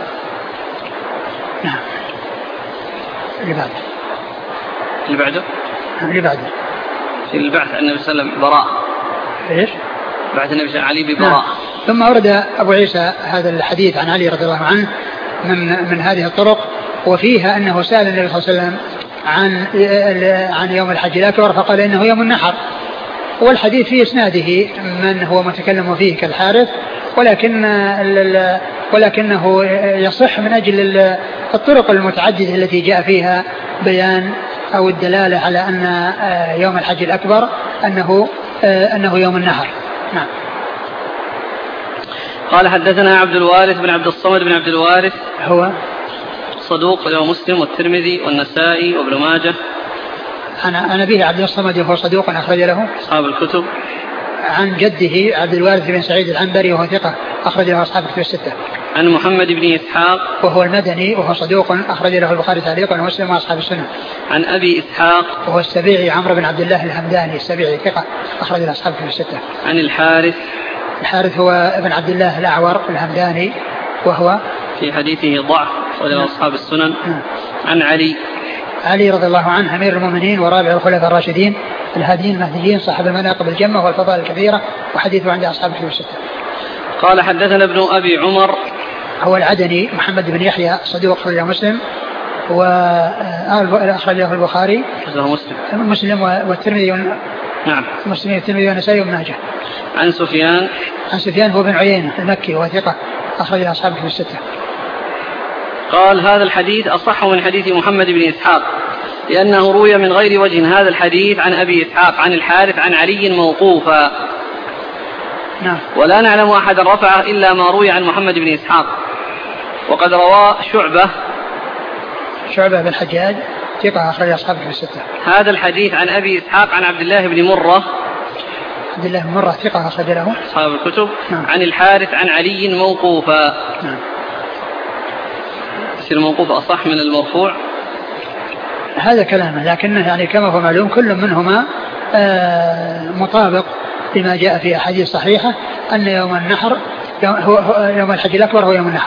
نعم. اللي بعده اللي بعده اللي بعده في البعث النبي صلى الله عليه وسلم براء. إيش؟ بعث النبي صلى الله عليه وسلم علي ببراء. نعم. ثم أورد أبو عيسى هذا الحديث عن علي رضي الله عنه من من هذه الطرق، وفيها أنه سأل النبي صلى الله عليه وسلم عن عن يوم الحج الأكبر فقال إنه يوم النحر. والحديث في إسناده من هو متكلم فيه كالحارث، ولكن ولكنه يصح من أجل الطرق المتعددة التي جاء فيها بيان أو الدلالة على أن يوم الحج الأكبر أنه أنه يوم النحر. نعم. قال حدثنا عبد الوارث بن عبد الصمد بن عبد الوارث هو صدوق له مسلم والترمذي والنسائي وابن ماجه. أنا أنا به عبد الصمد وهو صدوق أخرج له أصحاب الكتب. عن جده عبد الوارث بن سعيد العنبري وهو ثقة أخرج له أصحاب الكتب الستة. عن محمد بن إسحاق وهو المدني وهو صدوق أخرج له البخاري تعليقا ومسلم وأصحاب السنة. عن أبي إسحاق وهو السبيعي عمرو بن عبد الله الهمداني السبيعي ثقة أخرج له أصحاب الكتب الستة. عن الحارث الحارث هو ابن عبد الله الأعور الهمداني وهو في حديثه ضعف وله أصحاب السنن. عن علي علي رضي الله عنه أمير المؤمنين ورابع الخلفاء الراشدين الهاديين المهديين صاحب المناقب الجمة والفضائل الكثيرة، وحديثه عند أصحاب الكتب الستة. قال حدثنا ابن أبي عمر هو العدني محمد بن يحيى صدوق أخرج له مسلم وأخرج له البخاري مسلم مسلم والترمذي. نعم. مسلم والترمذي والنسائي وابن ماجه. عن سفيان عن سفيان هو بن عيينة المكي وهو ثقة أخرج له أصحاب الكتب الستة. قال هذا الحديث أصح من حديث محمد بن إسحاق، لأنه روي من غير وجه هذا الحديث عن أبي إسحاق عن الحارث عن علي موقوفا. نعم. ولا نعلم أحدا رفعه إلا ما روي عن محمد بن إسحاق. وقد روى شعبة شعبة بن الحجاج ثقة أخرج أصحاب الكتب الستة هذا الحديث عن أبي إسحاق عن عبد الله بن مرة عبد الله بن مرة ثقة أخرج له أصحاب الكتب. نعم. عن الحارث عن علي موقوفا. نعم. يصير الموقوف أصح من المرفوع. هذا كلامه، لكنه يعني كما هو معلوم كل منهما آه مطابق لما جاء في أحاديث صحيحة أن يوم النحر يوم, هو يوم الحج الأكبر هو يوم النحر.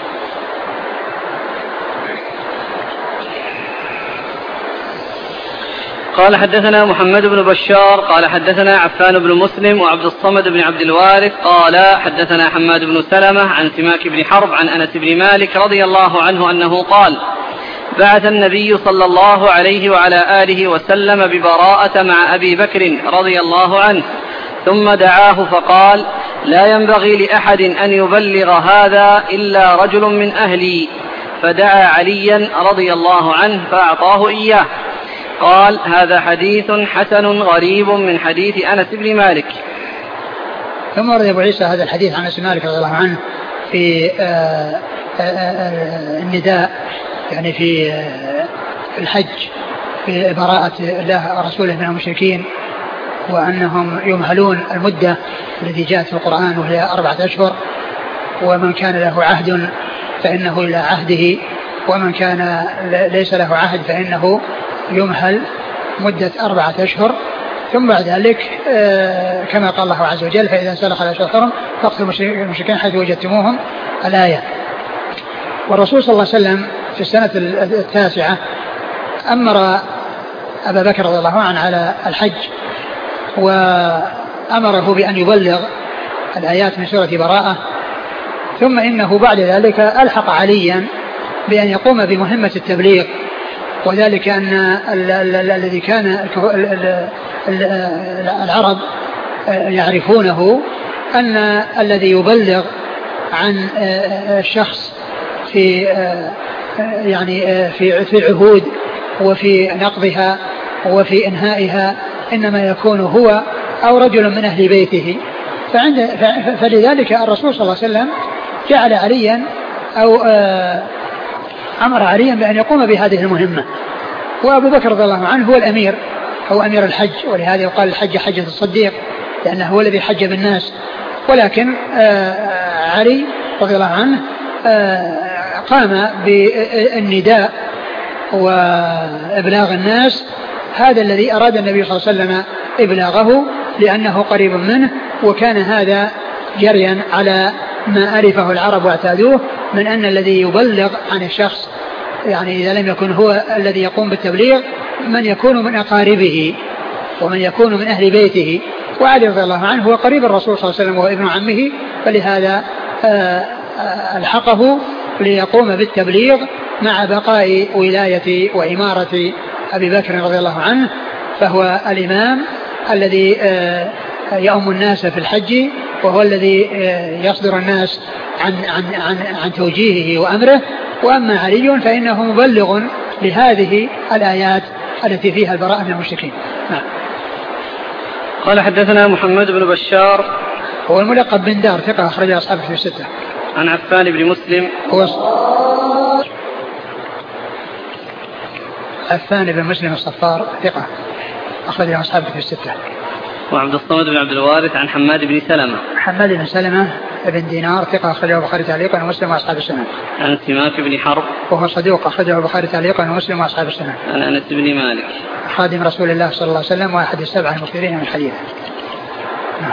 قال حدثنا محمد بن بشار قال حدثنا عفان بن مسلم وعبد الصمد بن عبد الوارث قال حدثنا حماد بن سلمة عن سماك بن حرب عن أنس بن مالك رضي الله عنه أنه قال: بعث النبي صلى الله عليه وعلى آله وسلم ببراءة مع أبي بكر رضي الله عنه، ثم دعاه فقال: لا ينبغي لأحد أن يبلغ هذا إلا رجل من أهلي، فدعا عليا رضي الله عنه فأعطاه إياه. قال: هذا حديث حسن غريب من حديث أنس بن مالك. ثم ورد أبو عيسى هذا الحديث عن أنس بن مالك رضي الله عنه في آآ آآ النداء، يعني في الحج، في براءة الله ورسوله من المشركين، وأنهم يمهلون المدة التي جاءت في القرآن وهي أربعة أشهر، ومن كان له عهد فإنه إلى عهده، ومن كان ليس له عهد فإنه يمهل مدة أربعة أشهر. ثم بعد ذلك كما قال الله عز وجل فإذا سلخ الأشهر الحرم فاقتلوا المشركين حيث وجدتموهم الآية. والرسول صلى الله عليه وسلم في السنة التاسعة أمر أبا بكر رضي الله عنه على الحج، وأمره بأن يبلغ الآيات من سورة براءة. ثم إنه بعد ذلك ألحق عليا بأن يقوم بمهمة التبليغ، وذلك أن الذي كان العرب يعرفونه أن الذي يبلغ عن الشخص في يعني في في العهود وفي نقضها وفي إنهائها إنما يكون هو أو رجل من أهل بيته. فعند فلذلك الرسول صلى الله عليه وسلم جعل عليا أو أمر عليا بأن يقوم بهذه المهمة. وأبو بكر رضي الله عنه هو الأمير، هو أمير الحج، ولهذا يقال الحج حجة الصديق لأنه هو الذي حج بالناس. ولكن علي رضي الله عنه قام بالنداء وإبلاغ الناس، هذا الذي أراد النبي صلى الله عليه وسلم إبلاغه لأنه قريب منه، وكان هذا جريا على ما ألفه العرب واعتادوه من أن الذي يبلغ عن الشخص يعني إذا لم يكن هو الذي يقوم بالتبليغ من يكون من أقاربه ومن يكون من أهل بيته. وعلي رضي الله عنه هو قريب الرسول صلى الله عليه وسلم وهو ابن عمه، فلهذا ألحقه ليقوم بالتبليغ مع بقاء ولاية وإمارة أبي بكر رضي الله عنه، فهو الإمام الذي يؤم الناس في الحج، وهو الذي يصدر الناس عن, عن, عن, عن توجيهه وأمره. وأما علي فإنه مبلغ لهذه الآيات التي فيها البراءة من المشركين. نعم. قال حدثنا محمد بن بشار هو الملقب بن دار، ثقة أخرج أصحابه في الستة. عن عفان بن مسلم هو عفان بن مسلم الصفار، ثقة أخرج أصحابه في الستة. وعبد الصمد بن عبد الوارث عن حماد بن سلمة حماد بن سلمة بن دينار، ثقة أخرجه البخاري تعليقا ومسلم وأصحاب السنن. عن سماك بن حرب وهو صدوق أخرجه البخاري تعليقا ومسلم وأصحاب السنن. عن أنس بن مالك خادم رسول الله صلى الله عليه وسلم وأحد السبعة المكثرين من الحديث. نعم.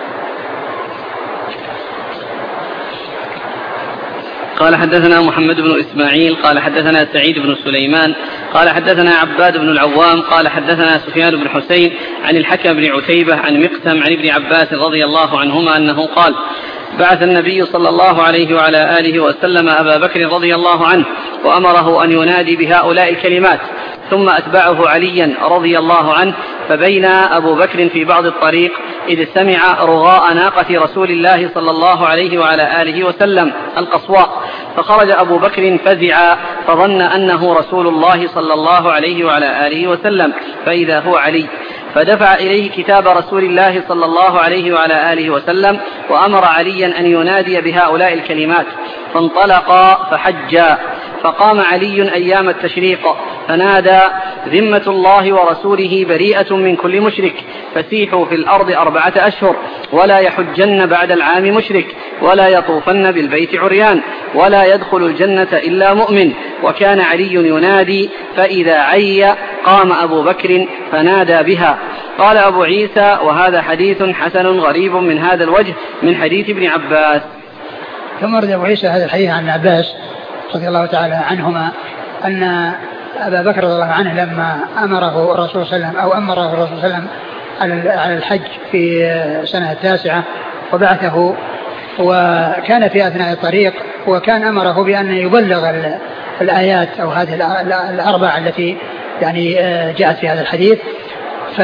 قال حدثنا محمد بن إسماعيل قال حدثنا سعيد بن سليمان قال حدثنا عباد بن العوام قال حدثنا سفيان بن حسين عن الحكم بن عتيبة عن مقسم عن ابن عباس رضي الله عنهما أنه قال: بعث النبي صلى الله عليه وعلى آله وسلم أبا بكر رضي الله عنه وأمره أن ينادي بهؤلاء الكلمات، ثم أتبعه عليا رضي الله عنه، فبين أبو بكر في بعض الطريق إذ سمع رغاء ناقة رسول الله صلى الله عليه وعلى آله وسلم القصواء، فخرج أبو بكر فزعا فظن أنه رسول الله صلى الله عليه وعلى آله وسلم، فإذا هو علي، فدفع إليه كتاب رسول الله صلى الله عليه وعلى آله وسلم وأمر عليا أن ينادي بهؤلاء الكلمات، فانطلقا فحجا. فقام علي أيام التشريق فنادى: ذمة الله ورسوله بريئة من كل مشرك، فسيحوا في الأرض أربعة أشهر، ولا يحجن بعد العام مشرك، ولا يطوفن بالبيت عريان، ولا يدخل الجنة إلا مؤمن. وكان علي ينادي، فإذا عي قام أبو بكر فنادى بها. قال أبو عيسى: وهذا حديث حسن غريب من هذا الوجه من حديث ابن عباس. ثم رد أبو عيسى هذا الحديث عن عباس رضي الله تعالى عنهما أن أبا بكر رضي الله عنه لما أمره الرسول صلى الله عليه وسلم أو أمره الرسول صلى الله عليه وسلم على الحج في سنة التاسعة وبعثه، وكان في أثناء الطريق، وكان أمره بأن يبلغ الآيات أو هذه الأربع التي يعني جاءت في هذا الحديث. ف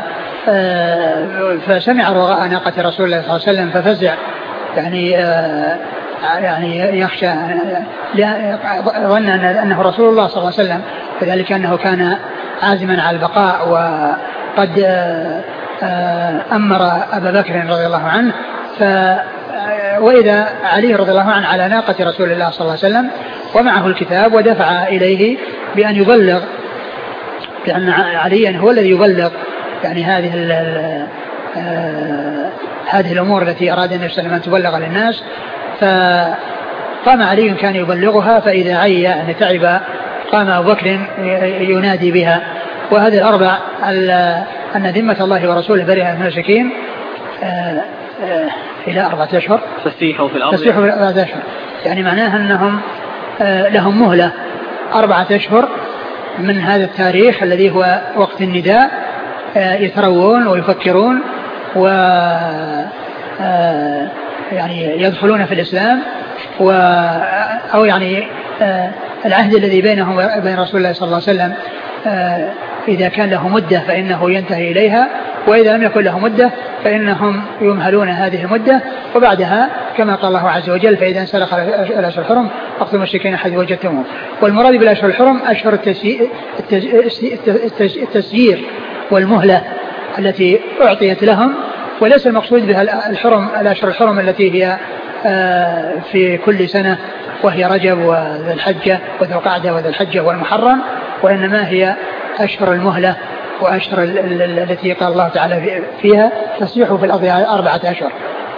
فسمع رغاء ناقة رسول الله صلى الله عليه وسلم ففزع، يعني يعني يخشى، ظن أنه رسول الله صلى الله عليه وسلم، فذلك أنه كان عازما على البقاء وقد أمر أبا بكر رضي الله عنه. ف وإذا علي رضي الله عنه على ناقة رسول الله صلى الله عليه وسلم ومعه الكتاب، ودفع إليه بأن يبلغ، لأن عليا هو الذي يبلغ يعني هذه هذه الأمور التي أراد النبي صلى الله عليه وسلم أن تبلغ للناس. فقام علي كان يبلغها، فإذا عي يعني تعب قام أبو بكر ينادي بها. وهذه الأربع أن ذمة الله ورسوله برئ من المشركين إلى أربعة أشهر، فسيحوا في الأرض فسيحوا في أربعة أشهر، يعني معناها أنهم لهم مهلة أربعة أشهر من هذا التاريخ الذي هو وقت النداء، يتروون ويفكرون و يعني يدخلون في الإسلام، و أو يعني العهد الذي بينهم وبين رسول الله صلى الله عليه وسلم إذا كان له مدة فإنه ينتهي إليها، وإذا لم يكن له مدة فإنهم يمهلون هذه المدة، وبعدها كما قال الله عز وجل فإذا انسلخ الأشهر الحرم فاقتلوا المشركين حيث وجدتموهم. والمراد بالأشهر الحرم أشهر التسيير والمهلة التي أعطيت لهم، وليس المقصود بها الحرم الأشهر الحرم التي هي في كل سنة وهي رجب وذي الحجة وذي القعدة وذي الحجة والمحرم، وإنما هي أشهر المهلة وأشهر التي قال الله تعالى فيها تسيحوا في الأرض أربعة أشهر.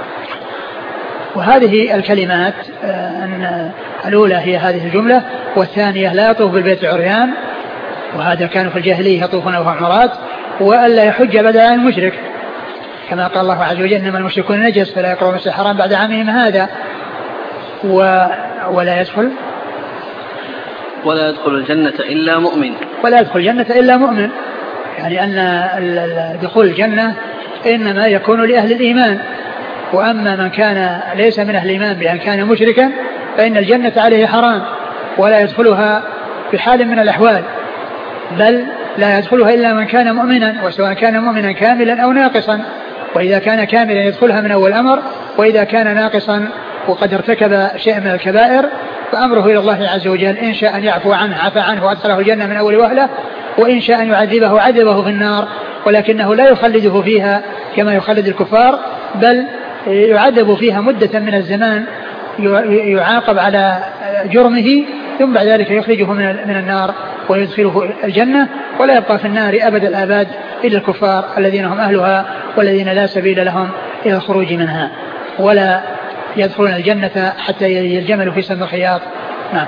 وهذه الكلمات أن الأولى هي هذه الجملة، والثانية لا يطوف بالبيت عريان، وهذا كانوا في الجاهلية يطوفون وهم عمرات، وألا يحج بدل عن المشرك كما قال الله عز وجل إنما المشركون نجس فلا يقربوا المسجد الحرام بعد عامهم هذا. و... ولا يدخل ولا يدخل الجنة إلا مؤمن ولا يدخل الجنة إلا مؤمن، يعني أن دخول الجنة إنما يكون لأهل الإيمان، وأما من كان ليس من أهل الإيمان بأن كان مشركا فإن الجنة عليه حرام ولا يدخلها بحال من الأحوال، بل لا يدخلها إلا من كان مؤمنا، وسواء كان مؤمنا كاملا أو ناقصا، وإذا كان كاملا يدخلها من أول أمر، وإذا كان ناقصا وقد ارتكب شيء من الكبائر فأمره إلى الله عز وجل، إن شاء أن يعفو عنه عفى عنه وأدخله الجنة من أول وهلة، وإن شاء أن يعذبه عذبه في النار، ولكنه لا يخلده فيها كما يخلد الكفار، بل يعذب فيها مدة من الزمان يعاقب على جرمه، ثم بعد ذلك يخرجه من النار ويدخله الجنة، ولا يبقى في النار أبد الآباد إلا الكفار الذين هم أهلها والذين لا سبيل لهم إلى الخروج منها، ولا يدخلون الجنة حتى يلجملوا في سم الخياط. نعم.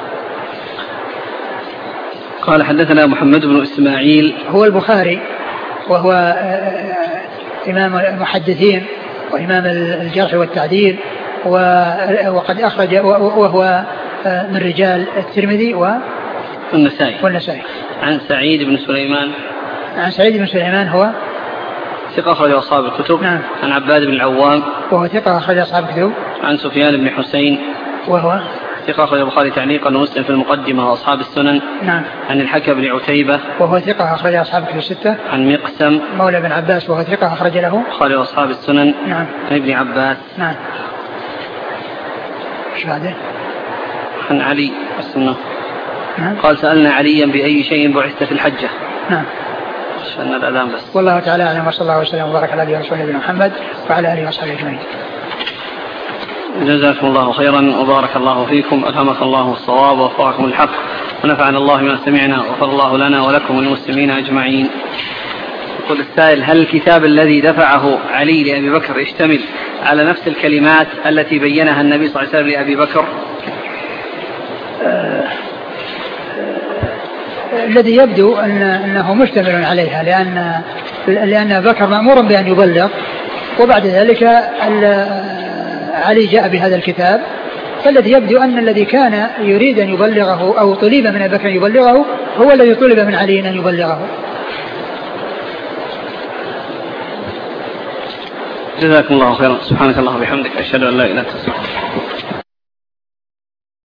قال حدثنا محمد بن إسماعيل هو البخاري، وهو إمام المحدثين وإمام الجرح والتعديل، وقد أخرج وهو من رجال الترمذي والنسائي والنسائي. عن سعيد بن سليمان عن سعيد بن سليمان هو ثقة أخرج أصحاب الكتب. نعم. عن عباد بن العوام وهو ثقة أخرج أصحاب الكتب. عن سفيان بن حسين وهو ثقة أخرج البخاري تعليقا ومسلم في المقدمة وأصحاب السنن. نعم. عن الحكم بن عتيبة وهو ثقة أخرج أصحاب الكتب الستة. عن مقسم مولى بن عباس وهو ثقة أخرج له البخاري وأصحاب السنن. نعم. عن ابن عباس. نعم. ايش بعده؟ عن علي السنة. نعم. قال سألنا عليا بأي شيء بعثت في الحجة. نعم. شأن الأذان بس. والله تعالى أعلم، وصلى الله وسلم وبارك على نبينا ورسوله محمد وعلى آله وصحبه أجمعين. جزاكم الله خيرا وبارك الله فيكم، ألهمك الله الصواب ووفقكم الحق، ونفعنا الله ما سمعنا، وغفر الله لنا ولكم والمسلمين أجمعين. يقول السائل: هل الكتاب الذي دفعه علي لأبي بكر يشتمل على نفس الكلمات التي بينها النبي صلى الله عليه وسلم لأبي بكر؟ آه الذي يبدو أن أنه مشتمل عليها، لأن لأن بكر مأمور بأن يبلغ، وبعد ذلك علي جاء بهذا الكتاب، فالذي يبدو أن الذي كان يريد أن يبلغه أو طلب من أبي بكر أن يبلغه هو الذي طلب من علي أن يبلغه. جزاكم الله خيرا، سبحانك الله وبحمدك، أشهد أن لا إله إلا أنت.